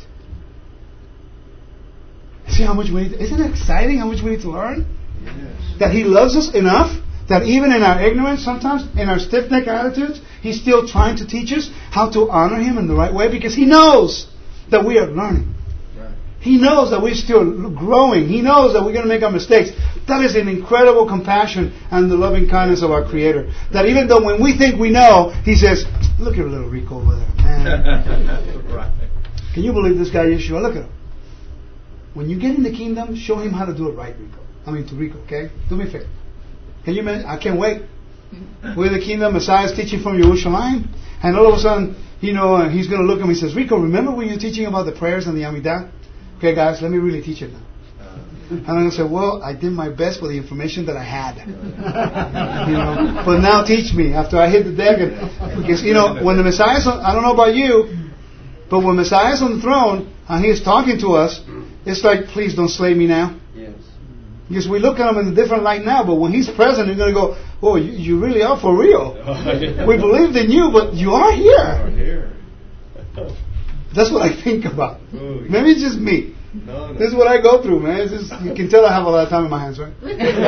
See how much we need to, isn't it exciting how much we need to learn? Yes. That He loves us enough that even in our ignorance sometimes, in our stiff-necked attitudes, He's still trying to teach us how to honor Him in the right way because He knows that we are learning. Right. He knows that we're still growing. He knows that we're going to make our mistakes. That is an incredible compassion and the loving kindness of our Creator. That even though when we think we know, He says, look at little Rico over there, man. Right. Can you believe this guy Yeshua? Look at him. When you get in the kingdom, show him how to do it right, Rico. I mean to Rico, okay? Do me a favor. Can you imagine? I can't wait. We're in the kingdom, Messiah's teaching from Yerushalayim, and all of a sudden, you know, uh, he's going to look at me and says, Rico, remember when you were teaching about the prayers and the Amidah? Okay, guys, let me really teach it now. And I'm going to say, well, I did my best with the information that I had. You know, but now teach me after I hit the deck. And, because, you know, when the Messiah's on, I don't know about you, but when Messiah's on the throne and He is talking to us, it's like, please don't slay me now. Yes. Because we look at him in a different light now, but when he's present, you're going to go, oh, you, you really are for real. We believed in you, but you are here. here. That's what I think about. Oh, yeah. Maybe it's just me. No, no. This is what I go through, man. It's just, you can tell I have a lot of time in my hands, right?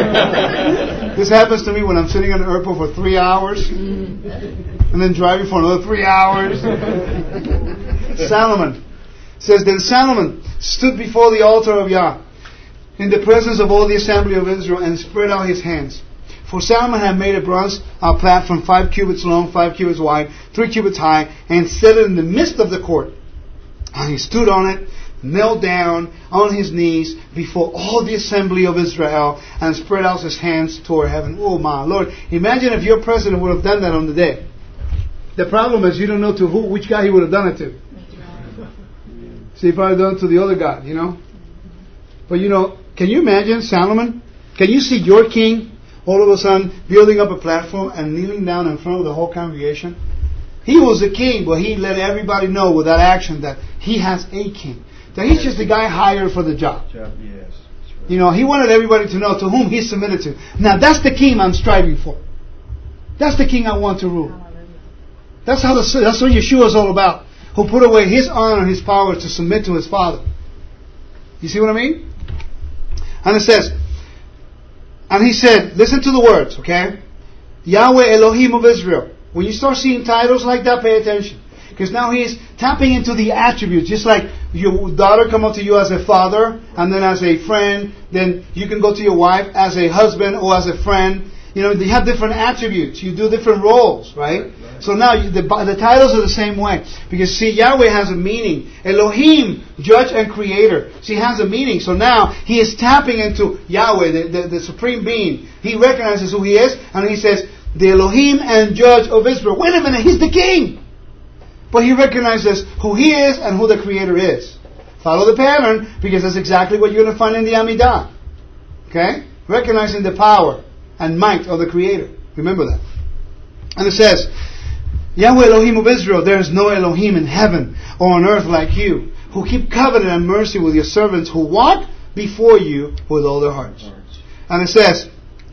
This happens to me when I'm sitting in the airport for three hours and then driving for another three hours. Solomon says, then Solomon stood before the altar of Yah in the presence of all the assembly of Israel and spread out his hands. For Solomon had made a bronze uh, platform five cubits long, five cubits wide, three cubits high, and set it in the midst of the court. And he stood on it, knelt down on his knees before all the assembly of Israel, and spread out his hands toward heaven. Oh my Lord, imagine if your president would have done that on the day. The problem is you don't know to who, which guy he would have done it to. So he probably done it to the other guy, you know. But you know, can you imagine Solomon? Can you see your king all of a sudden building up a platform and kneeling down in front of the whole congregation? He was a king, but he let everybody know with that action that he has a king. That he's just the guy hired for the job. Yes, that's right. You know, he wanted everybody to know to whom he submitted to. Now that's the king I'm striving for. That's the king I want to rule. That's how the, that's what Yeshua is all about. Who put away his honor and his power to submit to his Father. You see what I mean? And it says, and he said, listen to the words, okay? Yahweh Elohim of Israel. When you start seeing titles like that, pay attention. Because now he is tapping into the attributes. Just like your daughter come up to you as a father, and then as a friend, then you can go to your wife as a husband or as a friend. You know, they have different attributes. You do different roles, right? So now you, the, the titles are the same way. Because see, Yahweh has a meaning. Elohim, judge and creator. See, he has a meaning. So now he is tapping into Yahweh, the, the, the supreme being. He recognizes who he is, and he says, the Elohim and judge of Israel. Wait a minute, he's the king. But he recognizes who he is and who the creator is. Follow the pattern, because that's exactly what you're going to find in the Amidah. Okay? Recognizing the power and might of the creator. Remember that. And it says, Yahweh Elohim of Israel, there is no Elohim in heaven or on earth like you, who keep covenant and mercy with your servants who walk before you with all their hearts. And it says,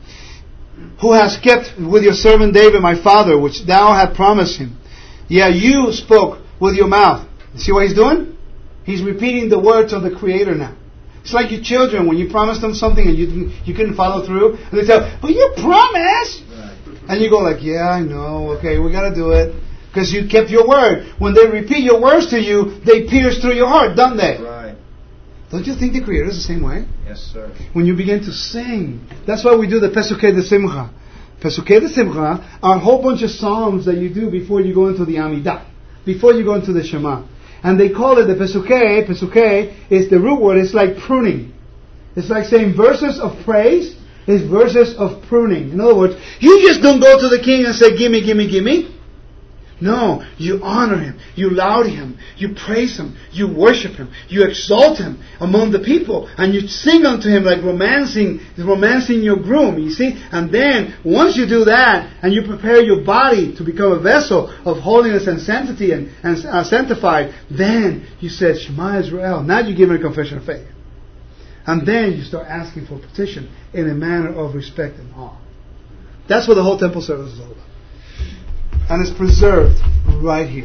who has kept with your servant David my father, which thou hast promised him. Yeah, you spoke with your mouth. See what he's doing? He's repeating the words of the Creator now. It's like your children, when you promise them something and you didn't, you couldn't follow through, and they tell, but you promised! Right. And you go like, yeah, I know, okay, we got to do it. Because you kept your word. When they repeat your words to you, they pierce through your heart, don't they? Right. Don't you think the Creator is the same way? Yes, sir. When you begin to sing. That's why we do the Pesukei de Simcha. Pesukei de Simcha are a whole bunch of psalms that you do before you go into the Amidah. Before you go into the Shema. And they call it the Pesukei. Pesukei is the root word. It's like pruning. It's like saying verses of praise is verses of pruning. In other words, you just don't go to the king and say, gimme, gimme, gimme. No, you honor him, you laud him, you praise him, you worship him, you exalt him among the people, and you sing unto him like romancing, romancing your groom, you see? And then, once you do that, and you prepare your body to become a vessel of holiness and sanctity and, and uh, sanctified, then you said, Shema Israel. Now you give him a confession of faith. And then you start asking for petition in a manner of respect and awe. That's what the whole temple service is all about. And it's preserved right here.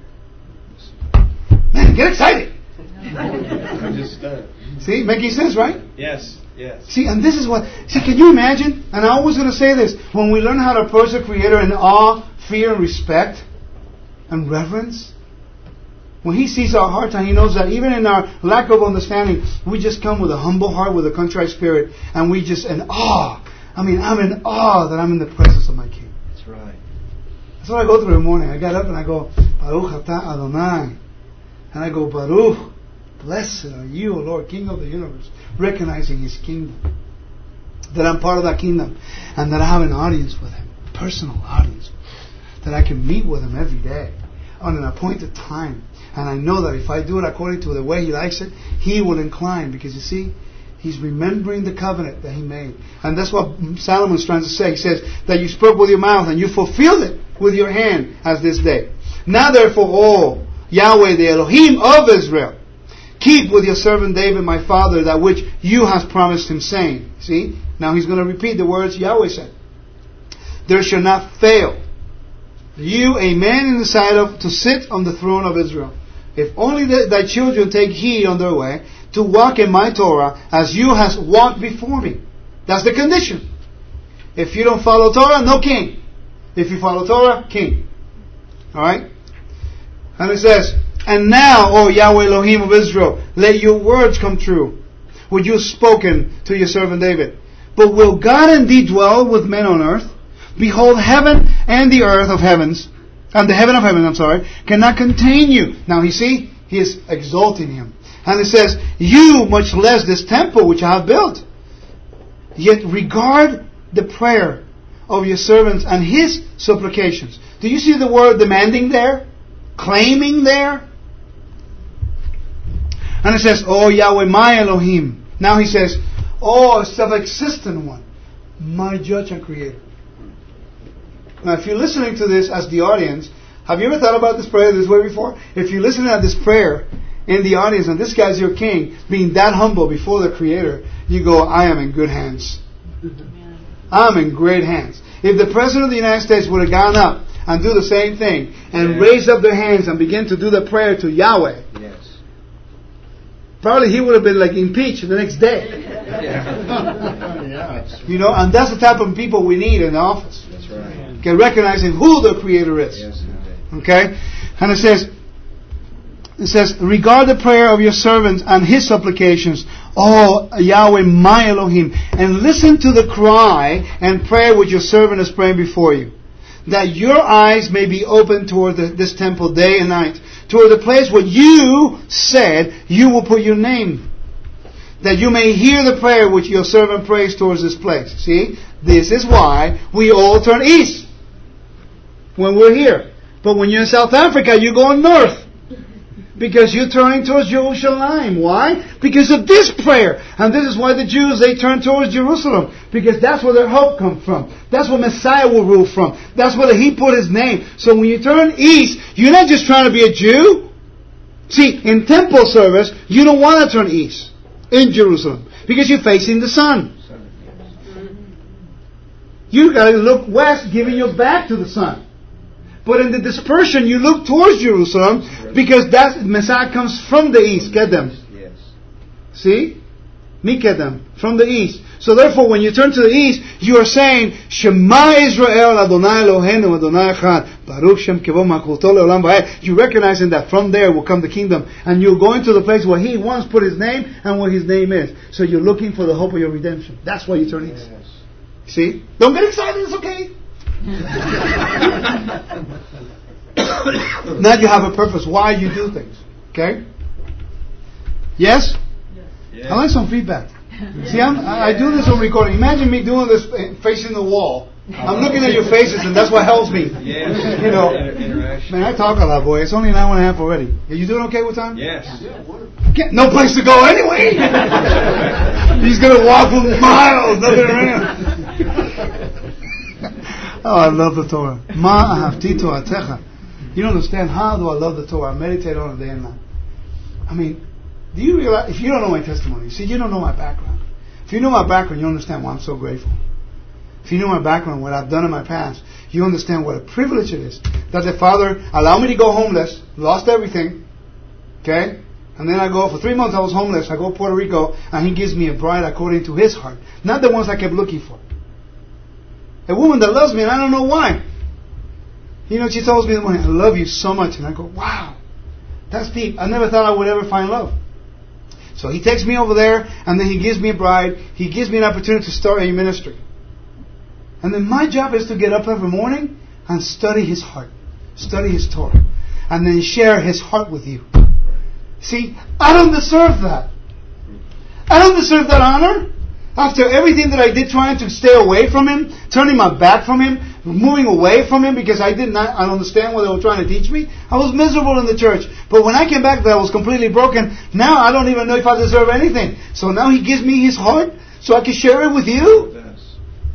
Man, get excited! I'm just stunned. See, making sense, right? Yes, yes. See, and this is what... See, can you imagine? And I'm always going to say this. When we learn how to approach the Creator in awe, fear, and respect, and reverence, when He sees our hearts and He knows that even in our lack of understanding, we just come with a humble heart, with a contrite spirit, and we just in awe. I mean, I'm in awe that I'm in the presence of my King. That's right. That's what I go through in the morning. I got up and I go, Baruch atah Adonai. And I go, Baruch, blessed are you, O Lord, King of the universe, recognizing His kingdom. That I'm part of that kingdom. And that I have an audience with Him, a personal audience. That I can meet with Him every day on an appointed time. And I know that if I do it according to the way He likes it, He will incline. Because you see, He's remembering the covenant that He made. And that's what Solomon's trying to say. He says that you spoke with your mouth and you fulfilled it with your hand as this day. Now therefore, O Yahweh, the Elohim of Israel, keep with your servant David my father that which you hast promised him, saying. See? Now he's going to repeat the words Yahweh said. There shall not fail you a man in the sight of to sit on the throne of Israel. If only the, thy children take heed on their way to walk in my Torah as you hast walked before me. That's the condition. If you don't follow Torah, no king. If you follow Torah, king. Alright? And it says, and now, O Yahweh Elohim of Israel, let your words come true, which you have spoken to your servant David. But will God indeed dwell with men on earth? Behold, heaven and the earth of heavens, and the heaven of heaven, I'm sorry, cannot contain you. Now, you see, he is exalting him. And it says, you, much less this temple which I have built. Yet regard the prayer of your servants and his supplications. Do you see the word demanding there? Claiming there? And it says, oh Yahweh, my Elohim. Now he says, oh self-existent one, my judge and creator. Now if you're listening to this as the audience, have you ever thought about this prayer this way before? If you're listening to this prayer in the audience and this guy's your king, being that humble before the creator, you go, I am in good hands. I'm in great hands. If the President of the United States would have gone up and do the same thing and yes. raise up their hands and begin to do the prayer to Yahweh, yes. probably he would have been like impeached the next day. Yeah. yeah. You know, and that's the type of people we need in the office. That's right. Okay, recognizing who the Creator is. Yes, indeed. Okay? And it says, it says, regard the prayer of your servants and his supplications, O Yahweh, my Elohim, and listen to the cry and prayer which your servant is praying before you, that your eyes may be open toward the, this temple day and night, toward the place where you said you will put your name, that you may hear the prayer which your servant prays towards this place. See, this is why we all turn east when we're here. But when you're in South Africa, you're going north. Because you're turning towards Jerusalem. Why? Because of this prayer. And this is why the Jews, they turn towards Jerusalem. Because that's where their hope comes from. That's where Messiah will rule from. That's where He put His name. So when you turn east, you're not just trying to be a Jew. See, in temple service, you don't want to turn east in Jerusalem. Because you're facing the sun. You got to look west, giving your back to the sun. But in the dispersion, you look towards Jerusalem because that Messiah comes from the east. Get them. Yes. See? Mikedem. From the east. So therefore, when you turn to the east, you are saying, Shema Israel Adonai Eloheinu Adonai Echad Baruch Shem Kevod Malchuto Leolam Va'ed. You're recognizing that from there will come the kingdom. And you're going to the place where He once put His name and where His name is. So you're looking for the hope of your redemption. That's why you turn east. Yes. See? Don't get excited. It's okay. Now you have a purpose why you do things. Okay? Yes? Yes. I like some feedback. See, I'm, I, I do this on recording. Imagine me doing this facing the wall. I'm looking at your faces, and that's what helps me. Yes. You know, Interaction. man, I talk a lot, boy. It's only an hour and a half already. Are you doing okay with time? Yes. Get no place to go anyway. He's gonna walk for miles, nothing around. Oh, I love the Torah. Ma ahavti Toratecha. You don't understand how do I love the Torah. I meditate on it day and night. I mean, do you realize, if you don't know my testimony, see, you don't know my background. If you know my background, you understand why I'm so grateful. If you know my background, what I've done in my past, you understand what a privilege it is that the Father allowed me to go homeless, lost everything, okay? And then I go, for three months I was homeless, I go to Puerto Rico, and He gives me a bride according to His heart. Not the ones I kept looking for. A woman that loves me, and I don't know why. You know, she tells me in the morning, I love you so much. And I go, wow, that's deep. I never thought I would ever find love. So He takes me over there, and then He gives me a bride. He gives me an opportunity to start a ministry. And then my job is to get up every morning and study His heart. Study His Torah. And then share His heart with you. See, I don't deserve that. I don't deserve that honor. After everything that I did trying to stay away from Him, turning my back from Him, moving away from Him because I did not I don't understand what they were trying to teach me, I was miserable in the church. But when I came back there, I was completely broken. Now I don't even know if I deserve anything. So now He gives me His heart so I can share it with you.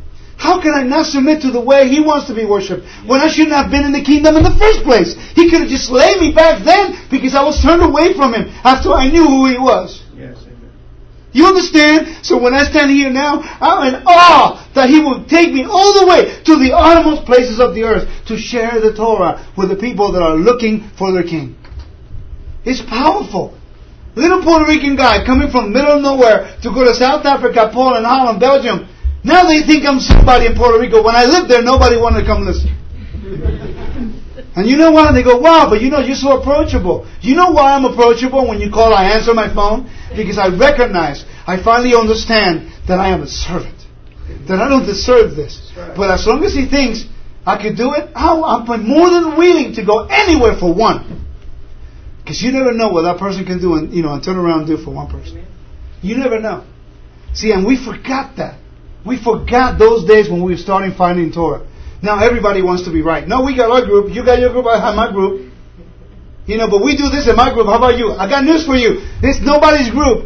How can I not submit to the way He wants to be worshipped when I shouldn't have been in the kingdom in the first place? He could have just laid me back then because I was turned away from Him after I knew who He was. Yes, amen. You understand? So when I stand here now, I'm in awe that He will take me all the way to the uttermost places of the earth to share the Torah with the people that are looking for their King. It's powerful. Little Puerto Rican guy coming from middle of nowhere to go to South Africa, Poland, Holland, Belgium. Now they think I'm somebody in Puerto Rico. When I lived there, nobody wanted to come listen. And you know why? They go, wow, but you know, you're so approachable. You know why I'm approachable? When you call, I answer my phone. Because I recognize, I finally understand that I am a servant. That I don't deserve this. Right. But as long as He thinks I could do it, I'm more than willing to go anywhere for one. Because you never know what that person can do and, you know, and turn around and do for one person. You never know. See, and we forgot that. We forgot those days when we were starting finding Torah. Now everybody wants to be right. No, we got our group. You got your group. I have my group. You know, but we do this in my group. How about you? I got news for you. It's nobody's group.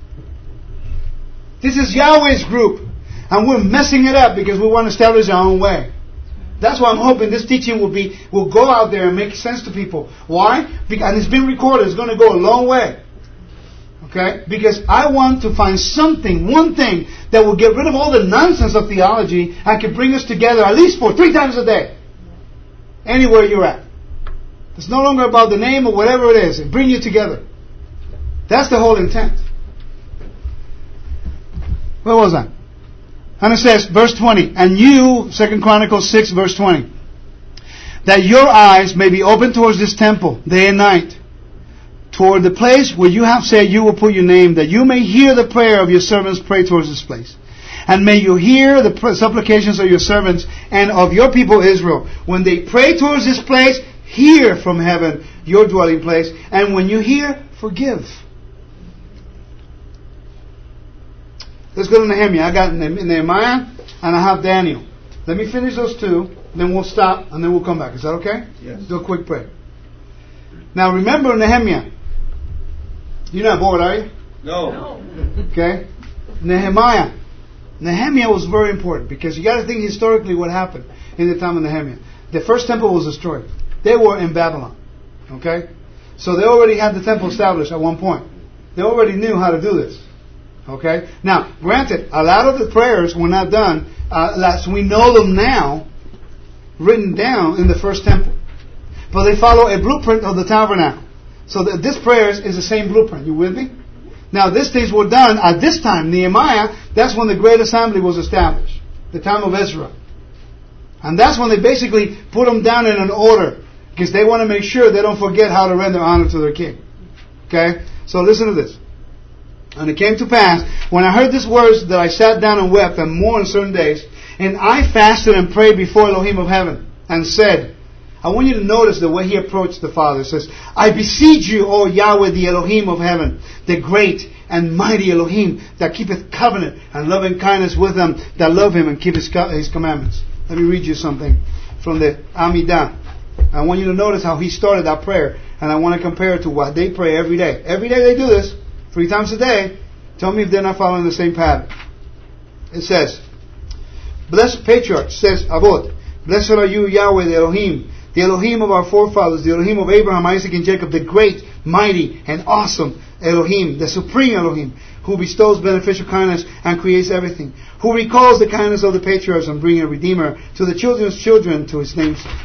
This is Yahweh's group. And we're messing it up because we want to establish our own way. That's why I'm hoping this teaching will be will go out there and make sense to people. Why? Because, and it's been recorded. It's going to go a long way. Okay? Because I want to find something, one thing, that will get rid of all the nonsense of theology and can bring us together at least for three times a day. Anywhere you're at. It's no longer about the name or whatever it is. It bring you together. That's the whole intent. Where was I? And it says, verse twenty, and you, Second Chronicles six, verse twenty, that your eyes may be open towards this temple, day and night, toward the place where you have said you will put your name, that you may hear the prayer of your servants pray towards this place. And may you hear the supplications of your servants and of your people Israel. When they pray towards this place, hear from heaven your dwelling place. And when you hear, forgive. Let's go to Nehemiah. I got Nehemiah and I have Daniel. Let me finish those two, then we'll stop and then we'll come back. Is that okay? Yes. Do a quick prayer. Now remember Nehemiah. You're not bored, are you? No. No. Okay. Nehemiah. Nehemiah was very important because you got to think historically what happened in the time of Nehemiah. The first temple was destroyed. They were in Babylon. Okay. So they already had the temple established at one point. They already knew how to do this. Okay. Now, granted, a lot of the prayers were not done. Uh, we know them now, written down in the first temple, but they follow a blueprint of the tabernacle. So that this prayer is the same blueprint. You with me? Now, these things were done at this time. Nehemiah, that's when the Great Assembly was established. The time of Ezra. And that's when they basically put them down in an order. Because they want to make sure they don't forget how to render honor to their king. Okay? So listen to this. And it came to pass, when I heard these words, that I sat down and wept and mourned certain days. And I fasted and prayed before Elohim of heaven. And said, I want you to notice the way he approached the Father. It says, I beseech you, O Yahweh, the Elohim of heaven, the great and mighty Elohim, that keepeth covenant and loving kindness with them that love him and keep his, his commandments. Let me read you something from the Amidah. I want you to notice how he started that prayer. And I want to compare it to what they pray every day. Every day they do this. Three times a day. Tell me if they're not following the same pattern. It says, blessed patriarch, says Avot, blessed are you, Yahweh, the Elohim, the Elohim of our forefathers, the Elohim of Abraham, Isaac, and Jacob, the great, mighty, and awesome Elohim, the supreme Elohim, who bestows beneficial kindness and creates everything, who recalls the kindness of the patriarchs and brings a Redeemer to the children's children to his name's sake.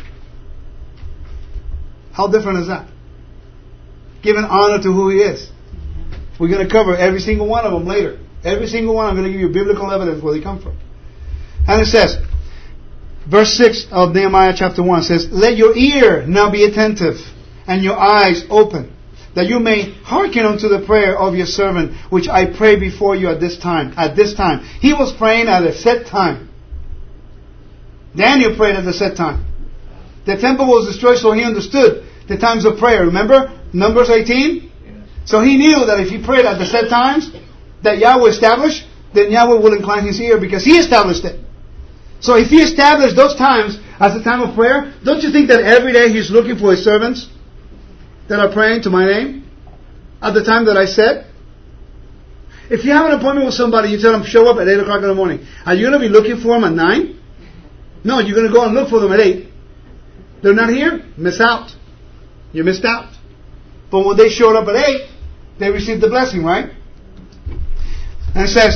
How different is that? Giving honor to who he is. We're going to cover every single one of them later. Every single one, I'm going to give you biblical evidence where they come from. And it says, verse six of Nehemiah chapter one says, let your ear now be attentive and your eyes open, that you may hearken unto the prayer of your servant, which I pray before you at this time. At this time. He was praying at a set time. Daniel prayed at a set time. The temple was destroyed, so he understood the times of prayer. Remember? Numbers eighteen? So he knew that if he prayed at the set times that Yahweh established, then Yahweh will incline his ear because he established it. So if he established those times as the time of prayer, don't you think that every day he's looking for his servants that are praying to my name at the time that I said? If you have an appointment with somebody, you tell them show up at eight o'clock in the morning. Are you going to be looking for them at nine? No, you're going to go and look for them at eight. They're not here? Miss out. You missed out. But when they showed up at eight, they received the blessing, right? And it says,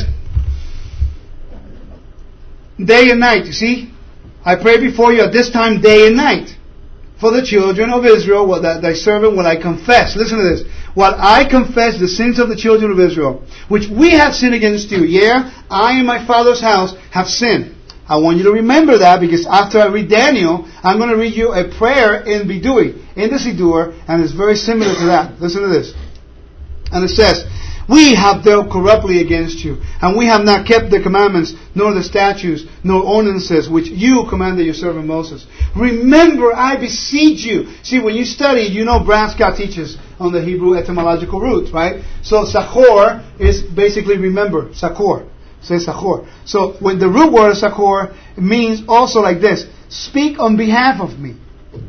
day and night, you see? I pray before you at this time, day and night. For the children of Israel, well, that thy servant will I confess. Listen to this. While I confess the sins of the children of Israel, which we have sinned against you. Yeah, I and my father's house have sinned. I want you to remember that, because after I read Daniel, I'm going to read you a prayer in Bidui, in the Siddur, and it's very similar to that. Listen to this. And it says, we have dealt corruptly against you, and we have not kept the commandments, nor the statutes, nor ordinances, which you commanded your servant Moses. Remember, I beseech you. See, when you study, you know Bradscott teaches on the Hebrew etymological roots, right? So, Sachor is basically remember, Sakor. Say Sachor. So, when the root word Sachor means also like this, speak on behalf of me.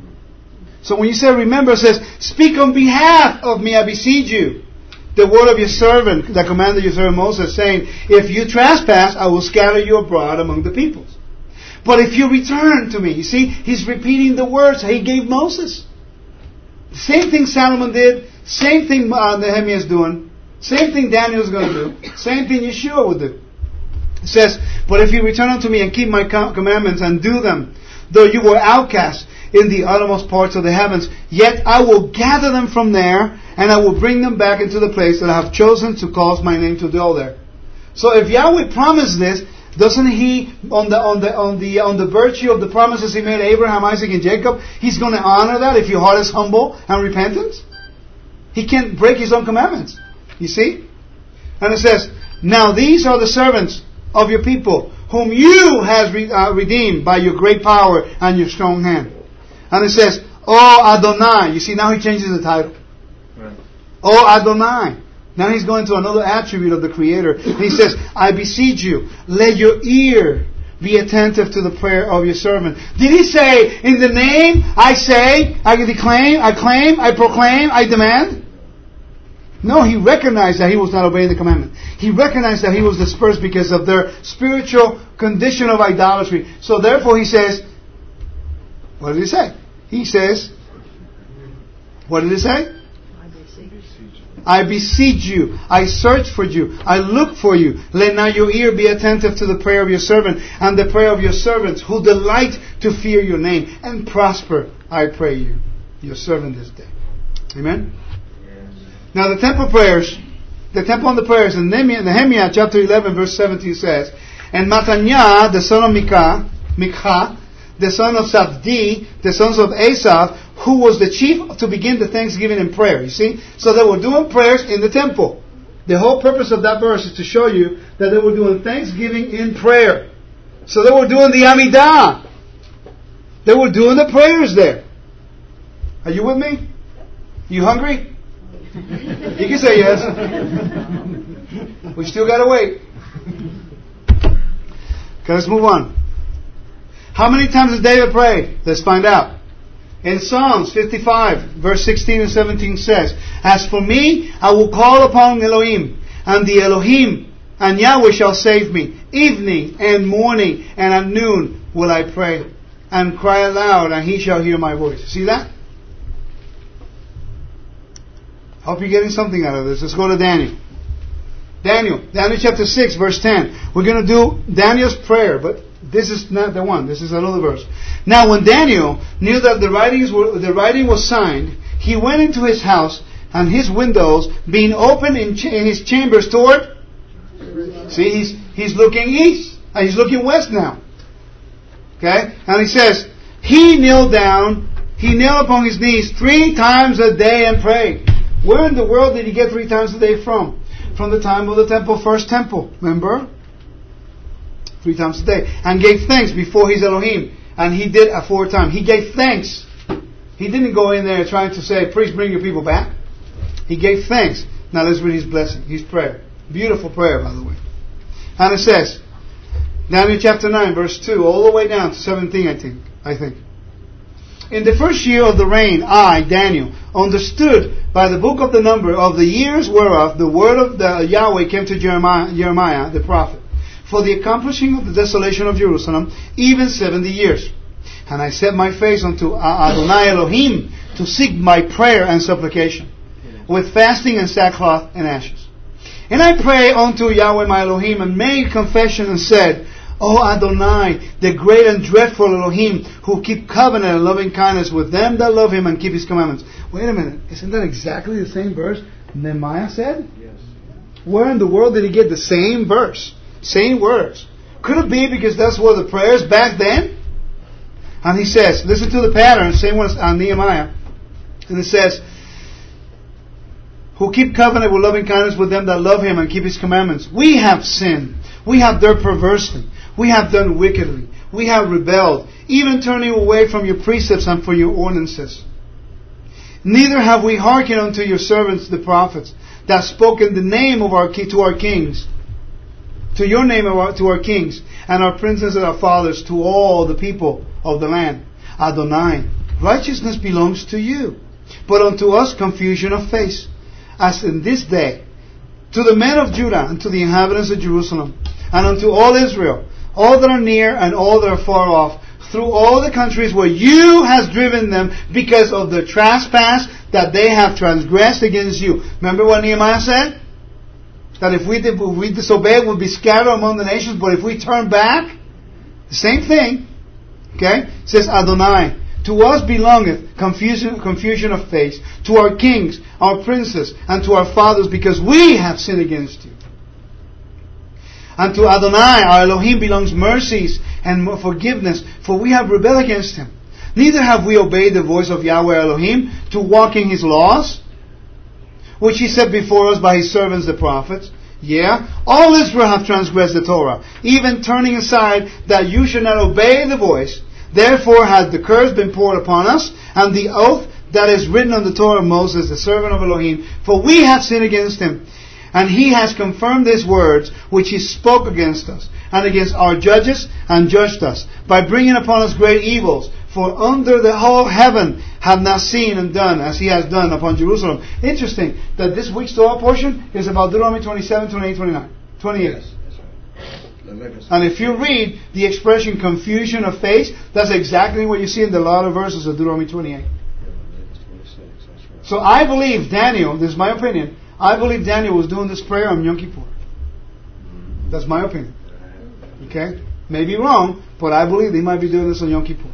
So when you say remember, it says, speak on behalf of me, I beseech you. The word of your servant that commanded your servant Moses, saying, if you trespass, I will scatter you abroad among the peoples. But if you return to me, you see, he's repeating the words he gave Moses. Same thing Solomon did, same thing uh, Nehemiah is doing, same thing Daniel's going to do, same thing Yeshua will do. It says, but if you return unto me and keep my commandments and do them, though you were outcast in the uttermost parts of the heavens, yet I will gather them from there, and I will bring them back into the place that I have chosen to cause my name to dwell there. So if Yahweh promised this, doesn't He, on the on the on the on the virtue of the promises He made to Abraham, Isaac, and Jacob, He's going to honor that if your heart is humble and repentant? He can't break His own commandments. You see? And it says, now these are the servants of your people, whom you has re- uh, redeemed by your great power and your strong hand. And it says, oh Adonai. You see, now he changes the title. Right. Oh Adonai. Now he's going to another attribute of the Creator. And he says, I beseech you, let your ear be attentive to the prayer of your servant. Did he say, in the name, I say, I declaim, I claim, I proclaim, I demand? No, he recognized that he was not obeying the commandment. He recognized that he was dispersed because of their spiritual condition of idolatry. So therefore he says, what did he say? He says, what did he say? I beseech you. I search for you. I look for you. Let now your ear be attentive to the prayer of your servant and the prayer of your servants who delight to fear your name and prosper, I pray you, your servant this day. Amen? Now the temple prayers, the temple on the prayers in Nehemiah, Nehemiah chapter eleven verse seventeen says, and Mattaniah, the son of Micah, Mikha, the son of Safdi, the sons of Asaph, who was the chief to begin the thanksgiving and prayer. You see? So they were doing prayers in the temple. The whole purpose of that verse is to show you that they were doing thanksgiving in prayer. So they were doing the Amidah. They were doing the prayers there. Are you with me? You hungry? You can say yes. We still got to wait. Okay, let's move on. How many times did David pray? Let's find out. In Psalms fifty-five, verse sixteen and seventeen says, as for me, I will call upon Elohim, and the Elohim, and Yahweh shall save me. Evening and morning and at noon will I pray, and cry aloud, and He shall hear my voice. See that? Hope you're getting something out of this. Let's go to Daniel. Daniel, Daniel chapter six, verse ten. We're going to do Daniel's prayer, but this is not the one. This is another verse. Now, when Daniel knew that the writings were, the writing was signed, he went into his house, and his windows being open in, ch- in his chambers toward. See, he's he's looking east. Uh, he's looking west now. Okay, and he says he kneeled down. He knelt upon his knees three times a day and prayed. Where in the world did he get three times a day from? From the time of the temple, first temple. Remember? Three times a day. And gave thanks before his Elohim. And he did aforetime. He gave thanks. He didn't go in there trying to say, please bring your people back. He gave thanks. Now let's read his blessing, his prayer. Beautiful prayer, by the way. And it says, Daniel chapter nine, verse two, all the way down to seventeen, I think. I think. In the first year of the reign, I, Daniel, understood by the book of the number of the years whereof the word of the Yahweh came to Jeremiah, Jeremiah the prophet, for the accomplishing of the desolation of Jerusalem, even seventy years. And I set my face unto Adonai Elohim to seek my prayer and supplication, with fasting and sackcloth and ashes. And I pray unto Yahweh my Elohim, and made confession and said, O Adonai, the great and dreadful Elohim, who keep covenant and loving kindness with them that love Him and keep His commandments. Wait a minute, isn't that exactly the same verse Nehemiah said? Yes. Where in the world did he get the same verse? Same words. Could it be because that's were the prayers back then? And he says, listen to the pattern, same one as uh, Nehemiah. And it says, who keep covenant with loving kindness with them that love Him and keep His commandments. We have sinned. We have done perversely. We have done wickedly. We have rebelled, even turning away from your precepts and from your ordinances. Neither have we hearkened unto your servants the prophets, that spoke in the name of our to our kings, to your name of our, to our kings, and our princes and our fathers, to all the people of the land. Adonai, righteousness belongs to you, but unto us confusion of face, as in this day, to the men of Judah and to the inhabitants of Jerusalem, and unto all Israel, all that are near and all that are far off, through all the countries where you has driven them, because of the trespass that they have transgressed against you. Remember what Nehemiah said? That if we, if we disobey, we'll be scattered among the nations, but if we turn back, the same thing. Okay? It says Adonai, to us belongeth confusion, confusion of face, to our kings, our princes, and to our fathers, because we have sinned against you. And to Adonai, our Elohim, belongs mercies and forgiveness, for we have rebelled against Him. Neither have we obeyed the voice of Yahweh Elohim to walk in His laws, which He set before us by His servants the prophets. Yeah, all Israel have transgressed the Torah, even turning aside that you should not obey the voice. Therefore hath the curse been poured upon us, and the oath that is written on the Torah of Moses, the servant of Elohim, for we have sinned against Him. And He has confirmed His words, which He spoke against us, and against our judges, and judged us, by bringing upon us great evils. For under the whole heaven have not seen and done as He has done upon Jerusalem. Interesting that this week's Torah portion is about Deuteronomy twenty-seven, twenty-eight, twenty-nine, twenty-eight. Yes, that's right. And if you read the expression confusion of face, that's exactly what you see in the latter verses of Deuteronomy twenty-eight. So I believe Daniel, this is my opinion, I believe Daniel was doing this prayer on Yom Kippur. That's my opinion. Okay? Maybe wrong, but I believe he might be doing this on Yom Kippur.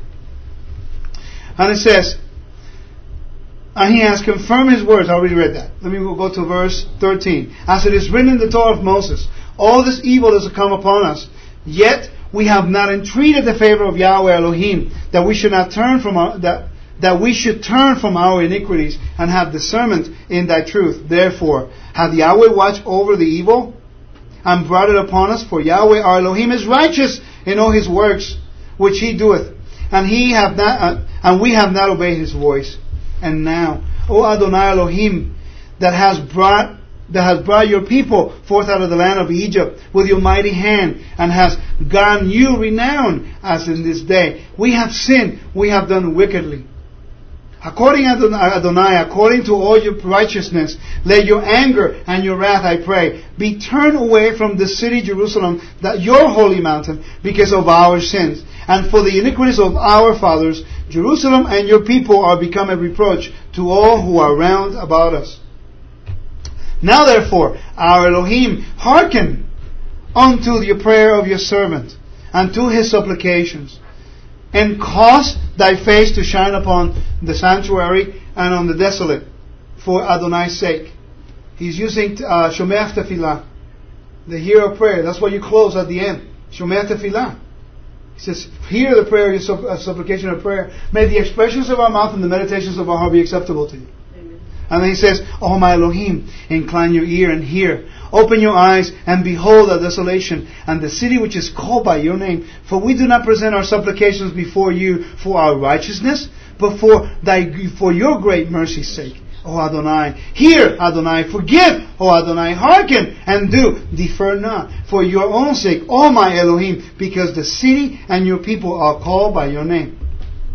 And it says, and He has confirmed His words. I already read that. Let me go to verse thirteen. As it is written in the Torah of Moses, all this evil is come upon us, yet we have not entreated the favor of Yahweh Elohim, that we should not turn from our, that that we should turn from our iniquities and have discernment in Thy truth. Therefore, hath Yahweh watched over the evil and brought it upon us? For Yahweh our Elohim is righteous in all His works which He doeth, and He have not, uh, and we have not obeyed His voice. And now, O Adonai Elohim, that has brought that has brought your people forth out of the land of Egypt with your mighty hand, and has gotten you renown as in this day. We have sinned, we have done wickedly. According to Adonai, according to all your righteousness, let your anger and your wrath, I pray, be turned away from the city Jerusalem, that your holy mountain, because of our sins. And for the iniquities of our fathers, Jerusalem and your people are become a reproach to all who are round about us. Now therefore, our Elohim, hearken unto the prayer of your servant, and to his supplications, and cause thy face to shine upon the sanctuary and on the desolate, for Adonai's sake. He's using uh, Shomeach Tefillah, the hear of prayer. That's why you close at the end. Shomeach Tefillah. He says, hear the prayer, your supp- uh, supplication of prayer. May the expressions of our mouth and the meditations of our heart be acceptable to you. Amen. And then he says, Oh my Elohim, incline your ear and hear. Open your eyes and behold our desolation and the city which is called by your name. For we do not present our supplications before you for our righteousness, but for thy for your great mercy's sake. O Adonai, hear, Adonai, forgive, O Adonai, hearken, and do, defer not, for your own sake, O my Elohim, because the city and your people are called by your name.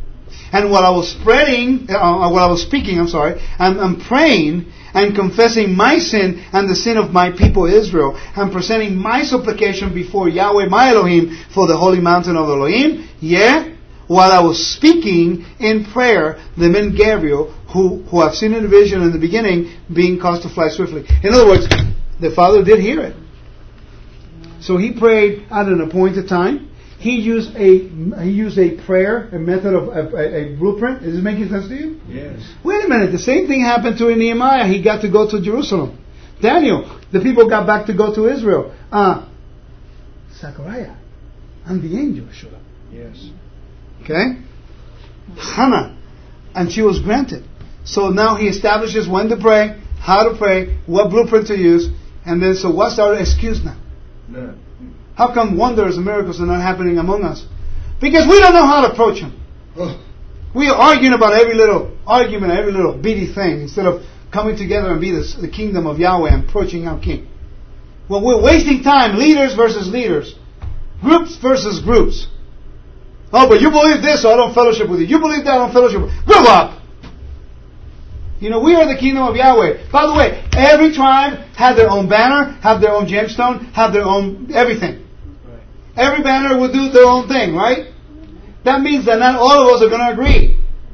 And while I was spreading, uh, while I was speaking, I'm sorry, I'm, I'm praying and confessing my sin and the sin of my people Israel, and presenting my supplication before Yahweh my Elohim for the holy mountain of Elohim. Yeah, while I was speaking in prayer, the men Gabriel, who, who have seen in the vision in the beginning, being caused to fly swiftly. In other words, the Father did hear it. So he prayed at an appointed time. He used a he used a prayer, a method of a, a, a blueprint. Is this making sense to you? Yes. Wait a minute. The same thing happened to Nehemiah. He got to go to Jerusalem. Daniel, the people got back to go to Israel. Uh, Zechariah and the angel showed up. Yes. Okay? Hannah, and she was granted. So now he establishes when to pray, how to pray, what blueprint to use, and then so what's our excuse now? None. How come wonders and miracles are not happening among us? Because we don't know how to approach Him. Oh. We are arguing about every little argument, every little bitty thing, instead of coming together and be the, the kingdom of Yahweh and approaching our King. Well, we're wasting time, leaders versus leaders, groups versus groups. Oh, but you believe this, so I don't fellowship with you. You believe that, I don't fellowship with you. Grow up! You know, we are the kingdom of Yahweh. By the way, every tribe had their own banner, have their own gemstone, have their own everything. Right. Every banner will do their own thing, right? That means that not all of us are going to agree.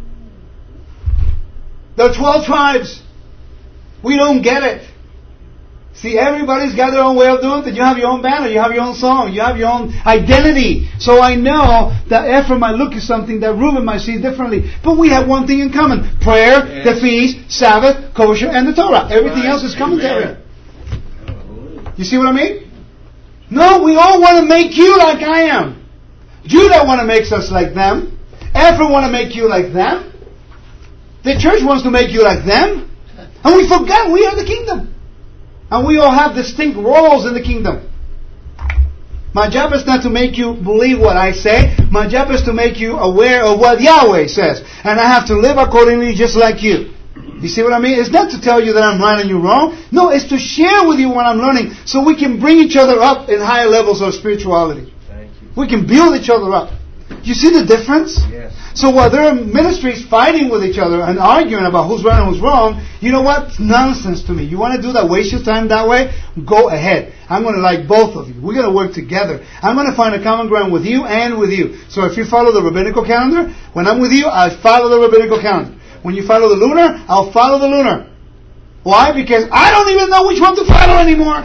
There are twelve tribes. We don't get it. See, everybody's got their own way of doing it. You have your own banner, you have your own song, you have your own identity. So I know that Ephraim might look at something that Reuben might see differently. But we have one thing in common. Prayer, yes. The feast, Sabbath, kosher, and the Torah. Everything right. else is commentary. Amen. You see what I mean? No, we all want to make you like I am. Judah want to make us like them. Ephraim want to make you like them. The church wants to make you like them. And we forgot we are the kingdom. And we all have distinct roles in the kingdom. My job is not to make you believe what I say. My job is to make you aware of what Yahweh says. And I have to live accordingly just like you. You see what I mean? It's not to tell you that I'm right and you're wrong. No, it's to share with you what I'm learning so we can bring each other up in higher levels of spirituality. Thank you. We can build each other up. You see the difference? Yes. So while there are ministries fighting with each other and arguing about who's right and who's wrong, you know what? It's nonsense to me. You want to do that, waste your time that way? Go ahead. I'm going to like both of you. We're going to work together. I'm going to find a common ground with you and with you. So if you follow the rabbinical calendar, when I'm with you, I follow the rabbinical calendar. When you follow the lunar, I'll follow the lunar. Why? Because I don't even know which one to follow anymore.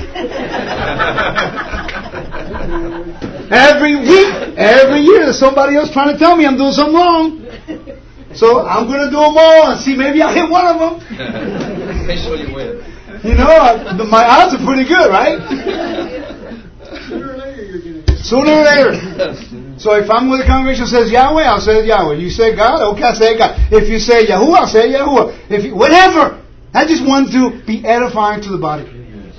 Every week, every year, there's somebody else trying to tell me I'm doing something wrong. So I'm going to do them all and see maybe I'll hit one of them. Make sure you win. You know, I, my odds are pretty good, right? Sooner or later you're going to get it. Sooner or later. So if I'm with the congregation that says Yahweh, I'll say Yahweh. You say God, okay, I'll say God. If you say Yahuwah, I'll say Yahuwah. If you, whatever. I just want to be edifying to the body. Yes.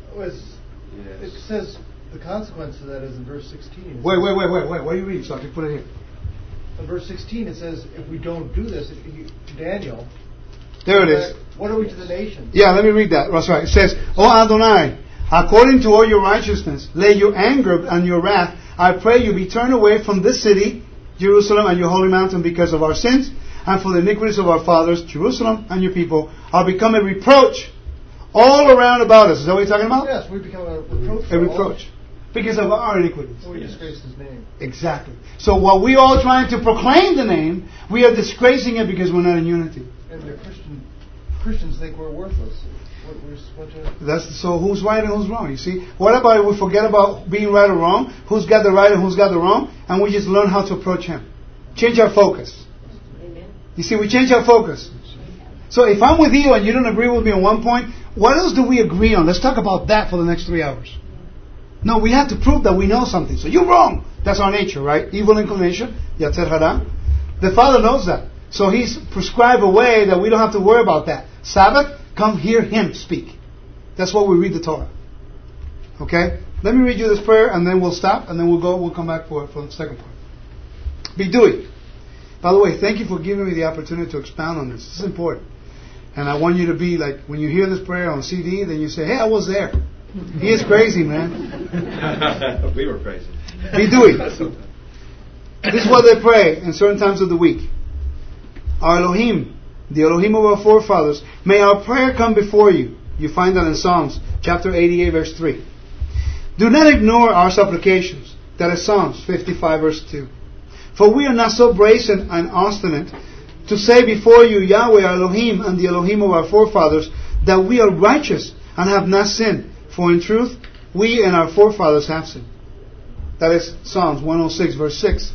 It says the consequence of that is in verse sixteen. Wait, wait, wait, wait, wait. What are you reading? So I can put it here. In verse sixteen, it says, if we don't do this, if you, Daniel. There it is. What are we to the nations? Yeah, let me read that. That's right. It says, O Adonai, according to all your righteousness, lay your anger and your wrath. I pray you be turned away from this city, Jerusalem, and your holy mountain because of our sins, and for the iniquities of our fathers, Jerusalem and your people, are become a reproach all around about us. Is that what you're talking about? Yes, we become a reproach. A reproach. Because of our iniquities. So we disgrace His name. Exactly. So while we all trying to proclaim the name, we are disgracing it because we're not in unity. And the Christian Christians think we're worthless. What, we're, what to... That's so. Who's right and who's wrong? You see. What about if we forget about being right or wrong? Who's got the right and who's got the wrong? And we just learn how to approach Him. Change our focus. Amen. You see, we change our focus. So if I'm with you and you don't agree with me on one point, what else do we agree on? Let's talk about that for the next three hours. No, we have to prove that we know something. So you're wrong. That's our nature, right? Evil inclination, Yatzer Hara. The Father knows that. So He's prescribed a way that we don't have to worry about that. Sabbath, come hear Him speak. That's why we read the Torah. Okay? Let me read you this prayer and then we'll stop and then we'll go, we'll come back for, for the second part. Bidui. By the way, thank you for giving me the opportunity to expound on this. This is important. And I want you to be like, when you hear this prayer on C D, then you say, hey, I was there. He is crazy, man. We were crazy. Bidui. This is what they pray in certain times of the week. our Elohim, the Elohim of our forefathers, may our prayer come before you. You find that in Psalms chapter eighty-eight, verse three. Do not ignore our supplications. That is Psalms fifty-five, verse two. For we are not so brazen and obstinate to say before you, Yahweh, our Elohim, and the Elohim of our forefathers, that we are righteous and have not sinned. For in truth, we and our forefathers have sinned. That is Psalms one oh six, verse six.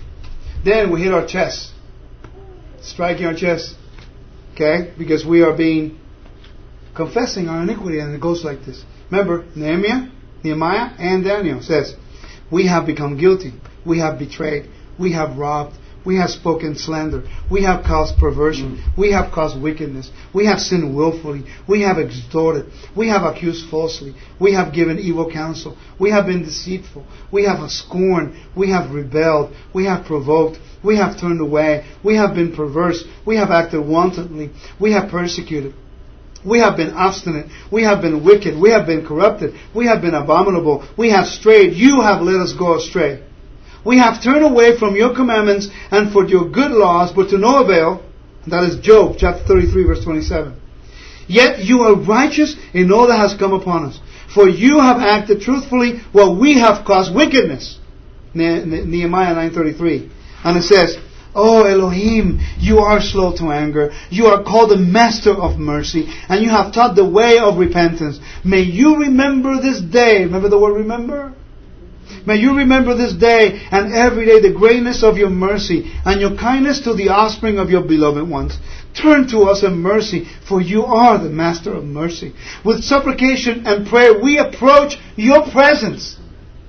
Then we hit our chest. Striking our chest. Okay? Because we are being, confessing our iniquity, and it goes like this. Remember, Nehemiah, Nehemiah and Daniel says, we have become guilty. We have betrayed. We have robbed. We have spoken slander. We have caused perversion. Mm. We have caused wickedness. We have sinned willfully. We have extorted. We have accused falsely. We have given evil counsel. We have been deceitful. We have scorned. We have rebelled. We have provoked. We have turned away. We have been perverse. We have acted wantonly. We have persecuted. We have been obstinate. We have been wicked. We have been corrupted. We have been abominable. We have strayed. You have let us go astray. We have turned away from your commandments and for your good laws, but to no avail. That is Job chapter thirty-three, verse twenty-seven. Yet you are righteous in all that has come upon us. For you have acted truthfully while we have caused wickedness. Ne- Ne- Nehemiah nine thirty-three. And it says, Oh Elohim, you are slow to anger. You are called the master of mercy. And you have taught the way of repentance. May you remember this day. Remember the word remember? May you remember this day and every day the greatness of your mercy and your kindness to the offspring of your beloved ones. Turn to us in mercy, for you are the master of mercy. With supplication and prayer we approach your presence.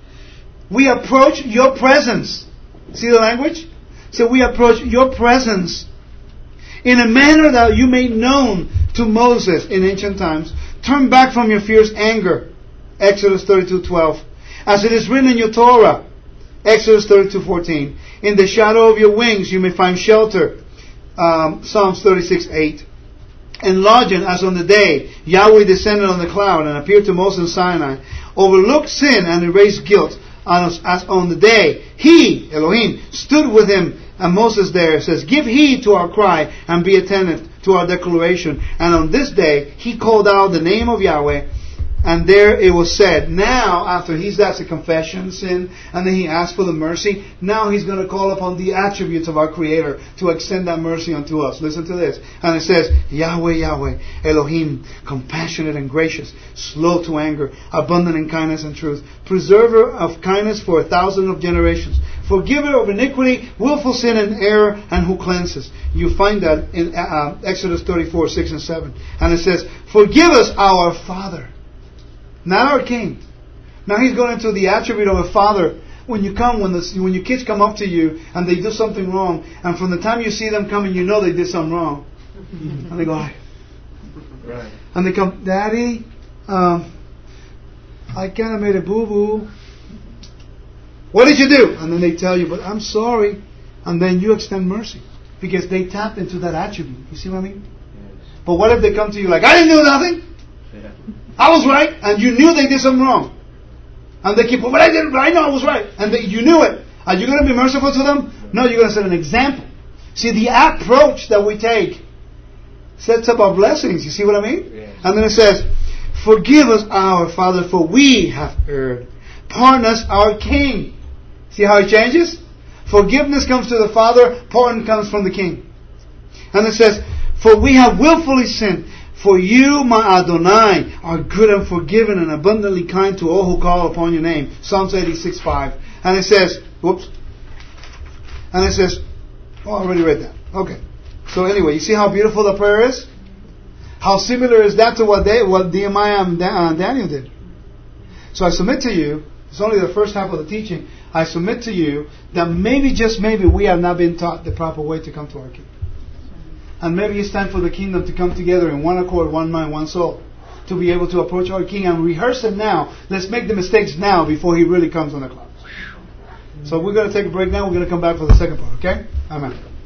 We approach your presence. See the language? So we approach your presence in a manner that you made known to Moses in ancient times. Turn back from your fierce anger. Exodus thirty-two twelve. As it is written in your Torah, Exodus thirty-two fourteen. In the shadow of your wings you may find shelter. Um, Psalms thirty-six eight. Enlarging as on the day Yahweh descended on the cloud and appeared to Moses in Sinai, overlooked sin and erased guilt. As on the day He, Elohim, stood with him, and Moses there says, give heed to our cry and be attentive to our declaration. And on this day He called out the name of Yahweh. And there it was said, now after he's that's a confession, sin, and then he asked for the mercy, now he's going to call upon the attributes of our Creator to extend that mercy unto us. Listen to this. And it says, Yahweh, Yahweh, Elohim, compassionate and gracious, slow to anger, abundant in kindness and truth, preserver of kindness for a thousand of generations, forgiver of iniquity, willful sin and error, and who cleanses. You find that in uh, Exodus thirty-four, six and seven. And it says, forgive us our Father. Not our king. Now he's going into the attribute of a father. When you come, when the when your kids come up to you and they do something wrong, and from the time you see them coming, you know they did something wrong, and they go, right. And they come, Daddy, um, I kind of made a boo boo. What did you do? And then they tell you, but I'm sorry, and then you extend mercy because they tapped into that attribute. You see what I mean? Yes. But what if they come to you like, I didn't do nothing. Yeah. I was right, and you knew they did something wrong. And they keep, but I didn't, I know I was right. And they, you knew it. Are you going to be merciful to them? No, you're going to set an example. See, the approach that we take sets up our blessings. You see what I mean? Yes. And then it says, forgive us our Father, for we have erred. Pardon us our King. See how it changes? Forgiveness comes to the Father, pardon comes from the King. And it says, for we have willfully sinned. For you, my Adonai, are good and forgiving and abundantly kind to all who call upon your name. Psalms eighty-six five. And it says, whoops. And it says, oh, I already read that. Okay. So anyway, you see how beautiful the prayer is? How similar is that to what they, what Nehemiah and Daniel did? So I submit to you, it's only the first half of the teaching, I submit to you that maybe, just maybe, we have not been taught the proper way to come to our King. And maybe it's time for the kingdom to come together in one accord, one mind, one soul. To be able to approach our King and rehearse it now. Let's make the mistakes now before He really comes on the clouds. So we're going to take a break now. We're going to come back for the second part, okay? Amen.